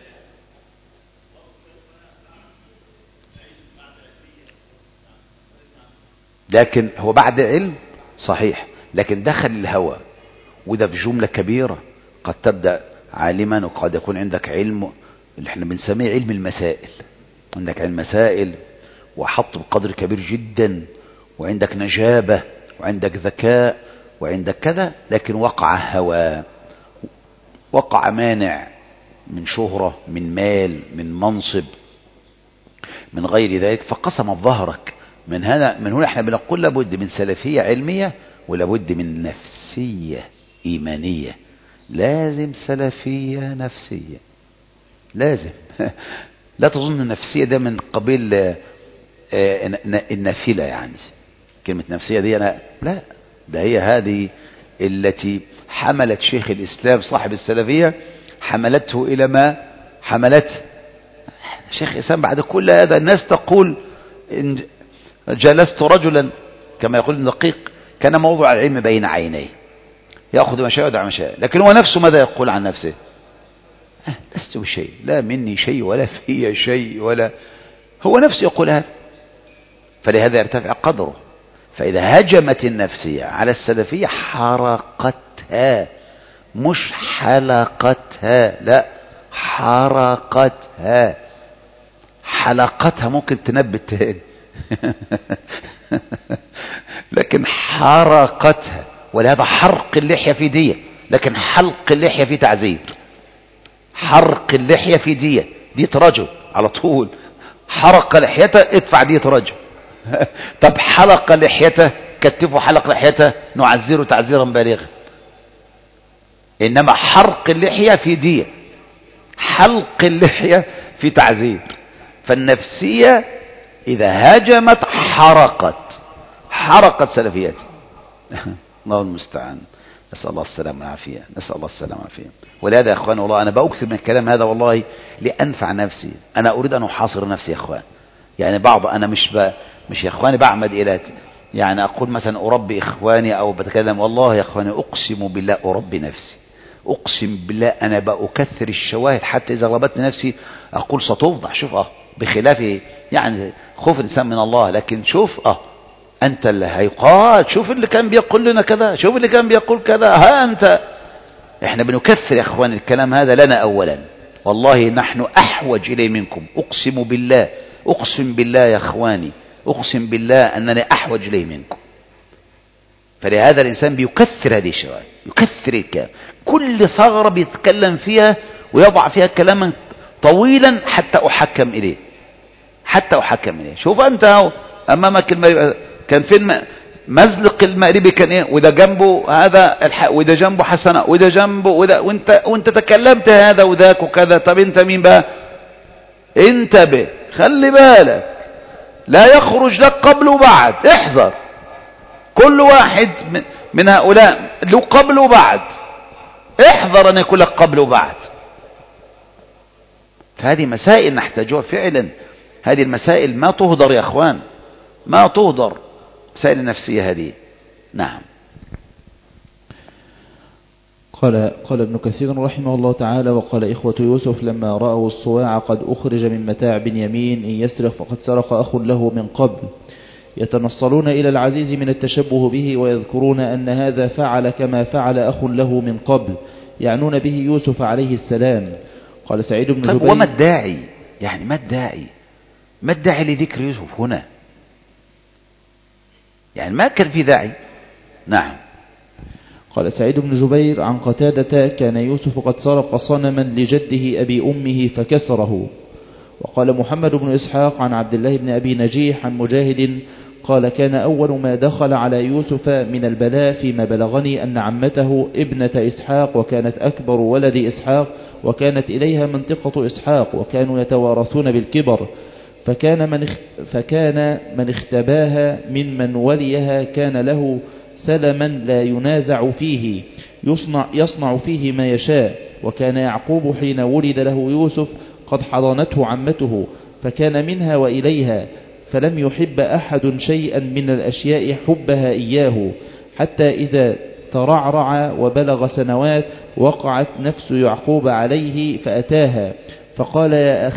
لكن هو بعد علم صحيح، لكن دخل الهوى وده في جملة كبيرة. قد تبدأ عالما وقد يكون عندك علم اللي احنا بنسميه علم المسائل، عندك علم مسائل وحط بقدر كبير جدا وعندك نجابة وعندك ذكاء وعندك كذا، لكن وقع هوى، وقع مانع من شهرة، من مال، من منصب، من غير ذلك، فقسمت ظهرك. من هنا احنا بنقول لابد من سلفية علمية ولابد من نفسية إيمانية. لازم سلفية نفسية، لازم. لا تظن النفسية ده من قبيل النافلة، يعني كلمة نفسية دي لا، ده هي هذه التي حملت شيخ الإسلام صاحب السلفية، حملته إلى ما حملته. شيخ الإسلام بعد كل هذا الناس تقول إن جلست رجلا كما يقول الدقيق كان موضوع العلم بين عينيه يأخذ ما شاء ويدع ما شاء، لكن هو نفسه ماذا يقول عن نفسه؟ لست بشيء، لا مني شيء ولا في شيء، ولا هو نفسه يقول هذا. فلهذا يرتفع قدره. فإذا هجمت النفسية على السلفية حرقتها، مش حلقتها، لا حرقتها. حلقتها ممكن تنبت تاني لكن حرقتها. ولهذا حرق اللحية في دية، لكن حلق اللحية في تعزير. حرق اللحية في دية رجل على طول، حرق لحيته ادفع دية رجل. طب حلق لحيته، كتفه حلق لحيته، نعزره تعزيرا بالغا. إنما حرق اللحية في دية، حلق اللحية في تعزير. فالنفسية إذا هاجمت حرقت سلفيتها. الله المستعان، نسأل الله السلامة والعافية، نسأل الله السلامة والعافية. ولهذا يا أخوان والله أنا بأكثر من الكلام هذا والله لأنفع نفسي. أنا أريد أن أحاصر نفسي يا أخوان. يعني أنا مش يا أخواني بعمد إلى يعني أقول مثلا أربي إخواني أو بتكلم، والله يا أخواني أقسم بالله أربي نفسي، أقسم بالله أنا بأكثر الشواهد حتى إذا غلبتني نفسي أقول ستفضح. شوف بخلاف يعني خوف الإنسان من الله، لكن شوف أنت اللي هيقال، شوف اللي كان بيقول لنا كذا، شوف اللي كان بيقول كذا، أنت. إحنا بنكثر يا أخوان الكلام هذا لنا أولا، والله نحن أحوج إليه منكم. أقسم بالله يا أخواني، أقسم بالله أنني أحوج إليه منكم. فلهذا الإنسان بيكثر هذه الشرائع، يكثر الكلام، كل ثغرة بيتكلم فيها ويضع فيها كلاما طويلا حتى أحكم إليه. شوف أنت أمامك كان فين مزلق المقربي كان إيه، وده جنبه هذا وده جنبه حسنة، وده جنبه وانت تكلمت هذا وذاك وكذا. طب انت مين بقى؟ انتبه، خلي بالك، لا يخرج لك قبل وبعد. احذر، كل واحد من هؤلاء له قبل وبعد، احذر أن يكون لك قبل وبعد. فهذه مسائل نحتاجها فعلا. هذه المسائل ما تهدر يا أخوان، ما تهدر، مسائل النفسية هذه. نعم. قال ابن كثير رحمه الله تعالى: وقال إخوة يوسف لما رأوا الصواع قد أخرج من متاع بنيامين إن يسرق فقد سرق أخ له من قبل، يتنصلون إلى العزيز من التشبه به ويذكرون أن هذا فعل كما فعل أخ له من قبل، يعنون به يوسف عليه السلام. قال سعيد بن جبير: وما الداعي؟ يعني ما الداعي لذكر يوسف هنا؟ يعني ما كان في داعي. نعم. قال سعيد بن جبير عن قتادة: كان يوسف قد سرق صنما لجده أبي أمه فكسره. وقال محمد بن إسحاق عن عبد الله بن أبي نجيح عن مجاهد قال: كان أول ما دخل على يوسف من البلاء فيما بلغني أن عمته ابنة إسحاق وكانت أكبر ولد إسحاق وكانت إليها منطقة إسحاق وكانوا يتوارثون بالكبر، فكان من اختباها ممن وليها كان له سلما لا ينازع فيه يصنع فيه ما يشاء. وكان يعقوب حين ولد له يوسف قد حضنته عمته فكان منها وإليها، فلم يحب أحد شيئا من الأشياء حبها إياه، حتى إذا ترعرع وبلغ سنوات وقعت نفس يعقوب عليه فأتاها فقال: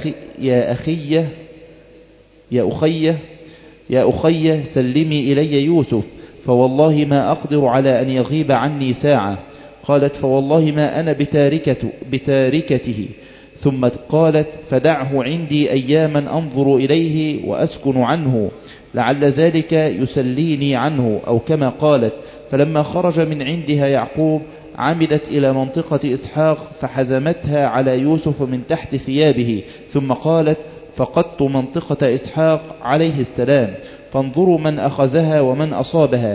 يا أخي سلمي إلي يوسف، فوالله ما أقدر على أن يغيب عني ساعة. قالت: فوالله ما أنا بتاركته. ثم قالت: فدعه عندي أياما أنظر إليه وأسكن عنه لعل ذلك يسليني عنه، أو كما قالت. فلما خرج من عندها يعقوب عمدت إلى منطقة إسحاق فحزمتها على يوسف من تحت ثيابه، ثم قالت: فقدت منطقة إسحاق عليه السلام، فانظروا من أخذها ومن أصابها.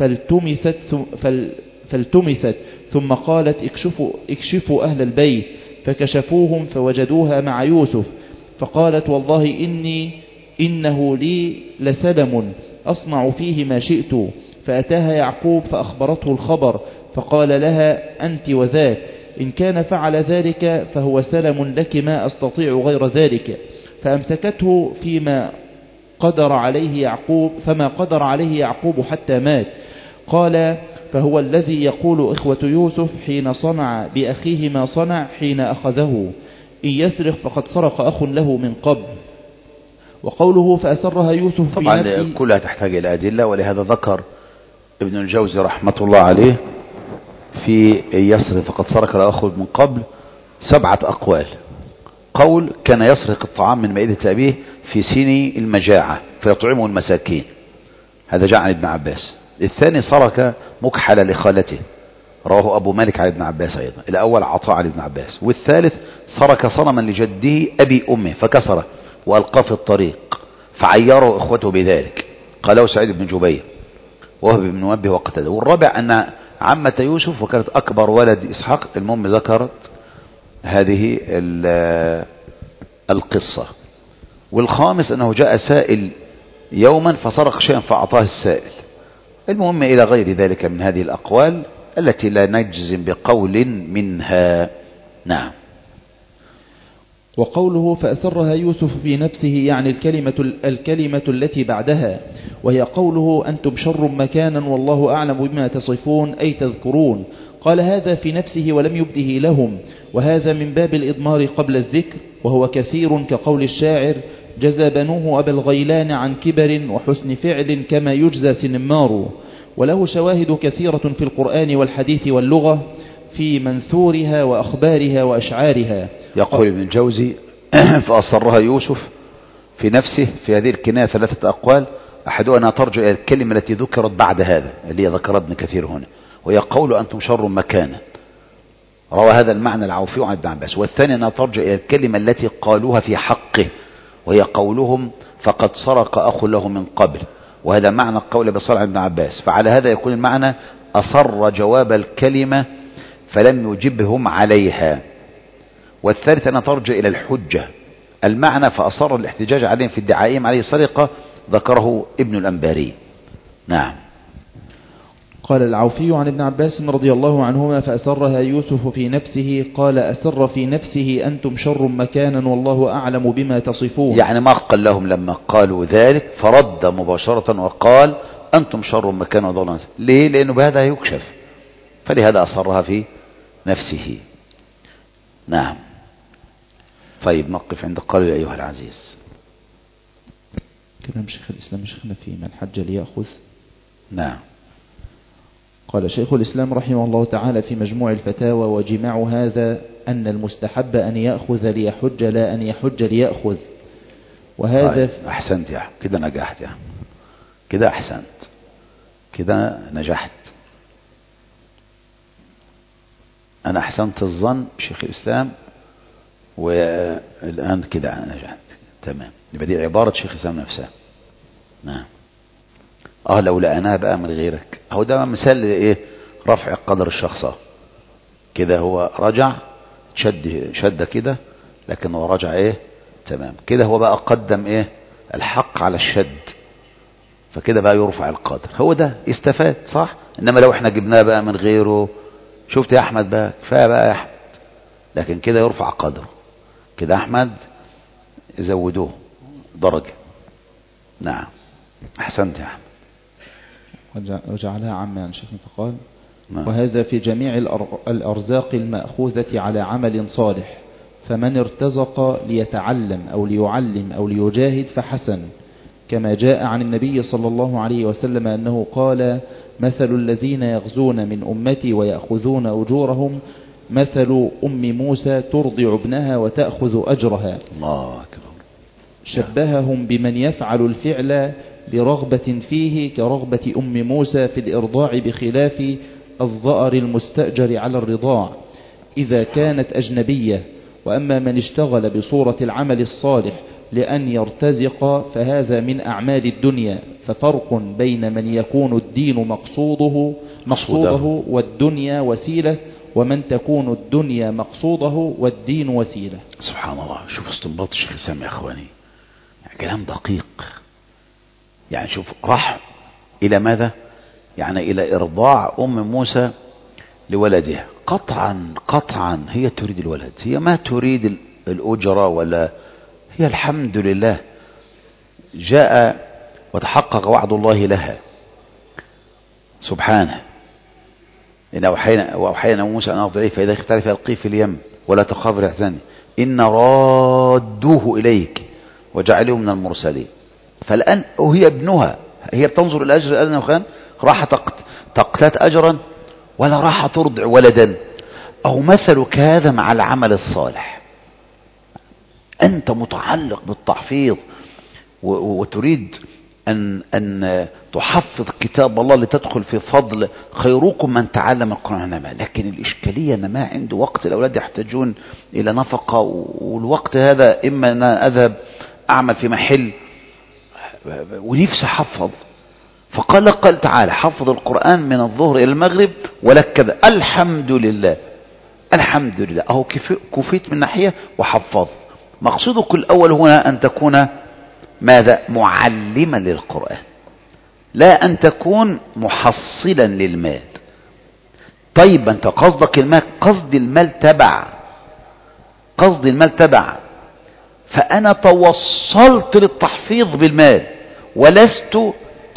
فالتمست ثم قالت: اكشفوا أهل البيت، فكشفوهم فوجدوها مع يوسف. فقالت: والله إنه لي لسلم أصنع فيه ما شئت. فأتاها يعقوب فأخبرته الخبر، فقال لها: أنت وذاك، إن كان فعل ذلك فهو سلم لك، ما أستطيع غير ذلك. فأمسكته فما قدر عليه يعقوب حتى مات. قال: فهو الذي يقول إخوة يوسف حين صنع بأخيه ما صنع حين أخذه، إن يسرق فقد سرق أخ له من قبل. وقوله فأسرها يوسف في نفسه طبعا كلها تحتاج إلى أدلة، ولهذا ذكر ابن الجوزي رحمة الله عليه في يسرق فقد سرق الأخ من قبل 7 أقوال. قول: كان يسرق الطعام من مائدة أبيه في سن المجاعة فيطعمه المساكين، هذا جاء عن ابن عباس. الثاني سرق مكحل لخالته، رواه أبو مالك عن ابن عباس أيضا. الأول عطاء عن ابن عباس. والثالث سرق صنما لجده أبي أمه فكسره وألقاه في الطريق فعيره إخوته بذلك، قاله سعيد بن جبير وهب بن منبه وقتاده. والرابع أن عمة يوسف وكانت أكبر ولد إسحاق، المهم ذكرت هذه القصة. والخامس أنه جاء سائل يوما فسرق شيئا فأعطاه السائل. المهم إلى غير ذلك من هذه الأقوال التي لا نجزم بقول منها. نعم. وقوله فأسرها يوسف في نفسه يعني الكلمة التي بعدها، وهي قوله أنتم شر مكانا والله أعلم بما تصفون أي تذكرون. قال هذا في نفسه ولم يبده لهم، وهذا من باب الإضمار قبل الذكر، وهو كثير كقول الشاعر جزى بنوه أبا الغيلان عن كبر وحسن فعل كما يجزى سنمار. وله شواهد كثيرة في القرآن والحديث واللغة في منثورها وأخبارها وأشعارها. يقول ابن الجوزي فأصرها يوسف في نفسه في هذه الكناية 3 أقوال، أحدها أنها ترجع إلى الكلمة التي ذكرت بعد هذا اللي ذكرها ابن كثير هنا، وهي قول أنتم شر مكانا، روى هذا المعنى العوفي عن ابن عباس. والثاني أنها ترجع إلى الكلمة التي قالوها في حقه، وهي قولهم فقد سرق أخ له من قبل، وهذا معنى القول بصالح ابن عباس. فعلى هذا يكون المعنى أصر جواب الكلمة فلم يجبهم عليها. والثالث أنها ترجع إلى الحجة، المعنى فأصر الاحتجاج عليهم في ادعائهم عليه سرقة، ذكره ابن الأنباري. نعم. قال العوفي عن ابن عباس رضي الله عنهما فأسرها يوسف في نفسه، قال أسر في نفسه أنتم شر مكانا والله أعلم بما تصفون، يعني ما قال لهم لما قالوا ذلك فرد مباشرة وقال أنتم شر مكانا والله أعلم. ليه؟ لأنه بهذا يكشف، فلهذا أصرها في نفسه. نعم. طيب نقف عند قالوا يا أيها العزيز. كلام شيخ الإسلام شيخنا في من حج ليأخذ. نعم. قال شيخ الإسلام رحمه الله تعالى في مجموع الفتاوى وجماع هذا أن المستحب أن يأخذ ليحج لا أن يحج ليأخذ. وهذا طيب. أحسنت يا كده نجحت يا كده أحسنت كده نجحت. أنا أحسنت الظن بشيخ الإسلام والآن كده نجحت. تمام. يبقى دي عبارة شيخ الإسلام نفسها. نعم. لو لقناها بقى من غيرك، هو ده مثال ايه رفع قدر الشخص. كده هو رجع شد كده، لكن هو رجع ايه تمام كده، هو بقى قدم ايه الحق على الشد، فكده بقى يرفع القدر، هو ده استفاد صح. انما لو احنا جبناه بقى من غيره، شفت يا احمد بقى كفايه بقى يا احمد، لكن كده يرفع قدره كده. احمد زودوه درجه. نعم. احسنت يا احمد. وجعلها عامة عن شيخنا فقال نعم. وهذا في جميع الأرزاق المأخوذة على عمل صالح، فمن ارتزق ليتعلم أو ليعلم أو ليجاهد فحسن، كما جاء عن النبي صلى الله عليه وسلم أنه قال مثل الذين يغزون من أمتي ويأخذون أجورهم مثل أم موسى ترضع ابنها وتأخذ أجرها. الله أكبر. شبههم بمن يفعل الفعل برغبة فيه كرغبة أم موسى في الإرضاع، بخلاف الظأر المستأجر على الرضاع إذا كانت أجنبية. وأما من اشتغل بصورة العمل الصالح لأن يرتزق فهذا من أعمال الدنيا، ففرق بين من يكون الدين مقصوده والدنيا وسيلة، ومن تكون الدنيا مقصوده والدين وسيلة. سبحان الله. شوف استنباط الشيخ الإسلام يا أخواني، يعني كلام دقيق. يعني شوف راح إلى ماذا؟ يعني إلى إرضاع أم موسى لولدها. قطعا هي تريد الولد، هي ما تريد الأجرة، ولا هي الحمد لله جاء وتحقق وعد الله لها سبحانه. إن وأوحينا موسى أن أرضعيه فإذا اختلف ألقيه في اليم ولا تخاف الإحزان إن رادوه إليك وجعله من المرسلين. فالآن وهي ابنها، هي بتنظر إلى أجر أنه كان راح تقتات أجرا ولا راح ترضع ولدا. أو مثلك هذا مع العمل الصالح، أنت متعلق بالتحفيظ وتريد أن تحفظ كتاب الله لتدخل في فضل خيركم من تعلم القرآن. لكن الإشكالية أن ما عنده وقت، الأولاد يحتاجون إلى نفقة، والوقت هذا إما أن أذهب أعمل في محل ونفسي حفظ. فقال تعالى حفظ القرآن من الظهر إلى المغرب ولك كذا. الحمد لله الحمد لله، أهو كفيت من ناحية وحفظ. مقصودك الأول هنا أن تكون ماذا؟ معلما للقرآن، لا أن تكون محصلا للمال. طيب أنت قصدك المال، قصد المال تبع، فأنا توصلت للتحفيظ بالمال ولست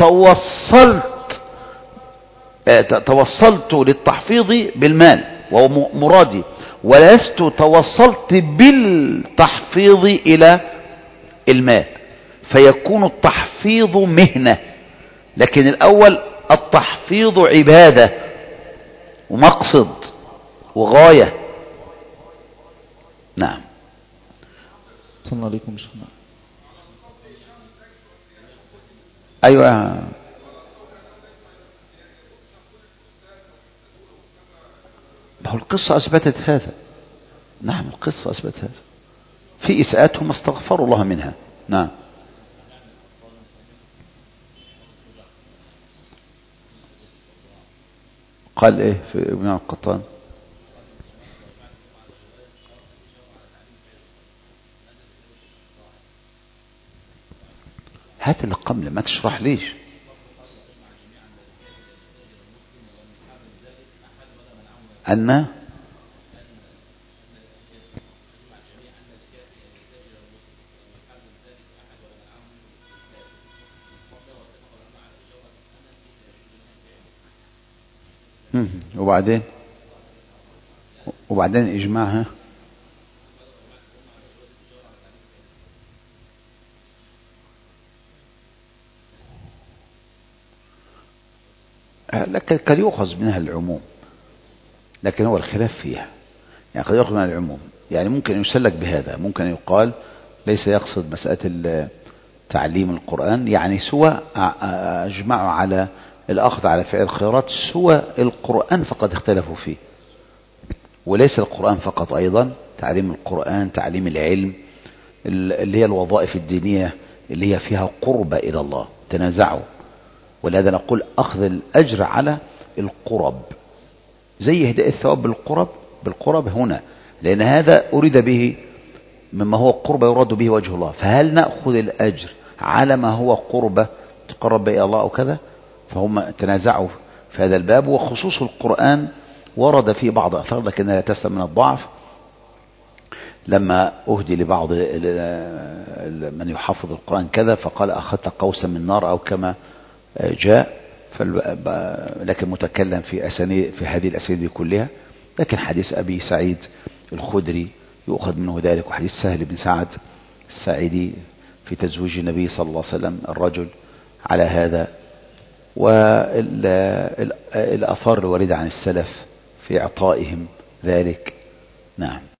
توصلت للتحفيظ بالمال وهو مرادي، ولست توصلت بالتحفيظ إلى المال، فيكون التحفيظ مهنة. لكن الأول التحفيظ عبادة ومقصد وغاية. نعم. صلى الله عليكم شيخنا. أيوة، هو القصة أثبتت هذا. نعم القصة أثبتت هذا، في إساءتهم استغفروا الله منها. نعم. قال إيه في ابن القطان؟ هات اللي قبل، ما تشرح ليش. أن وبعدين إجماعها. لكن قد يؤخذ منها العموم، لكن هو الخلاف فيها. يعني قد يؤخذ منها العموم، يعني ممكن يسلك بهذا، ممكن يقال ليس يقصد مسألة تعليم القرآن، يعني سوى أجمعوا على الأخذ على فعل الخيرات، سوى القرآن فقد اختلفوا فيه. وليس القرآن فقط، أيضا تعليم القرآن، تعليم العلم، اللي هي الوظائف الدينية اللي هي فيها قربة إلى الله، تنازعوا. ولهذا نقول أخذ الأجر على القرب، زي هداية الثواب بالقرب هنا، لأن هذا أريد به مما هو قربة يراد به وجه الله. فهل نأخذ الأجر على ما هو قربة تقرب إلى الله أو كذا؟ فهم تنازعوا في هذا الباب. وخصوص القرآن ورد فيه بعض أثار لكنها لا تسلم من الضعف. لما أهدي لبعض من يحفظ القرآن كذا فقال أخذت قوسا من نار أو كما جاء، لكن متكلم في هذه الأسانيد كلها. لكن حديث أبي سعيد الخدري يؤخذ منه ذلك، وحديث سهل بن سعد الساعدي في تزويج النبي صلى الله عليه وسلم الرجل على هذا، والآثار الواردة عن السلف في إعطائهم ذلك. نعم.